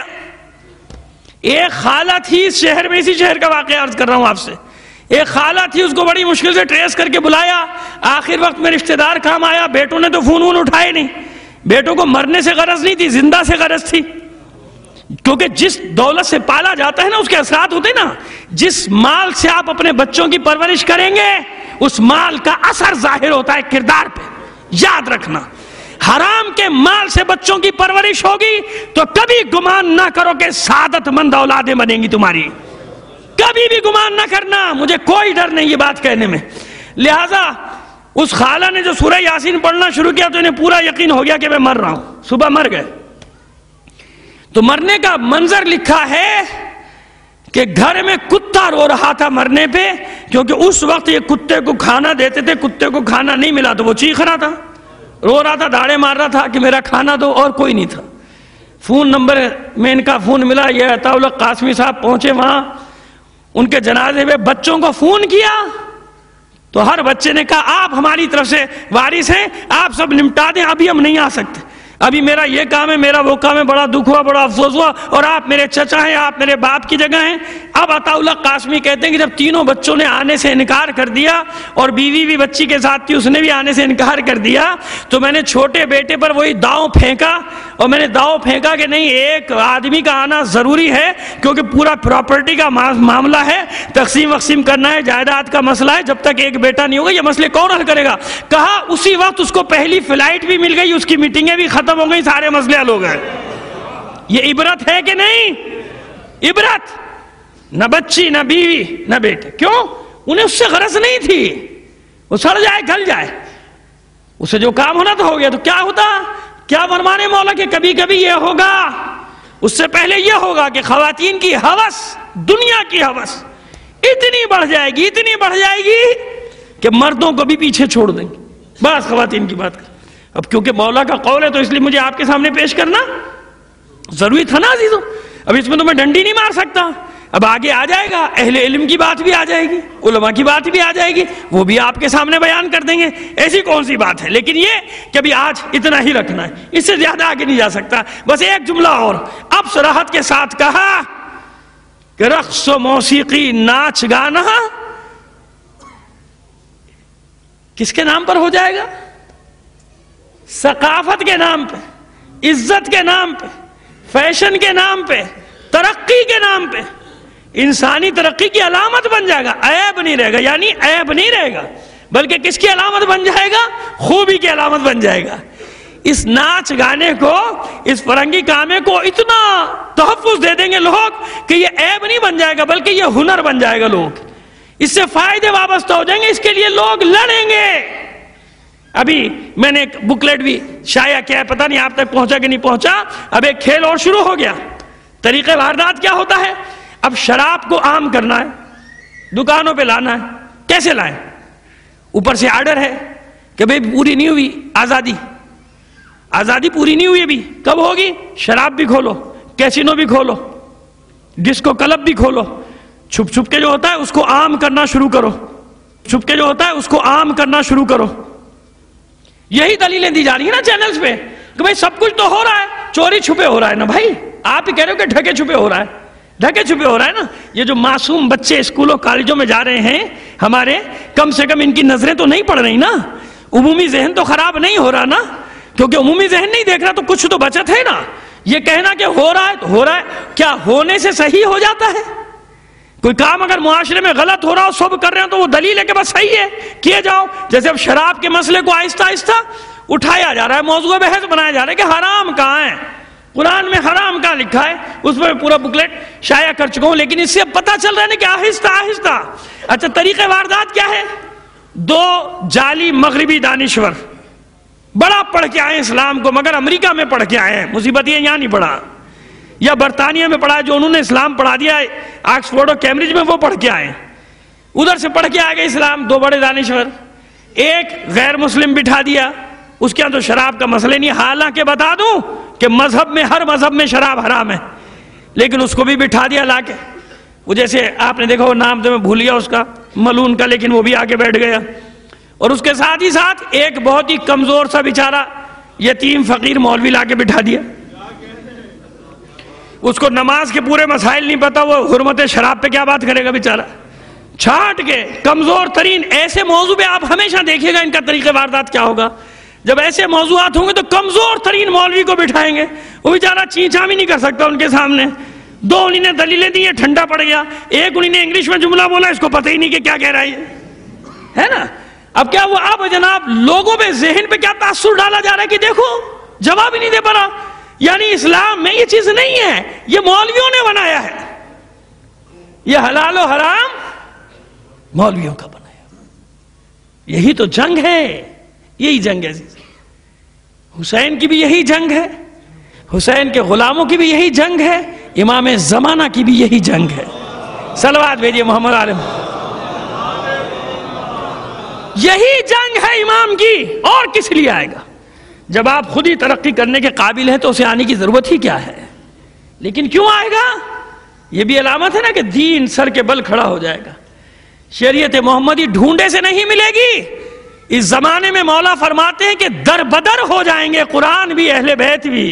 ایک خالہ تھی اس شہر میں، اسی شہر کا واقعہ عرض کر رہا ہوں آپ سے، ایک خالہ تھی، اس کو بڑی مشکل سے ٹریس کر کے بلایا، آخر وقت میں رشتہ دار کام آیا، بیٹوں نے تو فون اٹھائے نہیں، بیٹوں کو مرنے سے غرض نہیں تھی، زندہ سے غرض تھی، کیونکہ جس دولت سے پالا جاتا ہے نا، اس کے اثرات ہوتے ہیں نا، جس مال سے آپ اپنے بچوں کی پرورش کریں گے، اس مال کا اثر ظاہر ہوتا ہے کردار پہ، یاد رکھنا۔ حرام کے مال سے بچوں کی پرورش ہوگی تو کبھی گمان نہ کرو کہ سعادت مند اولادیں بنیں گی تمہاری، کبھی بھی گمان نہ کرنا، مجھے کوئی ڈر نہیں یہ بات کہنے میں۔ لہٰذا اس خالہ نے جو سورہ یاسین پڑھنا شروع کیا تو انہیں پورا یقین ہو گیا کہ میں مر رہا ہوں، صبح مر گئے۔ تو مرنے کا منظر لکھا ہے کہ گھر میں کتا رو رہا تھا مرنے پہ، کیونکہ اس وقت یہ کتے کو کھانا دیتے تھے، کتے کو کھانا نہیں ملا تو وہ چیخ رہا تھا، رو رہا تھا، داڑے مار رہا تھا کہ میرا کھانا دو، اور کوئی نہیں تھا۔ فون نمبر میں ان کا فون ملا، یہ عطاء الحق قاسمی صاحب پہنچے وہاں، ان کے جنازے میں بچوں کو فون کیا تو ہر بچے نے کہا آپ ہماری طرف سے وارث ہیں، آپ سب نمٹا دیں، ابھی ہم نہیں آ سکتے، ابھی میرا یہ کام ہے، میرا وہ کام ہے، بڑا دکھ ہوا، بڑا افسوس ہوا، اور آپ میرے چچا ہیں، آپ میرے باپ کی جگہ ہیں۔ اب عطاء الحق قاسمی کہتے ہیں کہ جب تینوں بچوں نے آنے سے انکار کر دیا اور بیوی بھی بچی کے ساتھ تھی، اس نے بھی آنے سے انکار کر دیا، تو میں نے چھوٹے بیٹے پر وہی داؤ پھینکا، اور میں نے داؤ پھینکا کہ نہیں، ایک آدمی کا آنا ضروری ہے، کیونکہ پورا پراپرٹی کا معاملہ ہے، تقسیم وقسیم کرنا ہے، جائیداد کا مسئلہ ہے، جب تک ایک بیٹا نہیں ہوگا یہ مسئلے کون حل کرے گا؟ کہا اسی وقت اس کو پہلی فلائٹ بھی مل گئی، اس کی میٹنگیں بھی ختم ہو گئی، سارے مسئلے حل ہو گئے۔ یہ عبرت ہے کہ نہیں؟ عبرت، نہ بچی، نہ بیوی، نہ بیٹے، کیوں؟ انہیں اس سے غرض نہیں تھی، وہ سڑ جائے گل جائے، اسے جو کام ہونا تو ہو گیا۔ تو کیا ہوتا؟ کیا فرمانے مولا کہ کبھی کبھی یہ ہوگا، اس سے پہلے یہ ہوگا کہ خواتین کی ہوس، دنیا کی ہوس اتنی بڑھ جائے گی، اتنی بڑھ جائے گی کہ مردوں کو بھی پیچھے چھوڑ دیں گے۔ بس خواتین کی بات کر، اب کیونکہ مولا کا قول ہے تو اس لیے مجھے آپ کے سامنے پیش کرنا ضروری تھا نا عزیزوں۔ اب اس میں تو میں ڈنڈی نہیں مار سکتا. اب آگے آ جائے گا، اہل علم کی بات بھی آ جائے گی، علماء کی بات بھی آ جائے گی، وہ بھی آپ کے سامنے بیان کر دیں گے. ایسی کون سی بات ہے؟ لیکن یہ کہ ابھی آج اتنا ہی رکھنا ہے، اس سے زیادہ آگے نہیں جا سکتا. بس ایک جملہ اور اب صراحت کے ساتھ کہا کہ رقص و موسیقی، ناچ گانا کس کے نام پر ہو جائے گا؟ ثقافت کے نام پہ، عزت کے نام پہ، فیشن کے نام پہ، ترقی کے نام پہ. انسانی ترقی کی علامت بن جائے گا، عیب نہیں رہے گا. یعنی عیب نہیں رہے گا بلکہ کس کی علامت بن جائے گا؟ خوبی کی علامت بن جائے گا. اس ناچ گانے کو، اس فرنگی کامے کو اتنا تحفظ دے دیں گے لوگ کہ یہ عیب نہیں بن جائے گا بلکہ یہ ہنر بن جائے گا. لوگ اس سے فائدے وابستہ ہو جائیں گے، اس کے لیے لوگ لڑیں گے. ابھی میں نے ایک بکلیٹ بھی شائع کیا ہے، پتہ نہیں آپ تک پہنچا کہ نہیں پہنچا. اب ایک کھیل اور شروع ہو گیا. طریقہ واردات کیا ہوتا ہے؟ اب شراب کو عام کرنا ہے، دکانوں پہ لانا ہے. کیسے لائیں؟ اوپر سے آرڈر ہے کہ بھئی پوری نہیں ہوئی آزادی پوری نہیں ہوئی ابھی. کب ہوگی؟ شراب بھی کھولو، کیسینو بھی کھولو، ڈسکو کلب بھی کھولو. چھپ چھپ کے جو ہوتا ہے اس کو عام کرنا شروع کرو، چھپ کے جو ہوتا ہے اس کو عام کرنا شروع کرو. یہی دلیلیں دی جا رہی ہیں نا چینلز پہ کہ بھئی سب کچھ تو ہو رہا ہے، چوری چھپے ہو رہا ہے نا بھائی. آپ ہی کہہ رہے ہو کہ ڈھکے چھپے ہو رہا ہے، ڈھکے چھپے ہو رہا ہے نا. یہ جو معصوم بچے اسکولوں کالجوں میں جا رہے ہیں ہمارے، کم سے کم ان کی نظریں تو نہیں پڑ رہی نا، عمومی ذہن تو خراب نہیں ہو رہا نا. کیونکہ عمومی ذہن نہیں دیکھ رہا تو کچھ تو بچت ہے نا. یہ کہنا کہ ہو رہا ہے تو ہو رہا ہے، کیا ہونے سے صحیح ہو جاتا ہے؟ کوئی کام اگر معاشرے میں غلط ہو رہا ہو، سب کر رہے ہیں تو وہ دلیل ہے کہ بس صحیح ہے، کیے جاؤ. جیسے اب شراب کے مسئلے کو آہستہ آہستہ اٹھایا جا رہا ہے، موضوع بحث بنایا جا رہا ہے کہ حرام کہاں ہے، قرآن میں حرام کہاں لکھا ہے. اس میں پورا بکلیٹ شائع کر چکا ہوں. لیکن اس سے اب پتہ چل رہا ہے کہ آہستہ آہستہ. اچھا طریقہ واردات کیا ہے؟ دو جعلی مغربی دانشور بڑا پڑھ کے آئے اسلام کو، مگر امریکہ میں پڑھ کے آئے ہیں. مصیبت یہ یہاں نہیں پڑھا، یا برطانیہ میں پڑھا، جو انہوں نے اسلام پڑھا دیا ہے آکسفورڈ اور کیمبرج میں، وہ پڑھ کے آئے ہیں. ادھر سے پڑھ کے آ گئے اسلام. دو بڑے دانشور، ایک غیر مسلم بٹھا دیا، اس کے یہاں تو شراب کا مسئلہ نہیں. حالانکہ بتا دوں کہ مذہب میں، ہر مذہب میں شراب حرام ہے، لیکن اس کو بھی بٹھا دیا لا کے. وہ جیسے آپ نے دیکھا، وہ نام تو میں بھول گیا اس کا، ملون کا، لیکن وہ بھی آ کے بیٹھ گیا. اور اس کے ساتھ ہی ساتھ ایک بہت ہی کمزور سا بیچارہ یتیم فقیر مولوی لا کے بٹھا دیا. اس کو نماز کے پورے مسائل نہیں پتا، وہ حرمت شراب پہ کیا بات کرے گا بیچارہ. چھانٹ کے کمزور ترین ایسے موضوع پہ آپ ہمیشہ دیکھیے گا ان کا طریقہ واردات کیا ہوگا. جب ایسے موضوعات ہوں گے تو کمزور ترین مولوی کو بٹھائیں گے، وہ بیچارہ چینچا بھی نہیں کر سکتا ان کے سامنے. دو انہوں نے دلیلیں دی، ٹھنڈا پڑ گیا. ایک انہوں نے انگلش میں جملہ بولا، اس کو پتہ ہی نہیں کہ کیا کہہ رہا ہے نا. اب کیا وہ اب جناب لوگوں پہ ذہن پہ کیا تاثر ڈالا جا رہا ہے کہ دیکھو جواب ہی نہیں دے پا رہا. یعنی اسلام میں یہ چیز نہیں ہے، یہ مولویوں نے بنایا ہے. یہ حلال و حرام مولویوں کا بنایا. یہی تو جنگ ہے، یہی جنگ ہے. حسین کی بھی یہی جنگ ہے، حسین کے غلاموں کی بھی یہی جنگ ہے، امام زمانہ کی بھی یہی جنگ ہے. صلوات بھیجئے محمد عالم. یہی جنگ ہے امام کی، اور کس لیے آئے گا؟ جب آپ خود ہی ترقی کرنے کے قابل ہیں تو اسے آنے کی ضرورت ہی کیا ہے؟ لیکن کیوں آئے گا؟ یہ بھی علامت ہے نا کہ دین سر کے بل کھڑا ہو جائے گا. شریعت محمدی ڈھونڈے سے نہیں ملے گی. اس زمانے میں مولا فرماتے ہیں کہ در بدر ہو جائیں گے قرآن بھی، اہل بیت بھی.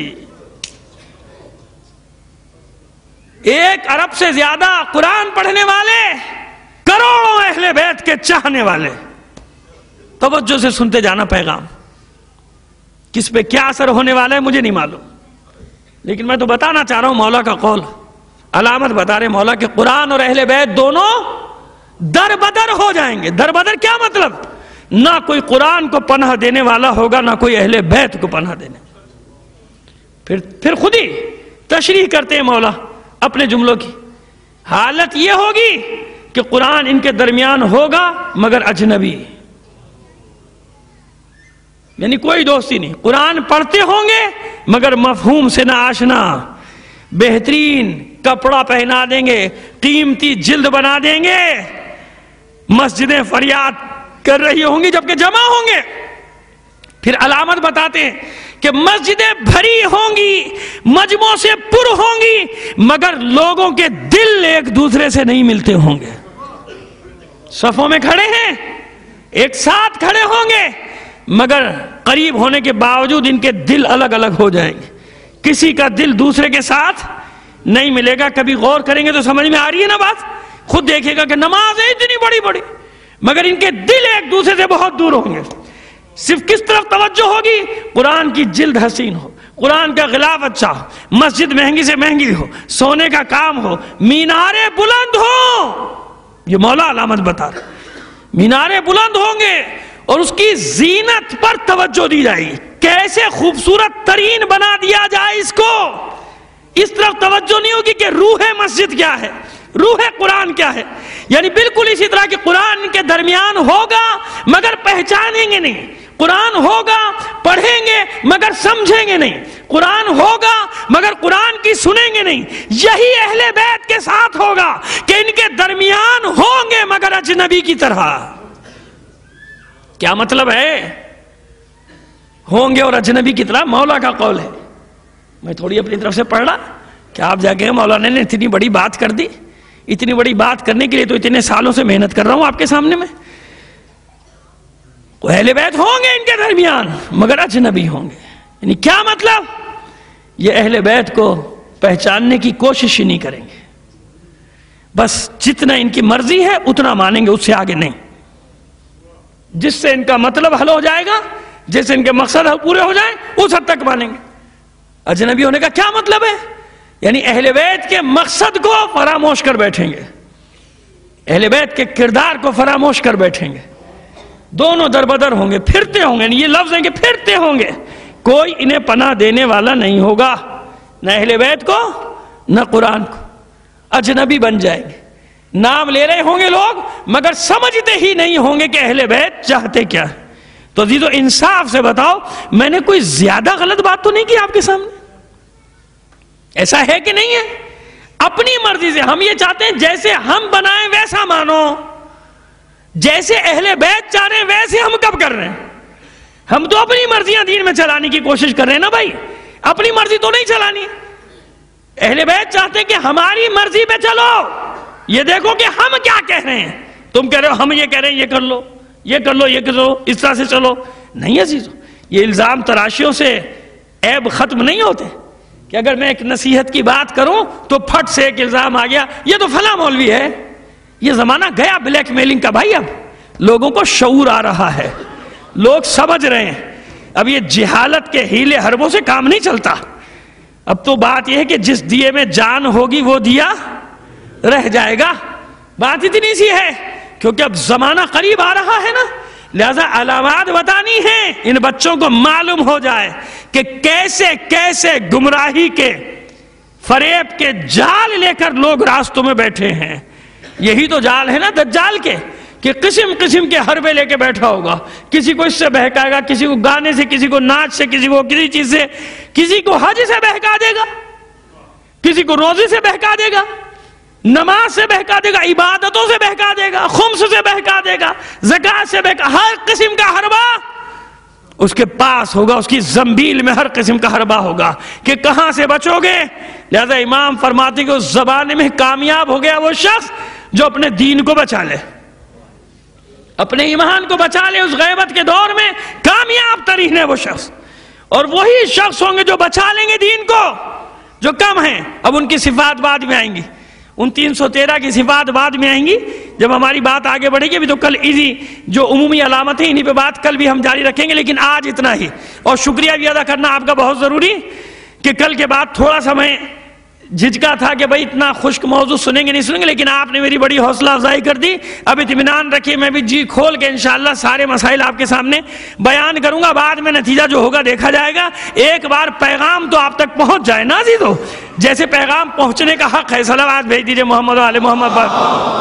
1 ارب سے زیادہ قرآن پڑھنے والے، کروڑوں اہل بیت کے چاہنے والے. توجہ سے سنتے جانا پیغام. کس پہ کیا اثر ہونے والا ہے مجھے نہیں معلوم، لیکن میں تو بتانا چاہ رہا ہوں مولا کا قول. علامت بتا رہے مولا کہ قرآن اور اہل بیت دونوں در بدر ہو جائیں گے. در بدر کیا مطلب؟ نہ کوئی قرآن کو پناہ دینے والا ہوگا، نہ کوئی اہل بیت کو پناہ دینے. پھر خود ہی تشریح کرتے ہیں مولا اپنے جملوں کی. حالت یہ ہوگی کہ قرآن ان کے درمیان ہوگا مگر اجنبی، یعنی کوئی دوستی نہیں. قرآن پڑھتے ہوں گے مگر مفہوم سے نہ آشنا. بہترین کپڑا پہنا دیں گے، قیمتی جلد بنا دیں گے، مسجدیں فریاد کر رہی ہوں گی جبکہ جمع ہوں گے. پھر علامت بتاتے ہیں کہ مسجدیں بھری ہوں گی، مجمعوں سے پر ہوں گی، مگر لوگوں کے دل ایک دوسرے سے نہیں ملتے ہوں گے۔ صفوں میں کھڑے ہیں، ایک ساتھ کھڑے ہوں گے، مگر قریب ہونے کے باوجود ان کے دل الگ الگ ہو جائیں گے، کسی کا دل دوسرے کے ساتھ نہیں ملے گا۔ کبھی غور کریں گے تو سمجھ میں آ رہی ہے نا بات؟ خود دیکھے گا کہ نماز ہے اتنی بڑی بڑی، مگر ان کے دل ایک دوسرے سے بہت دور ہوں گے۔ صرف کس طرف توجہ ہوگی؟ قرآن کی جلد حسین ہو، قرآن کا غلاف اچھا ہو، مسجد مہنگی سے مہنگی ہو، سونے کا کام ہو، میناریں بلند ہو۔ یہ مولا علامت بتا رہے، میناریں بلند ہوں گے اور اس کی زینت پر توجہ دی جائے گی، کیسے خوبصورت ترین بنا دیا جائے اس کو، اس طرف توجہ نہیں ہوگی کہ روح مسجد کیا ہے، روح قرآن کیا ہے۔ یعنی بالکل اسی طرح کہ قرآن کے درمیان ہوگا مگر پہچانیں گے نہیں، قرآن ہوگا پڑھیں گے مگر سمجھیں گے نہیں، قرآن ہوگا مگر قرآن کی سنیں گے نہیں۔ یہی اہل بیت کے ساتھ ہوگا کہ ان کے درمیان ہوں گے مگر اجنبی کی طرح۔ کیا مطلب ہے؟ ہوں گے اور اجنبی کی طرح، مولا کا قول ہے۔ میں تھوڑی اپنی طرف سے پڑھ رہا کہ آپ جا کے مولانا نے اتنی بڑی بات کر دی، اتنی بڑی بات کرنے کے لیے تو اتنے سالوں سے محنت کر رہا ہوں آپ کے سامنے میں۔ اہل بیت ہوں گے ان کے درمیان مگر اجنبی ہوں گے، یعنی کیا مطلب؟ یہ اہل بیت کو پہچاننے کی کوشش ہی نہیں کریں گے، بس جتنا ان کی مرضی ہے اتنا مانیں گے، اس سے آگے نہیں۔ جس سے ان کا مطلب حل ہو جائے گا، جس سے ان کے مقصد پورے ہو جائیں اس حد تک مانیں گے۔ اجنبی ہونے کا کیا مطلب ہے؟ یعنی اہل بیت کے مقصد کو فراموش کر بیٹھیں گے، اہل بیت کے کردار کو فراموش کر بیٹھیں گے، دونوں در بدر ہوں گے، پھرتے ہوں گے۔ یہ لفظ ہے کہ پھرتے ہوں گے، کوئی انہیں پناہ دینے والا نہیں ہوگا، نہ اہل بیت کو نہ قرآن کو، اجنبی بن جائیں گے۔ نام لے رہے ہوں گے لوگ مگر سمجھتے ہی نہیں ہوں گے کہ اہل بیت چاہتے کیا ہے۔ تو عزیزو انصاف سے بتاؤ، میں نے کوئی زیادہ غلط بات تو نہیں کی آپ کے سامنے؟ ایسا ہے کہ نہیں ہے؟ اپنی مرضی سے ہم یہ چاہتے ہیں جیسے ہم بنائیں ویسا مانو، جیسے اہل بیت چاہ رہے ہیں ویسے ہم کب کر رہے ہیں؟ ہم تو اپنی مرضیاں دین میں چلانے کی کوشش کر رہے ہیں نا بھائی، اپنی مرضی تو نہیں چلانی۔ اہل بیت چاہتے ہیں کہ ہماری مرضی پہ چلو، یہ دیکھو کہ ہم کیا کہہ رہے ہیں، تم کہہ رہے ہو ہم یہ کہہ رہے ہیں یہ کر لو، یہ کر لو، یہ کر لو، اس طرح سے چلو۔ نہیں عزیزو، یہ الزام تراشیوں سے عیب ختم نہیں ہوتے کہ اگر میں ایک نصیحت کی بات کروں تو پھٹ سے ایک الزام آ گیا یہ تو فلاں مولوی ہے۔ یہ زمانہ گیا بلیک میلنگ کا بھائی، اب لوگوں کو شعور آ رہا ہے، لوگ سمجھ رہے ہیں، اب یہ جہالت کے ہیلے حربوں سے کام نہیں چلتا۔ اب تو بات یہ ہے کہ جس دیے میں جان ہوگی وہ دیا رہ جائے گا، بات اتنی سی ہے، کیونکہ اب زمانہ قریب آ رہا ہے نا، لہذا علامات بتانی ہیں، ان بچوں کو معلوم ہو جائے کہ کیسے کیسے گمراہی کے فریب کے جال لے کر لوگ راستوں میں بیٹھے ہیں۔ یہی تو جال ہے نا دجال کے، کہ قسم قسم کے حربے لے کے بیٹھا ہوگا، کسی کو اس سے بہکائے گا، کسی کو گانے سے، کسی کو ناچ سے، کسی کو کسی چیز سے، کسی کو حج سے بہکا دے گا، کسی کو روزے سے بہکا دے گا، نماز سے بہکا دے گا، عبادتوں سے بہکا دے گا، خمس سے بہکا دے گا، زکوٰۃ سے بہکا، ہر قسم کا حربہ اس کے پاس ہوگا، اس کی زنبیل میں ہر قسم کا حربہ ہوگا کہ کہاں سے بچو گے۔ لہذا امام فرماتے کہ اس زمانے میں کامیاب ہو گیا وہ شخص جو اپنے دین کو بچا لے، اپنے ایمان کو بچا لے۔ اس غیبت کے دور میں کامیاب ترین ہے وہ شخص، اور وہی شخص ہوں گے جو بچا لیں گے دین کو، جو کم ہیں۔ اب ان کی صفات بعد میں آئیں گی، ان 313 کی صفات بعد میں آئیں گی جب ہماری بات آگے بڑھے گی۔ ابھی تو کل ایزی جو عمومی علامت ہیں انہی پہ بات کل بھی ہم جاری رکھیں گے، لیکن آج اتنا ہی۔ اور شکریہ بھی ادا کرنا آپ کا بہت ضروری کہ کل کے بعد تھوڑا سا میں جھجکا تھا کہ بھائی اتنا خشک موضوع سنیں گے نہیں سنیں گے، لیکن آپ نے میری بڑی حوصلہ افزائی کر دی۔ اب اطمینان رکھیے، میں بھی جی کھول کے انشاءاللہ سارے مسائل آپ کے سامنے بیان کروں گا، بعد میں نتیجہ جو ہوگا دیکھا جائے گا۔ ایک بار پیغام تو آپ تک پہنچ جائے نا عزیزو، جیسے پیغام پہنچنے کا حق ہے۔ صلوات بھیج دیجئے محمد و آل محمد پر۔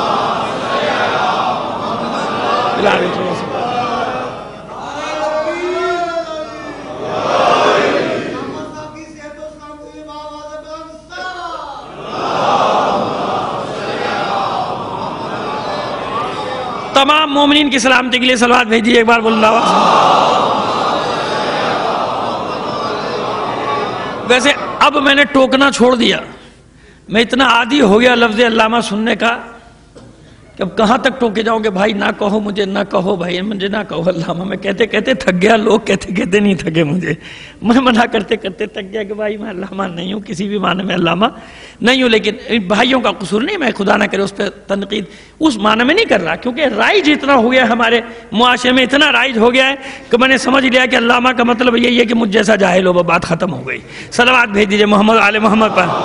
تمام مومنین کی سلامتی کے لیے صلوات بھیجیے، ایک بار بول اللہ ویسے اب میں نے ٹوکنا چھوڑ دیا، میں اتنا عادی ہو گیا لفظ علامہ سننے کا کہ اب کہاں تک ٹوکے جاؤں گے بھائی، نہ کہو مجھے، نہ کہو بھائی مجھے، نہ کہو علامہ۔ میں کہتے کہتے تھک گیا، لوگ کہتے کہتے نہیں تھکے مجھے، میں منع کرتے کرتے تھک گیا کہ بھائی میں علامہ نہیں ہوں، کسی بھی معنی میں علامہ نہیں ہوں۔ لیکن بھائیوں کا قصور نہیں، میں خدا نہ کرے اس پہ تنقید اس معنی میں نہیں کر رہا، کیونکہ رائج اتنا ہو گیا ہے ہمارے معاشرے میں، اتنا رائج ہو گیا ہے کہ میں نے سمجھ لیا کہ علامہ کا مطلب یہی ہے کہ مجھ جیسا جاہل ہو، بات ختم ہو گئی۔ صلوات بھیج دیجئے محمد آل محمد پر۔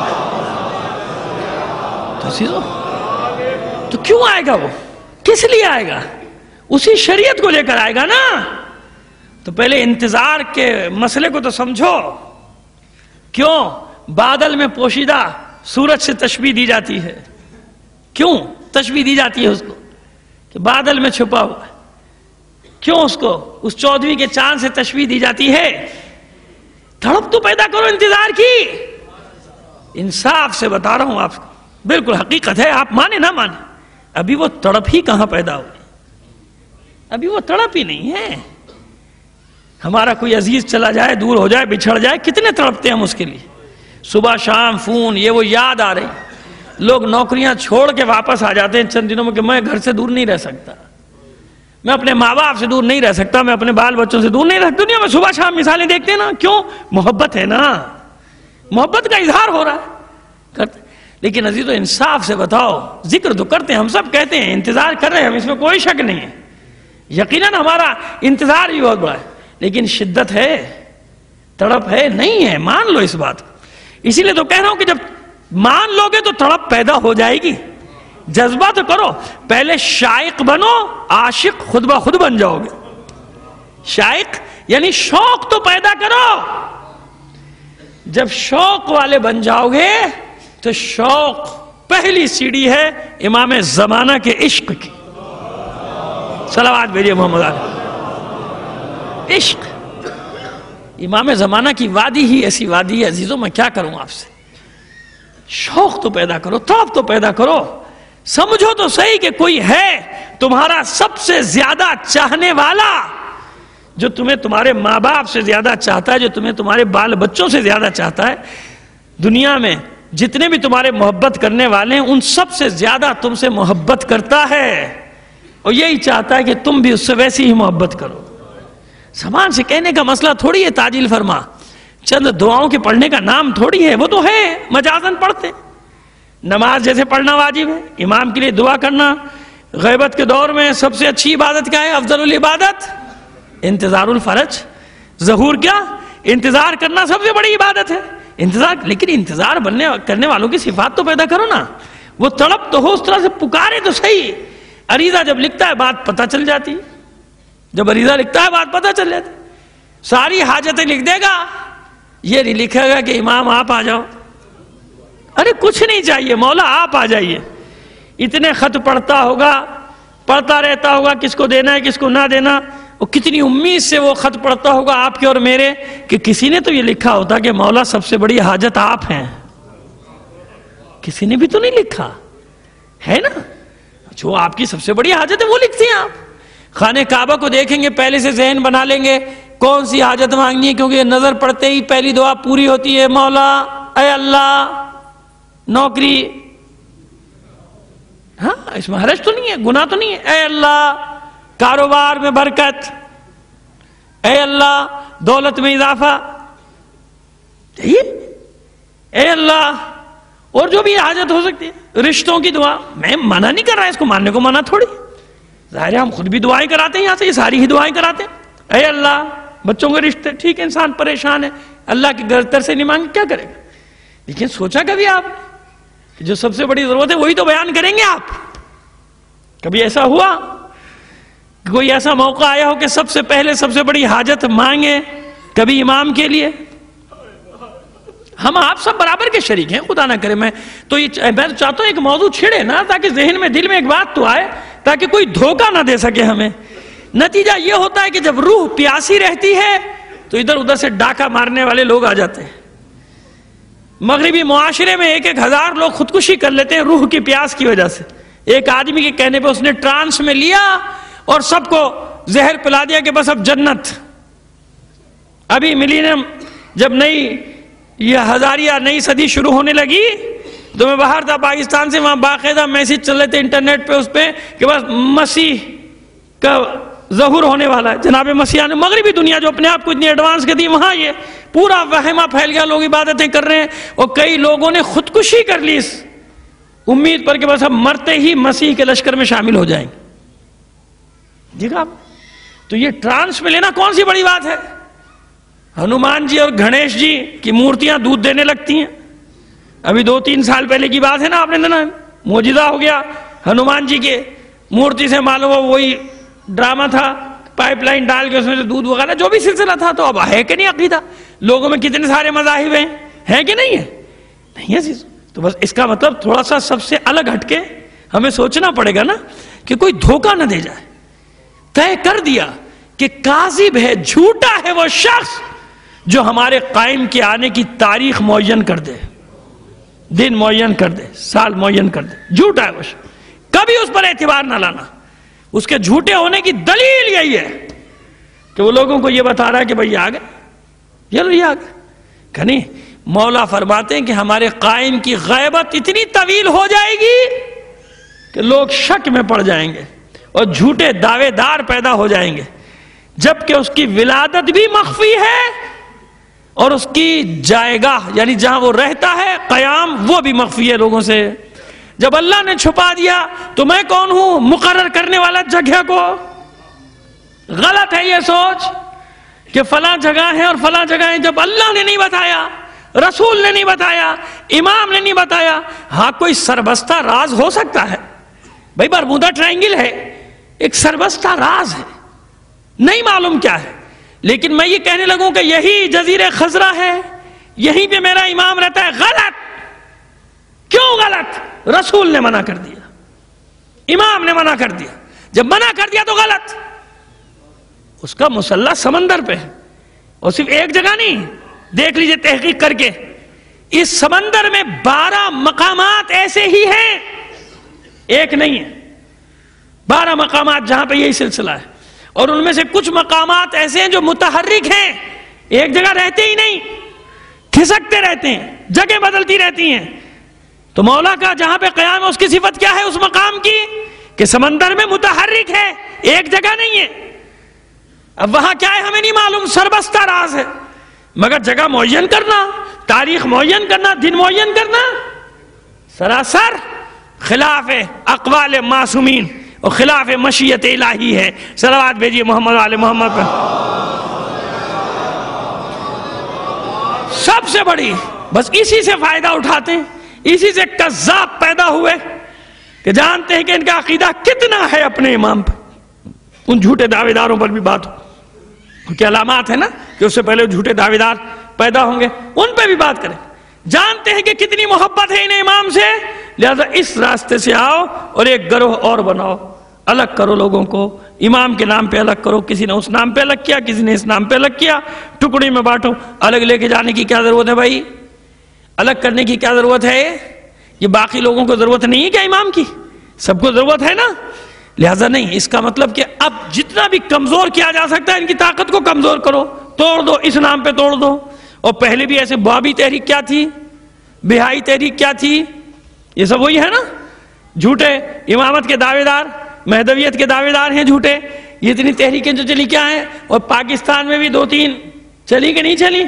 تو کیوں آئے گا وہ؟ کس لیے آئے گا؟ اسی شریعت کو لے کر آئے گا نا۔ تو پہلے انتظار کے مسئلے کو تو سمجھو۔ کیوں بادل میں پوشیدہ سورج سے تشبیہ دی جاتی ہے؟ کیوں تشبیہ دی جاتی ہے اس کو کہ بادل میں چھپا ہوا ہے؟ کیوں اس کو اس 14ویں کے چاند سے تشبیہ دی جاتی ہے؟ تڑپ تو پیدا کرو انتظار کی۔ انصاف سے بتا رہا ہوں آپ کو، بالکل حقیقت ہے، آپ مانے نہ مانے، ابھی وہ تڑپ ہی کہاں پیدا ہوئی؟ ابھی وہ تڑپ ہی نہیں ہے۔ ہمارا کوئی عزیز چلا جائے، دور ہو جائے، بچھڑ جائے، کتنے تڑپتے ہیں ہم اس کے لیے، صبح شام فون، یہ وہ یاد آ رہی۔ لوگ نوکریاں چھوڑ کے واپس آ جاتے ہیں چند دنوں میں کہ میں گھر سے دور نہیں رہ سکتا، میں اپنے ماں باپ سے دور نہیں رہ سکتا، میں اپنے بال بچوں سے دور نہیں رہ سکتا۔ دنیا میں صبح شام مثالیں دیکھتے ہیں نا، کیوں؟ محبت ہے نا، محبت کا اظہار ہو رہا ہے۔ لیکن عزیزو انصاف سے بتاؤ، ذکر تو کرتے ہیں، ہم سب کہتے ہیں، انتظار کر رہے ہیں ہم، اس میں کوئی شک نہیں ہے، یقیناً ہمارا انتظار بھی بہت بڑا ہے، لیکن شدت ہے، تڑپ ہے نہیں ہے، مان لو اس بات کو۔ اسی لیے تو کہہ رہا ہوں کہ جب مان لو گے تو تڑپ پیدا ہو جائے گی۔ جذبہ تو کرو، پہلے شائق بنو، عاشق خود بخود بن جاؤ گے۔ شائق یعنی شوق تو پیدا کرو، جب شوق والے بن جاؤ گے تو شوق پہلی سیڑھی ہے امام زمانہ کے عشق کی۔ صلوات بھیجئے محمد علیہ۔ عشق امام زمانہ کی وادی ہی ایسی وادی ہے عزیزوں، میں کیا کروں آپ سے۔ شوق تو پیدا کرو، تڑپ تو پیدا کرو، سمجھو تو صحیح کہ کوئی ہے تمہارا سب سے زیادہ چاہنے والا، جو تمہیں تمہارے ماں باپ سے زیادہ چاہتا ہے، جو تمہیں تمہارے بال بچوں سے زیادہ چاہتا ہے۔ دنیا میں جتنے بھی تمہارے محبت کرنے والے ہیں ان سب سے زیادہ تم سے محبت کرتا ہے، اور یہی چاہتا ہے کہ تم بھی اس سے ویسی ہی محبت کرو۔ زبان سے کہنے کا مسئلہ تھوڑی ہے تعجیل فرما، چند دعاؤں کے پڑھنے کا نام تھوڑی ہے، وہ تو ہے مجازن پڑھتے۔ نماز جیسے پڑھنا واجب ہے، امام کے لیے دعا کرنا غیبت کے دور میں سب سے اچھی عبادت کیا ہے؟ افضل العبادت انتظار الفرج۔ ظہور کیا؟ انتظار کرنا سب سے بڑی عبادت ہے۔ انتظار، لیکن انتظار کرنے والوں کی صفات تو پیدا کرو نا، وہ تڑپ تو ہو، اس طرح سے پکارے تو صحیح۔ عریضہ جب لکھتا ہے بات پتہ چل جاتی، جب عریضہ لکھتا ہے بات پتہ چل جاتی، ساری حاجتیں لکھ دے گا، یہ نہیں لکھے گا کہ امام آپ آ جاؤ، ارے کچھ نہیں چاہیے، مولا آپ آ جائیے۔ اتنے خط پڑھتا ہوگا، پڑھتا رہتا ہوگا، کس کو دینا ہے کس کو نہ دینا، وہ کتنی امید سے وہ خط پڑھتا ہوگا آپ کے اور میرے، کہ کسی نے تو یہ لکھا ہوتا کہ مولا سب سے بڑی حاجت آپ ہیں۔ کسی نے بھی تو نہیں لکھا ہے نا، جو آپ کی سب سے بڑی حاجت ہے وہ لکھتے ہیں آپ۔ خانہ کعبہ کو دیکھیں گے، پہلے سے ذہن بنا لیں گے کون سی حاجت مانگنی ہے، کیونکہ نظر پڑتے ہی پہلی دعا پوری ہوتی ہے، مولا اے اللہ نوکری، ہاں اس میں حرج تو نہیں ہے، گناہ تو نہیں ہے، اے اللہ کاروبار میں برکت، اے اللہ دولت میں اضافہ، اے اللہ، اور جو بھی حاجت ہو سکتی ہے، رشتوں کی دعا۔ میں منع نہیں کر رہا، اس کو ماننے کو منع تھوڑی، ظاہر ہے ہم خود بھی دعائیں کراتے ہیں، یہاں سے یہ ساری ہی دعائیں کراتے ہیں۔ اے اللہ بچوں کے رشتے، ٹھیک ہے انسان پریشان ہے، اللہ کے گھر سے نہیں مانگے کیا کرے گا، لیکن سوچا کبھی آپ جو سب سے بڑی ضرورت ہے وہی تو بیان کریں گے آپ؟ کبھی ایسا ہوا کہ کوئی ایسا موقع آیا ہو کہ سب سے پہلے سب سے بڑی حاجت مانگے کبھی امام کے لیے؟ ہم آپ سب برابر کے شریک ہیں، خدا نہ کرے میں تو چاہتا ہوں ایک موضوع چھڑے نا، تاکہ ذہن میں دل میں ایک بات تو آئے، تاکہ کوئی دھوکہ نہ دے سکے ہمیں۔ نتیجہ یہ ہوتا ہے کہ جب روح پیاسی رہتی ہے تو ادھر ادھر سے ڈاکہ مارنے والے لوگ آ جاتے ہیں۔ مغربی معاشرے میں 1,000 لوگ خودکشی کر لیتے ہیں روح کی پیاس کی وجہ سے۔ ایک آدمی کے کہنے پہ اس نے ٹرانس میں لیا اور سب کو زہر پلا دیا کہ بس اب جنت۔ ابھی ملینیم جب نئی یہ ہزاریہ نئی صدی شروع ہونے لگی تو میں باہر تھا پاکستان سے، وہاں باقاعدہ میسج چل رہے تھے انٹرنیٹ پہ، اس پہ کہ بس مسیح کا ظہور ہونے والا ہے، جناب مسیح نے مغربی دنیا جو اپنے آپ کو اتنی ایڈوانس کر دی، وہاں یہ پورا وہمہ پھیل گیا، لوگ عبادتیں کر رہے ہیں، اور کئی لوگوں نے خودکشی کر لی اس امید پر کہ بس ہم مرتے ہی مسیح کے لشکر میں شامل ہو جائیں گے۔ دیکھا تو یہ ٹرانس میں لینا کون سی بڑی بات ہے؟ ہنومان جی اور گنیش جی کی مورتیاں دودھ دینے لگتی ہیں، ابھی 2-3 سال پہلے کی بات ہے نا، آپ نے دینا معجزہ ہو گیا ہنومان جی کے مورتی سے، معلوم ہو وہی ڈرامہ تھا، پائپ لائن ڈال کے اس میں سے دودھ وغیرہ جو بھی سلسلہ تھا۔ تو اب ہے کہ نہیں عقیدہ؟ لوگوں میں کتنے سارے مذاہب ہیں کہ نہیں ہے؟ نہیں ہے چیز۔ تو بس اس کا مطلب تھوڑا سا سب سے الگ ہٹ کے ہمیں سوچنا پڑے گا نا کہ کوئی دھوکہ نہ دے جائے۔ طے کر دیا کہ کاذب ہے، جھوٹا ہے وہ شخص جو ہمارے قائم کے آنے کی تاریخ معین کر دے، دن معین کر دے، سال معین کر دے، جھوٹا ہے وہ شخص، کبھی اس پر اعتبار نہ لانا۔ اس کے جھوٹے ہونے کی دلیل یہی ہے کہ وہ لوگوں کو یہ بتا رہا ہے کہ بھئی آ گئے، چلو یہ آ گئے کہ نہیں۔ مولا فرماتے ہیں کہ ہمارے قائم کی غیبت اتنی طویل ہو جائے گی کہ لوگ شک میں پڑ جائیں گے اور جھوٹے دعوے دار پیدا ہو جائیں گے، جبکہ اس کی ولادت بھی مخفی ہے اور اس کی جائیگاہ یعنی جہاں وہ رہتا ہے قیام وہ بھی مخفی ہے لوگوں سے۔ جب اللہ نے چھپا دیا تو میں کون ہوں مقرر کرنے والا جگہ کو؟ غلط ہے یہ سوچ کہ فلاں جگہ ہے اور فلاں جگہ ہے، جب اللہ نے نہیں بتایا، رسول نے نہیں بتایا، امام نے نہیں بتایا۔ ہاں کوئی سربستہ راز ہو سکتا ہے، بھائی برمودا ٹرائنگل ہے، ایک سربستہ راز ہے، نہیں معلوم کیا ہے، لیکن میں یہ کہنے لگوں کہ یہی جزیرہ خضرا ہے، یہیں پہ میرا امام رہتا ہے، غلط۔ کیوں غلط؟ رسول نے منع کر دیا، امام نے منع کر دیا، جب منع کر دیا تو غلط۔ اس کا مسلح سمندر پہ ہے، اور صرف ایک جگہ نہیں، دیکھ لیجئے تحقیق کر کے، اس سمندر میں 12 مقامات ایسے ہی ہیں، ایک نہیں ہے، 12 مقامات جہاں پہ یہی سلسلہ ہے، اور ان میں سے کچھ مقامات ایسے ہیں جو متحرک ہیں، ایک جگہ رہتے ہی نہیں، کھسکتے رہتے ہیں، جگہ بدلتی رہتی ہیں۔ تو مولا کا جہاں پہ قیام ہے اس کی صفت کیا ہے اس مقام کی؟ کہ سمندر میں متحرک ہے، ایک جگہ نہیں ہے۔ اب وہاں کیا ہے ہمیں نہیں معلوم، سربستہ راز ہے، مگر جگہ معین کرنا، تاریخ معین کرنا، دن معین کرنا سراسر خلاف اقوال معصومین اور خلاف مشیت الہی ہے۔ صلوات بھیجیے محمد وآل محمد پر۔ سب سے بڑی بس اسی سے فائدہ اٹھاتے ہیں، اسی سے کذاب پیدا ہوئے کہ جانتے ہیں کہ ان کا عقیدہ کتنا ہے اپنے امام پر۔ ان جھوٹے دعوے داروں پر بھی بات ہو کہ علامات ہے نا کہ اس سے پہلے جھوٹے دعوے دار پیدا ہوں گے، ان پہ بھی بات کریں۔ جانتے ہیں کہ کتنی محبت ہے انہیں امام سے، لہذا اس راستے سے آؤ اور ایک گروہ اور بناؤ، الگ کرو لوگوں کو، امام کے نام پہ الگ کرو، کسی نے اس نام پہ الگ کیا، کسی نے اس نام پہ الگ کیا، ٹکڑی میں بانٹو۔ الگ لے کے جانے کی کیا ضرورت ہے بھائی؟ الگ کرنے کی کیا ضرورت ہے؟ یہ باقی لوگوں کو ضرورت نہیں ہے کیا امام کی؟ سب کو ضرورت ہے نا، لہذا نہیں۔ اس کا مطلب کہ اب جتنا بھی کمزور کیا جا سکتا ہے ان کی طاقت کو کمزور کرو، توڑ دو، اس نام پہ توڑ دو۔ اور پہلے بھی ایسے بابی تحریک کیا تھی، بہائی تحریک کیا تھی، یہ سب وہی ہے نا، جھوٹے امامت کے دعوے دار، مہدویت کے دعوے دار ہیں جھوٹے۔ یہ اتنی تحریکیں جو چلی کیا ہیں، اور پاکستان میں بھی 2-3 چلی کہ نہیں چلی،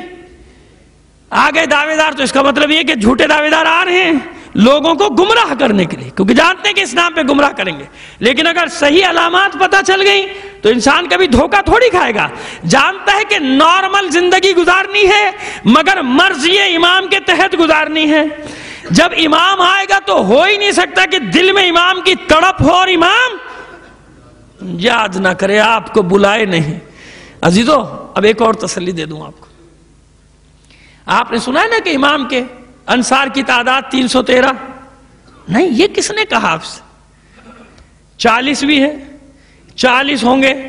آ گئے دعوے دار۔ تو اس کا مطلب یہ کہ جھوٹے دعوے دار آ رہے ہیں لوگوں کو گمراہ کرنے کے لیے، کیونکہ جانتے ہیں کہ اس نام پہ گمراہ کریں گے۔ لیکن اگر صحیح علامات پتہ چل گئی تو انسان کبھی دھوکہ تھوڑی کھائے گا، جانتا ہے کہ نارمل زندگی گزارنی ہے مگر مرضی امام کے تحت گزارنی ہے۔ جب امام آئے گا تو ہو ہی نہیں سکتا کہ دل میں امام کی تڑپ ہو اور امام یاد نہ کرے، آپ کو بلائے نہیں۔ عزیزو اب ایک اور تسلی دے دوں آپ کو، آپ نے سنا ہے نا کہ امام کے انصار کی تعداد 313؟ نہیں، یہ کس نے کہا آپ سے؟ 40 بھی ہے، 40 ہوں گے،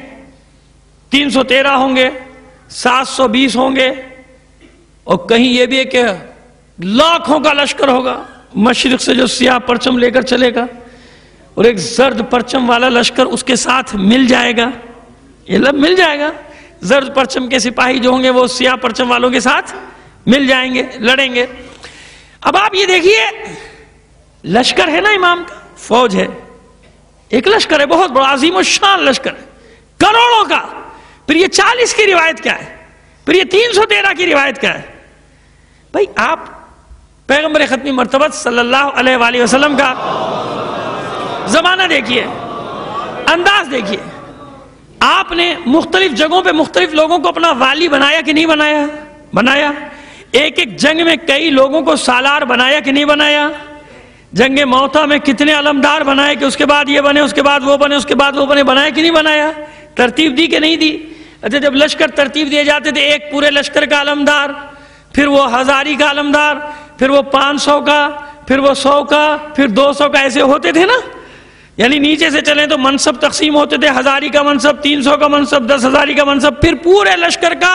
313 ہوں گے، 720 ہوں گے، اور کہیں یہ بھی ہے کہ لاکھوں کا لشکر ہوگا، مشرق سے جو سیاہ پرچم لے کر چلے گا اور ایک زرد پرچم والا لشکر اس کے ساتھ مل جائے گا۔ یہ لب مل جائے گا، زرد پرچم کے سپاہی جو ہوں گے وہ سیاہ پرچم والوں کے ساتھ مل جائیں گے، لڑیں گے۔ اب آپ یہ دیکھیے، لشکر ہے نا امام کا، فوج ہے، ایک لشکر ہے بہت بڑا عظیم الشان لشکر ہے کروڑوں کا، پھر یہ 40 کی روایت کیا ہے، پھر یہ 313 کی روایت کیا ہے؟ بھائی آپ پیغمبر ختمی مرتبت صلی اللہ علیہ وآلہ وسلم کا زمانہ دیکھیے، انداز دیکھیے، آپ نے مختلف جگہوں پہ مختلف لوگوں کو اپنا والی بنایا کہ نہیں بنایا؟ بنایا۔ ایک ایک جنگ میں کئی لوگوں کو سالار بنایا کہ نہیں بنایا؟ جنگ موتا میں کتنے علمدار بنائے کہ اس کے بعد یہ بنے، اس کے بعد وہ بنے، اس کے بعد وہ بنے، بنایا کہ نہیں بنایا؟ ترتیب دی کہ نہیں دی؟ اچھا جب لشکر ترتیب دیے جاتے تھے، ایک پورے لشکر کا علمدار، پھر وہ 1000 کا علمدار، پھر وہ 500 کا، پھر وہ 100 کا، پھر 200 کا، ایسے ہوتے تھے نا؟ یعنی نیچے سے چلیں تو منصب تقسیم ہوتے تھے، 1000 کا منصب، 300 کا منصب، 10,000 کا منصب، پھر پورے لشکر کا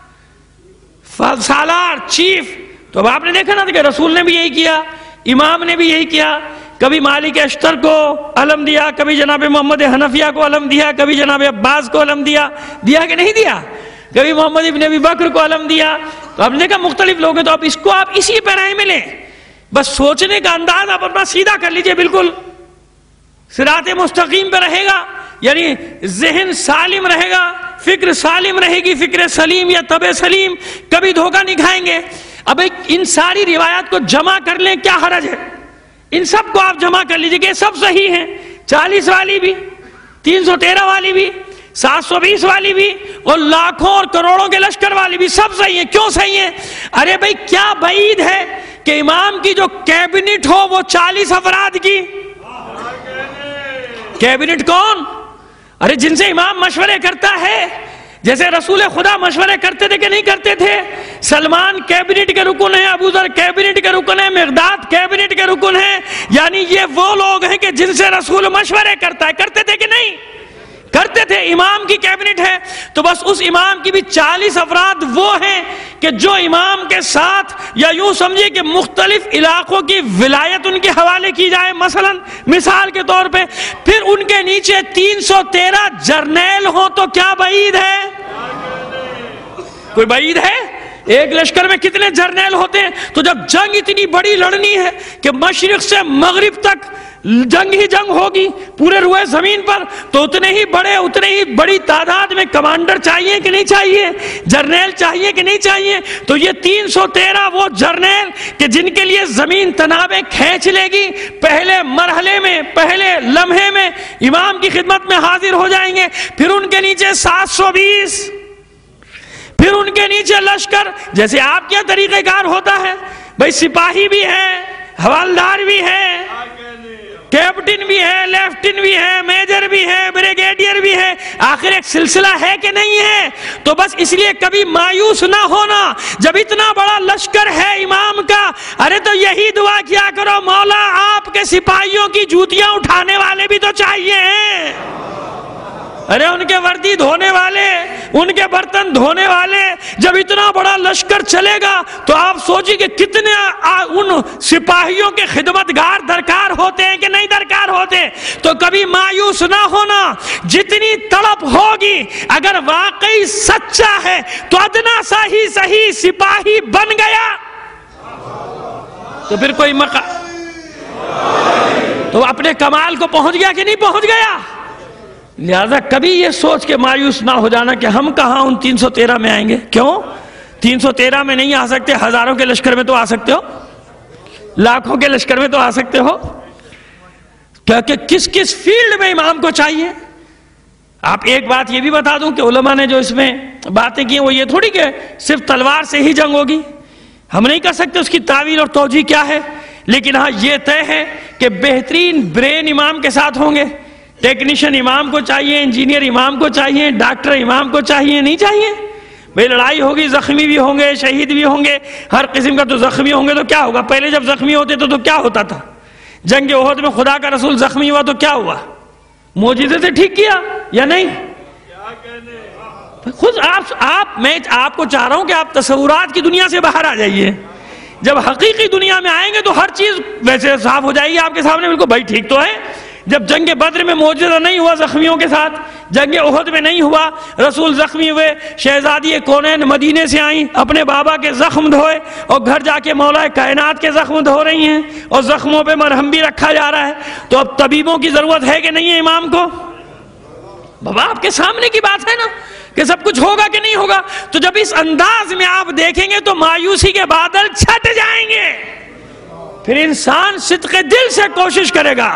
سالار، چیف۔ تو اب آپ نے دیکھا نا کہ رسول نے بھی یہی کیا، امام نے بھی یہی کیا، کبھی مالک اشتر کو علم دیا، کبھی جناب محمد حنفیہ کو علم دیا، کبھی جناب عباس کو علم دیا کہ نہیں دیا، کبھی محمد ابن ابی بکر کو علم دیا۔ تو اب نے کہا مختلف لوگ ہیں، تو اب اس کو آپ اسی پیراہے میں لیں، بس سوچنے کا انداز آپ اپنا سیدھا کر لیجئے، بالکل صراط مستقیم پہ رہے گا، یعنی ذہن سالم رہے گا، فکر سالم رہے گی، فکر سلیم یا طبع سلیم، کبھی دھوکہ نہیں کھائیں گے۔ اب ان ساری روایات کو جمع کر لیں، کیا حرج ہے؟ ان سب کو آپ جمع کر لیجئے کہ سب صحیح ہیں، 40 والی بھی، 313 والی بھی، 720 والی بھی، اور لاکھوں اور کروڑوں کے لشکر والی بھی، سب صحیح ہیں۔ کیوں صحیح ہیں؟ ارے بھائی کیا بعید ہے کہ امام کی جو کیبنٹ ہو وہ 40 افراد کی۔ کیبنٹ کون؟ ارے جن سے امام مشورے کرتا ہے، جیسے رسول خدا مشورے کرتے تھے کہ نہیں کرتے تھے؟ سلمان کیبنٹ کے رکن ہیں، ابو ذر کیبنٹ کے رکن ہیں، مقداد کیبنٹ کے رکن ہیں، یعنی یہ وہ لوگ ہیں کہ جن سے رسول مشورے کرتا ہے، کرتے تھے کہ نہیں؟ کرتے تھے۔ امام کی کیبنٹ ہے، تو بس اس امام کی بھی 40 افراد وہ ہیں کہ جو امام کے ساتھ، یا یوں سمجھے کہ مختلف علاقوں کی ولایت ان کے حوالے کی جائے، مثلا مثال کے طور پہ، پھر ان کے نیچے 313 جرنیل ہوں، تو کیا بعید ہے؟ کوئی بعید ہے؟ ایک لشکر میں کتنے جرنیل ہوتے ہیں؟ تو جب جنگ اتنی بڑی لڑنی ہے کہ مشرق سے مغرب تک جنگ ہی جنگ ہوگی پورے روئے زمین پر، تو اتنے ہی بڑی تعداد میں کمانڈر چاہیے کہ نہیں چاہیے؟ جرنیل چاہیے کہ نہیں چاہیے؟ تو یہ 313 وہ جرنیل کہ جن کے لیے زمین تنابیں کھینچ لے گی، پہلے مرحلے میں، پہلے لمحے میں امام کی خدمت میں حاضر ہو جائیں گے۔ پھر ان کے نیچے 720، پھر ان کے نیچے لشکر، جیسے آپ کیا طریقہ کار ہوتا ہے بھائی، سپاہی بھی ہے، حوالدار بھی ہے، کیپٹن بھی ہے، لیفٹن بھی ہے، میجر بھی ہے، بریگیڈیئر بھی ہے، آخر ایک سلسلہ ہے کہ نہیں ہے؟ تو بس اس لیے کبھی مایوس نہ ہونا، جب اتنا بڑا لشکر ہے امام کا، ارے تو یہی دعا کیا کرو، مولا آپ کے سپاہیوں کی جوتیاں اٹھانے والے بھی تو چاہیے ہیں، ارے ان کے وردی دھونے والے، ان کے برتن دھونے والے۔ جب اتنا بڑا لشکر چلے گا تو آپ سوچیں کہ کتنے ان سپاہیوں کے خدمتگار درکار ہوتے ہیں کہ نہیں درکار ہوتے۔ تو کبھی مایوس نہ ہونا، جتنی تڑپ ہوگی، اگر واقعی سچا ہے تو ادنا سا ہی صحیح سپاہی بن گیا تو پھر کوئی تو اپنے کمال کو پہنچ گیا کہ نہیں پہنچ گیا؟ لہذا کبھی یہ سوچ کے مایوس نہ ہو جانا کہ ہم کہاں ان 313 میں آئیں گے۔ کیوں 313 میں نہیں آ سکتے؟ ہزاروں کے لشکر میں تو آ سکتے ہو، لاکھوں کے لشکر میں تو آ سکتے ہو، کیونکہ کس کس فیلڈ میں امام کو چاہیے۔ آپ ایک بات یہ بھی بتا دوں کہ علماء نے جو اس میں باتیں کی ہیں وہ یہ تھوڑی کہ صرف تلوار سے ہی جنگ ہوگی، ہم نہیں کر سکتے اس کی تعویل اور توجیہ کیا ہے، لیکن ہاں یہ طے ہے کہ بہترین برین امام کے ساتھ ہوں گے، ٹیکنیشین امام کو چاہیے، انجینئر امام کو چاہیے، ڈاکٹر امام کو چاہیے، نہیں چاہیے؟ بھئی لڑائی ہوگی، زخمی بھی ہوں گے، شہید بھی ہوں گے، ہر قسم کا۔ تو زخمی ہوں گے تو کیا ہوگا؟ پہلے جب زخمی ہوتے تو کیا ہوتا تھا؟ جنگ احد میں خدا کا رسول زخمی ہوا تو کیا ہوا؟ معجزے سے ٹھیک کیا یا نہیں؟ خود میں آپ کو چاہ رہا ہوں کہ آپ تصورات کی دنیا سے باہر آ جائیے، جب حقیقی دنیا میں آئیں گے تو ہر چیز ویسے صاف ہو جائے گی آپ کے سامنے، بالکل بھائی ٹھیک تو ہے۔ جب جنگ بدر میں معجزہ نہیں ہوا زخمیوں کے ساتھ، جنگ احد میں نہیں ہوا، رسول زخمی ہوئے، شہزادی کونین مدینے سے آئیں، اپنے بابا کے زخم دھوئے اور گھر جا کے مولا کائنات کے زخم دھو رہی ہیں اور زخموں پہ مرہم بھی رکھا جا رہا ہے، تو اب طبیبوں کی ضرورت ہے کہ نہیں ہے امام کو؟ بابا آپ کے سامنے کی بات ہے نا کہ سب کچھ ہوگا کہ نہیں ہوگا؟ تو جب اس انداز میں آپ دیکھیں گے تو مایوسی کے بادل چھٹ جائیں گے، پھر انسان صدق دل سے کوشش کرے گا۔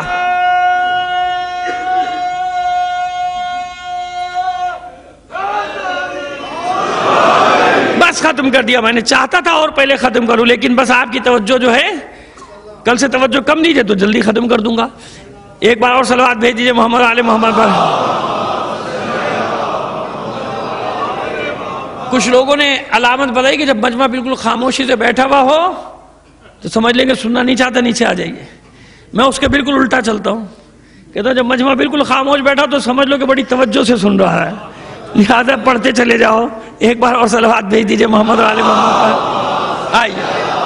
بس ختم کر دیا میں نے، چاہتا تھا اور پہلے ختم کروں، لیکن بس آپ کی توجہ جو ہے کل سے توجہ کم دیجئے تو جلدی ختم کر دوں گا۔ ایک بار اور صلوات بھیج دیجئے محمد آل محمد پر۔ کچھ لوگوں نے علامت بتائی کہ جب مجمع بالکل خاموشی سے بیٹھا ہوا ہو تو سمجھ لیں کہ سننا نہیں چاہتا، نیچے آ جائیے۔ میں اس کے بالکل الٹا چلتا ہوں، کہتا ہوں جب مجمع بالکل خاموش بیٹھا تو سمجھ لو کہ بڑی توجہ سے سن رہا ہے، لہذا پڑھتے چلے جاؤ۔ ایک بار اور صلوات بھیج دیجئے محمد آل محمد پر۔ آئیے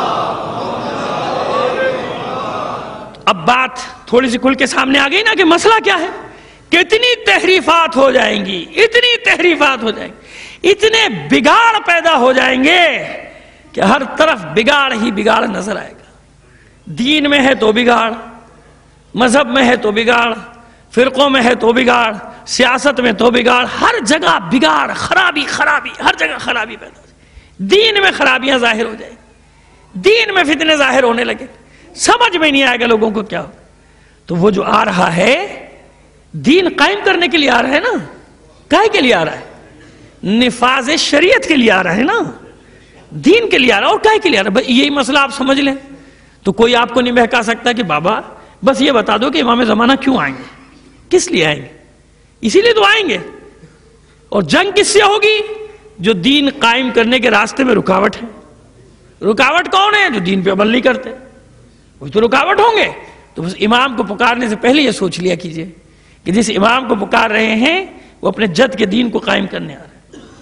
اب بات تھوڑی سی کھل کے سامنے آ گئی نا کہ مسئلہ کیا ہے، کتنی تحریفات ہو جائیں گی، اتنی تحریفات ہو جائیں گی، اتنے بگاڑ پیدا ہو جائیں گے کہ ہر طرف بگاڑ ہی بگاڑ نظر آئے گا۔ دین میں ہے تو بگاڑ، مذہب میں ہے تو بگاڑ، فرقوں میں ہے تو بگاڑ، سیاست میں تو بگاڑ، ہر جگہ بگاڑ، خرابی خرابی، ہر جگہ خرابی پیدا ہو جائے۔ دین میں خرابیاں ظاہر ہو جائیں، دین میں فتنے ظاہر ہونے لگے، سمجھ میں نہیں آئے گا لوگوں کو کیا ہو۔ تو وہ جو آ رہا ہے دین قائم کرنے کے لیے آ رہا ہے نا، کائے کے لیے آ رہا ہے؟ نفاذ شریعت کے لیے آ رہا ہے نا، دین کے لیے آ رہا ہے، اور کائے کے لیے آ رہا ہے؟ یہی مسئلہ آپ سمجھ لیں تو کوئی آپ کو نہیں بہکا سکتا کہ بابا بس یہ بتا دو کہ امام زمانہ کیوں آئیں گے، کس لیے آئیں گے؟ اسی لیے تو آئیں گے۔ اور جنگ کس سے ہوگی؟ جو دین قائم کرنے کے راستے میں رکاوٹ ہے۔ رکاوٹ کون ہے؟ جو دین پہ عمل نہیں کرتے، وہی تو رکاوٹ ہوں گے۔ تو بس امام کو پکارنے سے پہلے یہ سوچ لیا کیجئے کہ جس امام کو پکار رہے ہیں وہ اپنے جد کے دین کو قائم کرنے آ رہا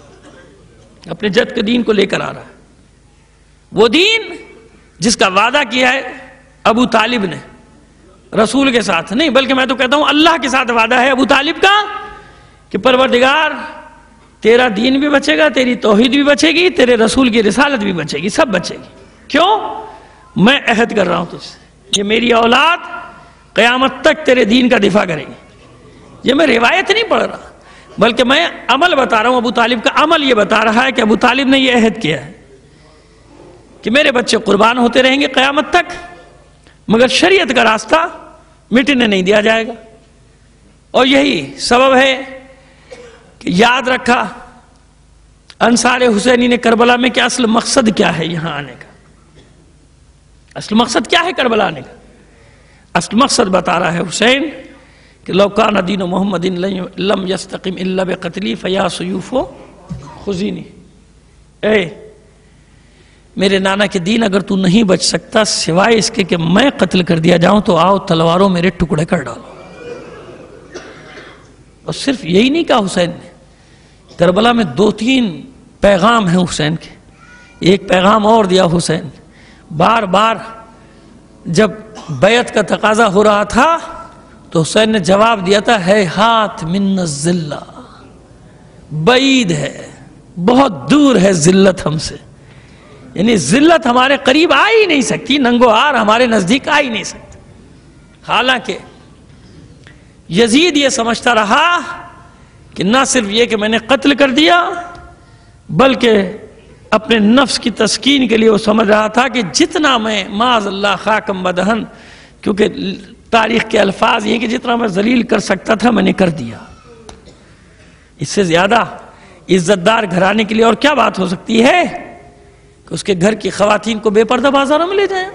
ہے، اپنے جد کے دین کو لے کر آ رہا ہے۔ وہ دین جس کا وعدہ کیا ہے ابو طالب نے رسول کے ساتھ، نہیں بلکہ میں تو کہتا ہوں اللہ کے ساتھ وعدہ ہے ابو طالب کا کہ پروردگار تیرا دین بھی بچے گا، تیری توحید بھی بچے گی، تیرے رسول کی رسالت بھی بچے گی، سب بچے گی۔ کیوں؟ میں عہد کر رہا ہوں تجھ سے، یہ میری اولاد قیامت تک تیرے دین کا دفاع کرے گی۔ یہ میں روایت نہیں پڑھ رہا بلکہ میں عمل بتا رہا ہوں۔ ابو طالب کا عمل یہ بتا رہا ہے کہ ابو طالب نے یہ عہد کیا ہے کہ میرے بچے قربان ہوتے رہیں گے قیامت تک، مگر شریعت کا راستہ مٹنے نہیں دیا جائے گا۔ اور یہی سبب ہے کہ یاد رکھا انصار حسینی نے کربلا میں کہ اصل مقصد کیا ہے یہاں آنے کا، اصل مقصد کیا ہے کربلا آنے کا؟ اصل مقصد بتا رہا ہے حسین کہ لو کان دین محمد لم یستقم الا بقتلی فیا سیوف خذینی، اے میرے نانا کے دین اگر تو نہیں بچ سکتا سوائے اس کے کہ میں قتل کر دیا جاؤں تو آؤ تلواروں میرے ٹکڑے کر ڈالو۔ اور صرف یہی نہیں کہا حسین نے، کربلا میں 2-3 پیغام ہیں حسین کے۔ ایک پیغام اور دیا حسین، بار بار جب بیعت کا تقاضا ہو رہا تھا تو حسین نے جواب دیا تھا ہے ہاتھ من الذلہ، بعید ہے، بہت دور ہے ذلت ہم سے، یعنی ذلت ہمارے قریب آ ہی نہیں سکتی، ننگو ہار ہمارے نزدیک آ ہی نہیں سکتی۔ حالانکہ یزید یہ سمجھتا رہا کہ نہ صرف یہ کہ میں نے قتل کر دیا بلکہ اپنے نفس کی تسکین کے لیے وہ سمجھ رہا تھا کہ جتنا میں معاذ اللہ خاکم بدہن، کیونکہ تاریخ کے الفاظ یہ کہ جتنا میں ذلیل کر سکتا تھا میں نے کر دیا۔ اس سے زیادہ عزت دار گھرانے کے لیے اور کیا بات ہو سکتی ہے کہ اس کے گھر کی خواتین کو بے پردہ بازاروں میں لے جائیں۔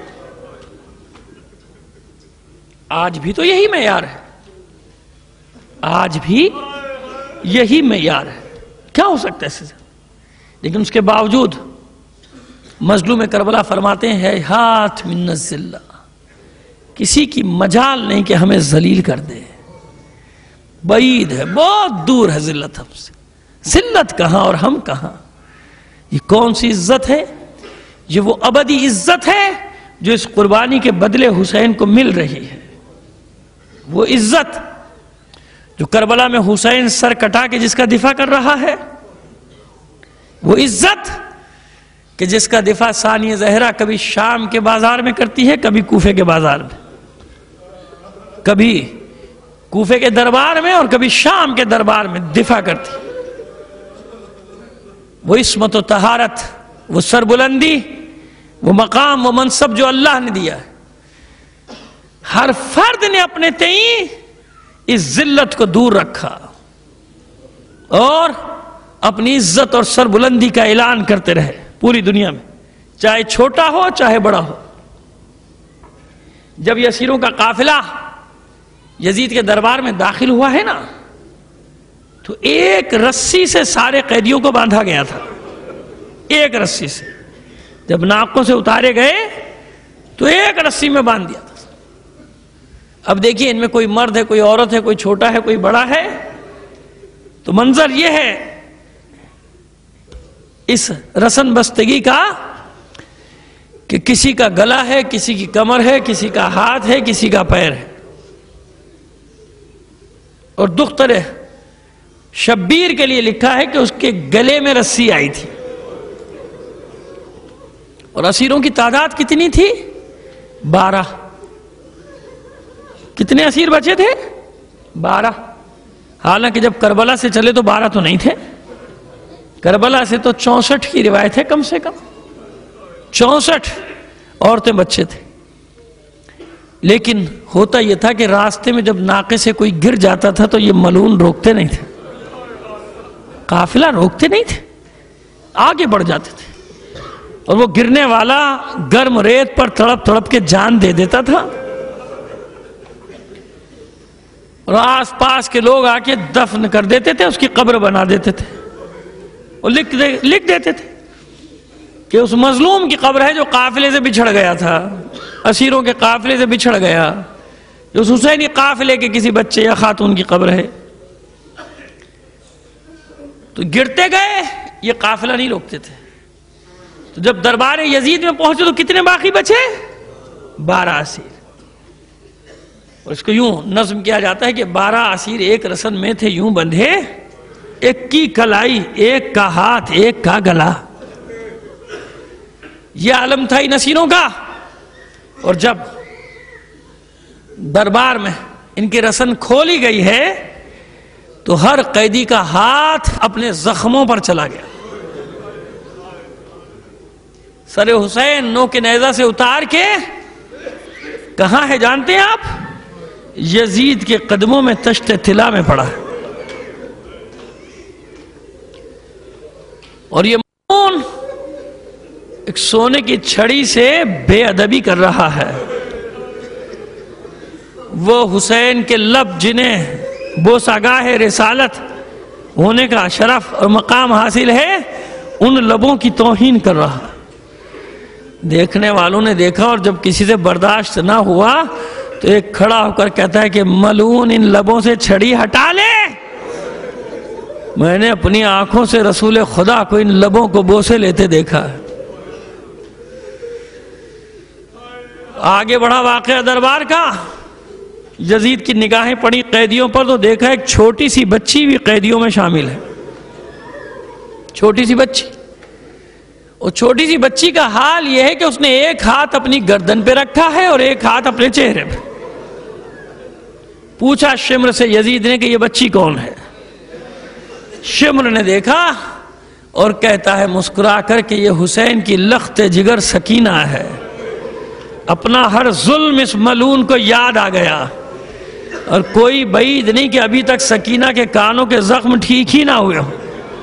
آج بھی تو یہی معیار ہے، آج بھی یہی معیار ہے، کیا ہو سکتا ہے اس سے؟ لیکن اس کے باوجود مظلوم کربلا فرماتے ہیں ہاتھ من الذلہ، کسی کی مجال نہیں کہ ہمیں ذلیل کر دے، بعید ہے، بہت دور ہے ذلت ہم سے۔ ذلت کہاں اور ہم کہاں؟ یہ کون سی عزت ہے؟ یہ وہ ابدی عزت ہے جو اس قربانی کے بدلے حسین کو مل رہی ہے، وہ عزت جو کربلا میں حسین سر کٹا کے جس کا دفاع کر رہا ہے، وہ عزت کہ جس کا دفاع ثانیہ زہرا کبھی شام کے بازار میں کرتی ہے، کبھی کوفے کے بازار میں، کبھی کوفے کے دربار میں اور کبھی شام کے دربار میں دفاع کرتی ہے۔ وہ عصمت و طہارت، وہ سربلندی، وہ مقام، وہ منصب جو اللہ نے دیا ہے، ہر فرد نے اپنے تئیں اس ذلت کو دور رکھا اور اپنی عزت اور سربلندی کا اعلان کرتے رہے پوری دنیا میں، چاہے چھوٹا ہو چاہے بڑا ہو۔ جب یہ اسیروں کا قافلہ یزید کے دربار میں داخل ہوا ہے نا، تو ایک رسی سے سارے قیدیوں کو باندھا گیا تھا، ایک رسی سے۔ جب ناقوں سے اتارے گئے تو ایک رسی میں باندھ دیا تھا۔ اب دیکھیے ان میں کوئی مرد ہے، کوئی عورت ہے، کوئی چھوٹا ہے، کوئی بڑا ہے، تو منظر یہ ہے اس رسن بستگی کا کہ کسی کا گلا ہے، کسی کی کمر ہے، کسی کا ہاتھ ہے، کسی کا پیر ہے، اور دختر شبیر کے لیے لکھا ہے کہ اس کے گلے میں رسی آئی تھی۔ اور اسیروں کی تعداد کتنی تھی؟ 12۔ کتنے اسیر بچے تھے؟ 12۔ حالانکہ جب کربلا سے چلے تو 12 تو نہیں تھے، کربلا سے تو 64 کی روایت ہے، کم سے کم 64 عورتیں بچے تھے۔ لیکن ہوتا یہ تھا کہ راستے میں جب ناقے سے کوئی گر جاتا تھا تو یہ ملعون روکتے نہیں تھے، قافلہ روکتے نہیں تھے، آگے بڑھ جاتے تھے، اور وہ گرنے والا گرم ریت پر تڑپ تڑپ کے جان دے دیتا تھا، اور آس پاس کے لوگ آ کے دفن کر دیتے تھے، اس کی قبر بنا دیتے تھے، اور لکھ دیتے تھے کہ اس مظلوم کی قبر ہے جو قافلے سے بچھڑ گیا تھا، اسیروں کے قافلے سے بچھڑ گیا، جو اس حسینی قافلے کے کسی بچے یا خاتون کی قبر ہے۔ تو گرتے گئے، یہ قافلہ نہیں روکتے تھے۔ تو جب دربار یزید میں پہنچے تو کتنے باقی بچے؟ 12 اسیر۔ اور اس کو یوں نظم کیا جاتا ہے کہ 12 اسیر ایک رسن میں تھے یوں بندھے، ایک کی کلائی، ایک کا ہاتھ، ایک کا گلا۔ یہ عالم تھا ان اسیروں کا۔ اور جب دربار میں ان کی رسن کھولی گئی ہے تو ہر قیدی کا ہاتھ اپنے زخموں پر چلا گیا۔ سر حسین نوک نیزہ سے اتار کے کہاں ہے جانتے ہیں آپ؟ یزید کے قدموں میں تشت طلا میں پڑا ہے۔ اور یہ مون ایک سونے کی چھڑی سے بے ادبی کر رہا ہے۔ وہ حسین کے لب جنہیں بوساگاہ رسالت ہونے کا شرف اور مقام حاصل ہے، ان لبوں کی توہین کر رہا ہے۔ دیکھنے والوں نے دیکھا، اور جب کسی سے برداشت نہ ہوا تو ایک کھڑا ہو کر کہتا ہے کہ ملعون ان لبوں سے چھڑی ہٹا لے۔ میں نے اپنی آنکھوں سے رسول خدا کو ان لبوں کو بوسے لیتے دیکھا ہے۔ آگے بڑھا واقعہ دربار کا، یزید کی نگاہیں پڑی قیدیوں پر تو دیکھا ایک چھوٹی سی بچی بھی قیدیوں میں شامل ہے، چھوٹی سی بچی۔ اور چھوٹی سی بچی کا حال یہ ہے کہ اس نے ایک ہاتھ اپنی گردن پہ رکھا ہے اور ایک ہاتھ اپنے چہرے پہ۔ پوچھا شمر سے یزید نے کہ یہ بچی کون ہے؟ شمر نے دیکھا اور کہتا ہے مسکرا کر کہ یہ حسین کی لخت جگر سکینہ ہے۔ اپنا ہر ظلم اس ملعون کو یاد آ گیا، اور کوئی بعید نہیں کہ ابھی تک سکینہ کے کانوں کے زخم ٹھیک ہی نہ ہوئے ہوں۔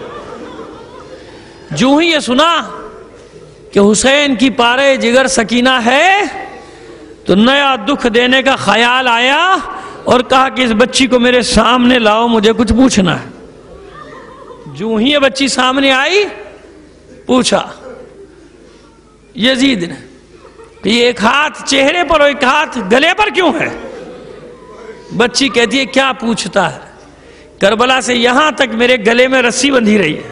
جو ہی یہ سنا کہ حسین کی پارے جگر سکینہ ہے تو نیا دکھ دینے کا خیال آیا اور کہا کہ اس بچی کو میرے سامنے لاؤ، مجھے کچھ پوچھنا ہے۔ جو ہی یہ بچی سامنے آئی، پوچھا یزید نے کہ یہ ایک ہاتھ چہرے پر اور ایک ہاتھ گلے پر کیوں ہے؟ بچی کہتی ہے کیا پوچھتا ہے، کربلا سے یہاں تک میرے گلے میں رسی بندھی رہی ہے،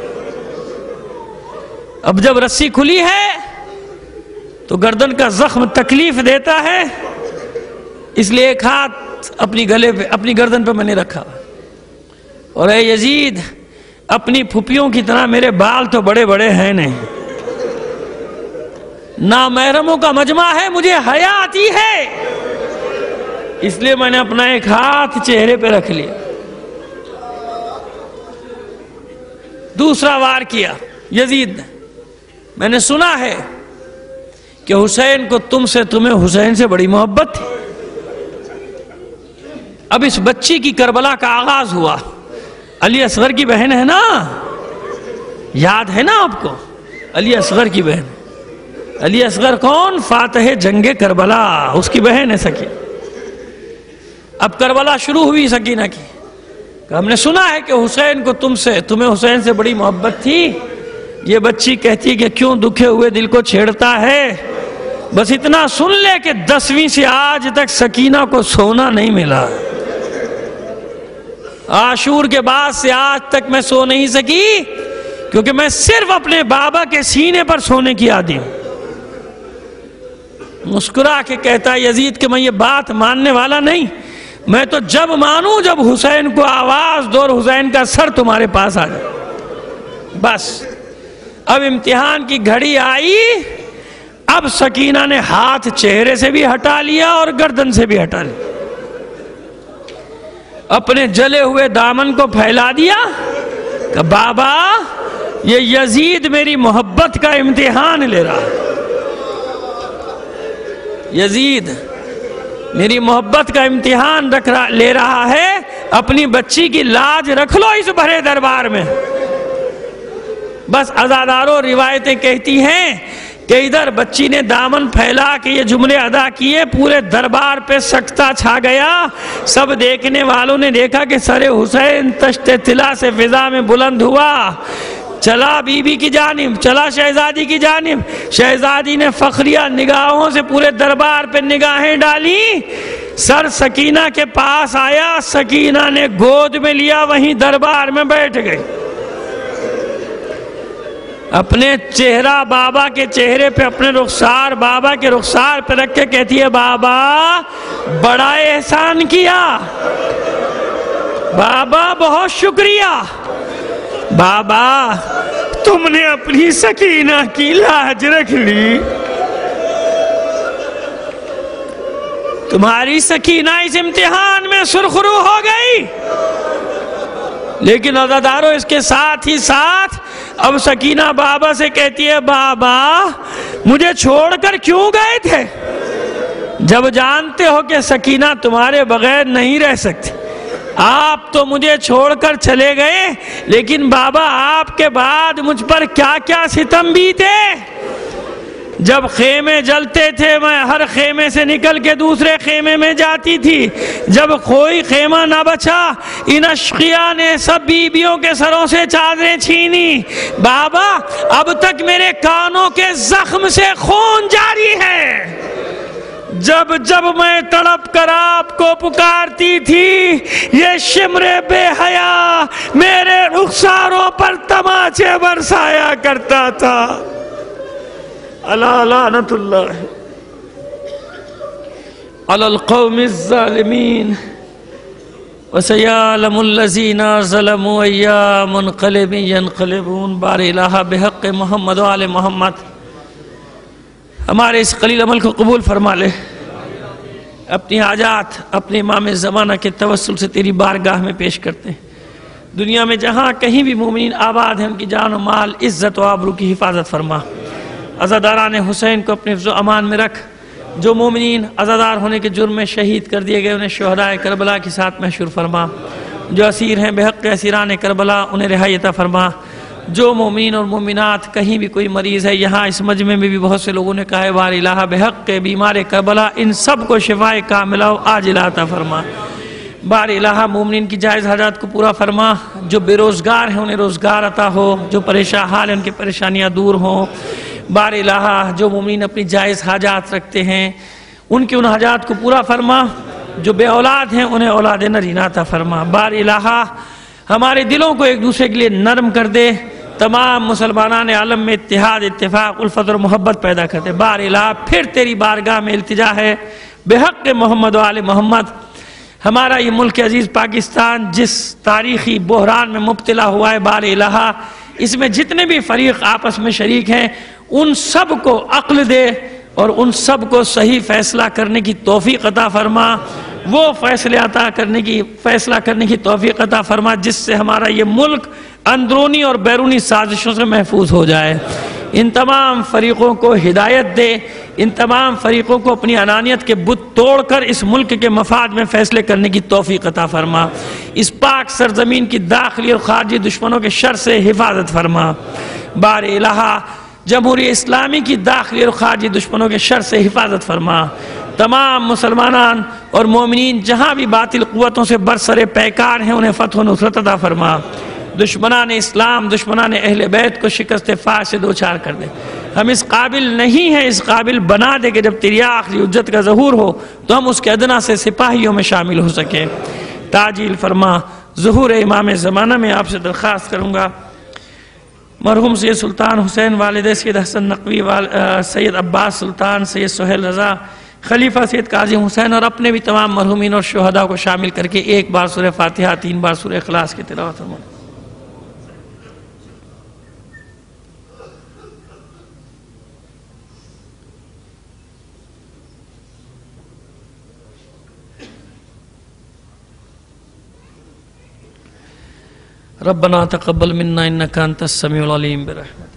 اب جب رسی کھلی ہے تو گردن کا زخم تکلیف دیتا ہے، اس لیے ایک ہاتھ اپنی گردن پہ میں نے رکھا۔ اور اے یزید اپنی پھپھیوں کی طرح میرے بال تو بڑے بڑے ہیں نہیں، نامحرموں کا مجمع ہے، مجھے حیا آتی ہے، اس لیے میں نے اپنا ایک ہاتھ چہرے پہ رکھ لیا۔ دوسرا وار کیا یزید نے، میں نے سنا ہے کہ حسین کو تمہیں حسین سے بڑی محبت تھی۔ اب اس بچی کی کربلا کا آغاز ہوا۔ علی اصغر کی بہن ہے نا، یاد ہے نا آپ کو، علی اصغر کی بہن۔ علی اصغر کون؟ فاتح جنگ کربلا، اس کی بہن ہے سکینہ۔ اب کربلا شروع ہوئی سکینہ کی کہ ہم نے سنا ہے کہ حسین کو تمہیں حسین سے بڑی محبت تھی۔ یہ بچی کہتی کہ کیوں دکھے ہوئے دل کو چھیڑتا ہے، بس اتنا سن لے کہ 10ویں سے آج تک سکینہ کو سونا نہیں ملا، عاشور کے بعد سے آج تک میں سو نہیں سکی، کیونکہ میں صرف اپنے بابا کے سینے پر سونے کی عادی ہوں۔ مسکرا کے کہتا ہے یزید کہ میں یہ بات ماننے والا نہیں، میں تو جب مانوں جب حسین کو آواز دو اور حسین کا سر تمہارے پاس آ جائے۔ بس اب امتحان کی گھڑی آئی، اب سکینہ نے ہاتھ چہرے سے بھی ہٹا لیا اور گردن سے بھی ہٹا لیا، اپنے جلے ہوئے دامن کو پھیلا دیا کہ بابا یہ یزید میری محبت کا امتحان لے رہا ہے، یزید میری محبت کا امتحان لے رہا ہے، اپنی بچی کی لاج رکھ لو اس بھرے دربار میں۔ بس عزاداروں روایتیں کہتی ہیں کہ ادھر بچی نے دامن پھیلا کے یہ جملے ادا کیے، پورے دربار پہ سکتہ چھا گیا۔ سب دیکھنے والوں نے دیکھا کہ سر حسین تشت طلا سے فضا میں بلند ہوا، چلا بی بی کی جانب، چلا شہزادی کی جانب۔ شہزادی نے فخریہ نگاہوں سے پورے دربار پہ نگاہیں ڈالی، سر سکینہ کے پاس آیا، سکینہ نے گود میں لیا، وہیں دربار میں بیٹھ گئی، اپنے چہرہ بابا کے چہرے پہ، اپنے رخسار بابا کے رخسار پہ رکھ کے کہتی ہے بابا بڑا احسان کیا، بابا بہت شکریہ، بابا تم نے اپنی سکینہ کی لاج رکھ لی، تمہاری سکینہ اس امتحان میں سرخرو ہو گئی۔ لیکن عزاداروں اس کے ساتھ ہی ساتھ اب سکینہ بابا سے کہتی ہے بابا مجھے چھوڑ کر کیوں گئے تھے، جب جانتے ہو کہ سکینہ تمہارے بغیر نہیں رہ سکتی، آپ تو مجھے چھوڑ کر چلے گئے، لیکن بابا آپ کے بعد مجھ پر کیا کیا ستم بیتے۔ جب خیمے جلتے تھے میں ہر خیمے سے نکل کے دوسرے خیمے میں جاتی تھی، جب کوئی خیمہ نہ بچا ان اشقیاء نے سب بیبیوں کے سروں سے چادریں چھینی، بابا اب تک میرے کانوں کے زخم سے خون جاری ہے، جب جب میں تڑپ کر آپ کو پکارتی تھی یہ شمر بے حیا میرے رخساروں پر تماچے برسایا کرتا تھا۔ الا لعنت اللہ علی القوم الظالمین وسیعلم الذین ظلموا ای منقلب ینقلبون۔ بار الہ بحق محمد و آل محمد ہمارے اس قلیل عمل کو قبول فرما لے، اپنی حاجات اپنے امام زمانہ کے توسل سے تیری بارگاہ میں پیش کرتے ہیں۔ دنیا میں جہاں کہیں بھی مومنین آباد ہیں ان کی جان و مال عزت و آبرو کی حفاظت فرما، عزاداران حسین کو اپنے حفظ و امان میں رکھ، جو مومنین عزادار ہونے کے جرم میں شہید کر دیے گئے انہیں شہدائے کربلا کے ساتھ محشور فرما، جو اسیر ہیں بحق اسیران کربلا انہیں رہائی عطا فرما، جو مومنین اور مومنات کہیں بھی کوئی مریض ہے، یہاں اس مجمع میں بھی بہت سے لوگوں نے کہا ہے بار الہ بحق کے بیمار کربلا ان سب کو شفائے کاملہ و عاجلہ عطا فرما۔ بار الہ مومنین کی جائز حاجات کو پورا فرما، جو بے روزگار ہیں انہیں روزگار عطا ہو، جو پریشان حال ہیں ان کی پریشانیاں دور ہوں۔ بار الہ جو مومنین اپنی جائز حاجات رکھتے ہیں ان کی ان حاجات کو پورا فرما، جو بے اولاد ہیں انہیں اولاد نرینہ عطا فرما۔ بار الہ ہمارے دلوں کو ایک دوسرے کے لیے نرم کر دے، تمام مسلمانان عالم میں اتحاد اتفاق الفت اور محبت پیدا کرتے۔ بار الہ پھر تیری بارگاہ میں التجا ہے بحق محمد و آل محمد، ہمارا یہ ملک عزیز پاکستان جس تاریخی بحران میں مبتلا ہوا ہے بار الہ، اس میں جتنے بھی فریق آپس میں شریک ہیں ان سب کو عقل دے اور ان سب کو صحیح فیصلہ کرنے کی توفیق عطا فرما، وہ فیصلہ کرنے کی توفیق عطا فرما جس سے ہمارا یہ ملک اندرونی اور بیرونی سازشوں سے محفوظ ہو جائے۔ ان تمام فریقوں کو ہدایت دے، ان تمام فریقوں کو اپنی انانیت کے بت توڑ کر اس ملک کے مفاد میں فیصلے کرنے کی توفیق عطا فرما، اس پاک سرزمین کی داخلی اور خارجی دشمنوں کے شر سے حفاظت فرما۔ بار الہ جمہوریہ اسلامی کی داخلی اور خارجی دشمنوں کے شر سے حفاظت فرما، تمام مسلمانان اور مومنین جہاں بھی باطل قوتوں سے برسر پیکار ہیں انہیں فتح و نصرت عطا فرما، دشمنان اسلام دشمنان اہل بیت کو شکست فاش سے دوچار کر دے۔ ہم اس قابل نہیں ہیں، اس قابل بنا دے کہ جب تیری آخری حجت کا ظہور ہو تو ہم اس کے ادنا سے سپاہیوں میں شامل ہو سکیں۔ تعجیل فرما۔ ظہور امام زمانہ میں آپ سے درخواست کروں گا مرحوم سید سلطان حسین والد سید حسن نقوی، سید عباس سلطان، سید سہیل رضا، خلیفہ سید کاظم حسین اور اپنے بھی تمام مرحومین اور شہداء کو شامل کر کے ایک بار سورہ فاتحہ 3 بار سورہ اخلاص کی تلاوت فرمائیں۔ ربنا تقبل منا انك انت السميع العليم برحمتك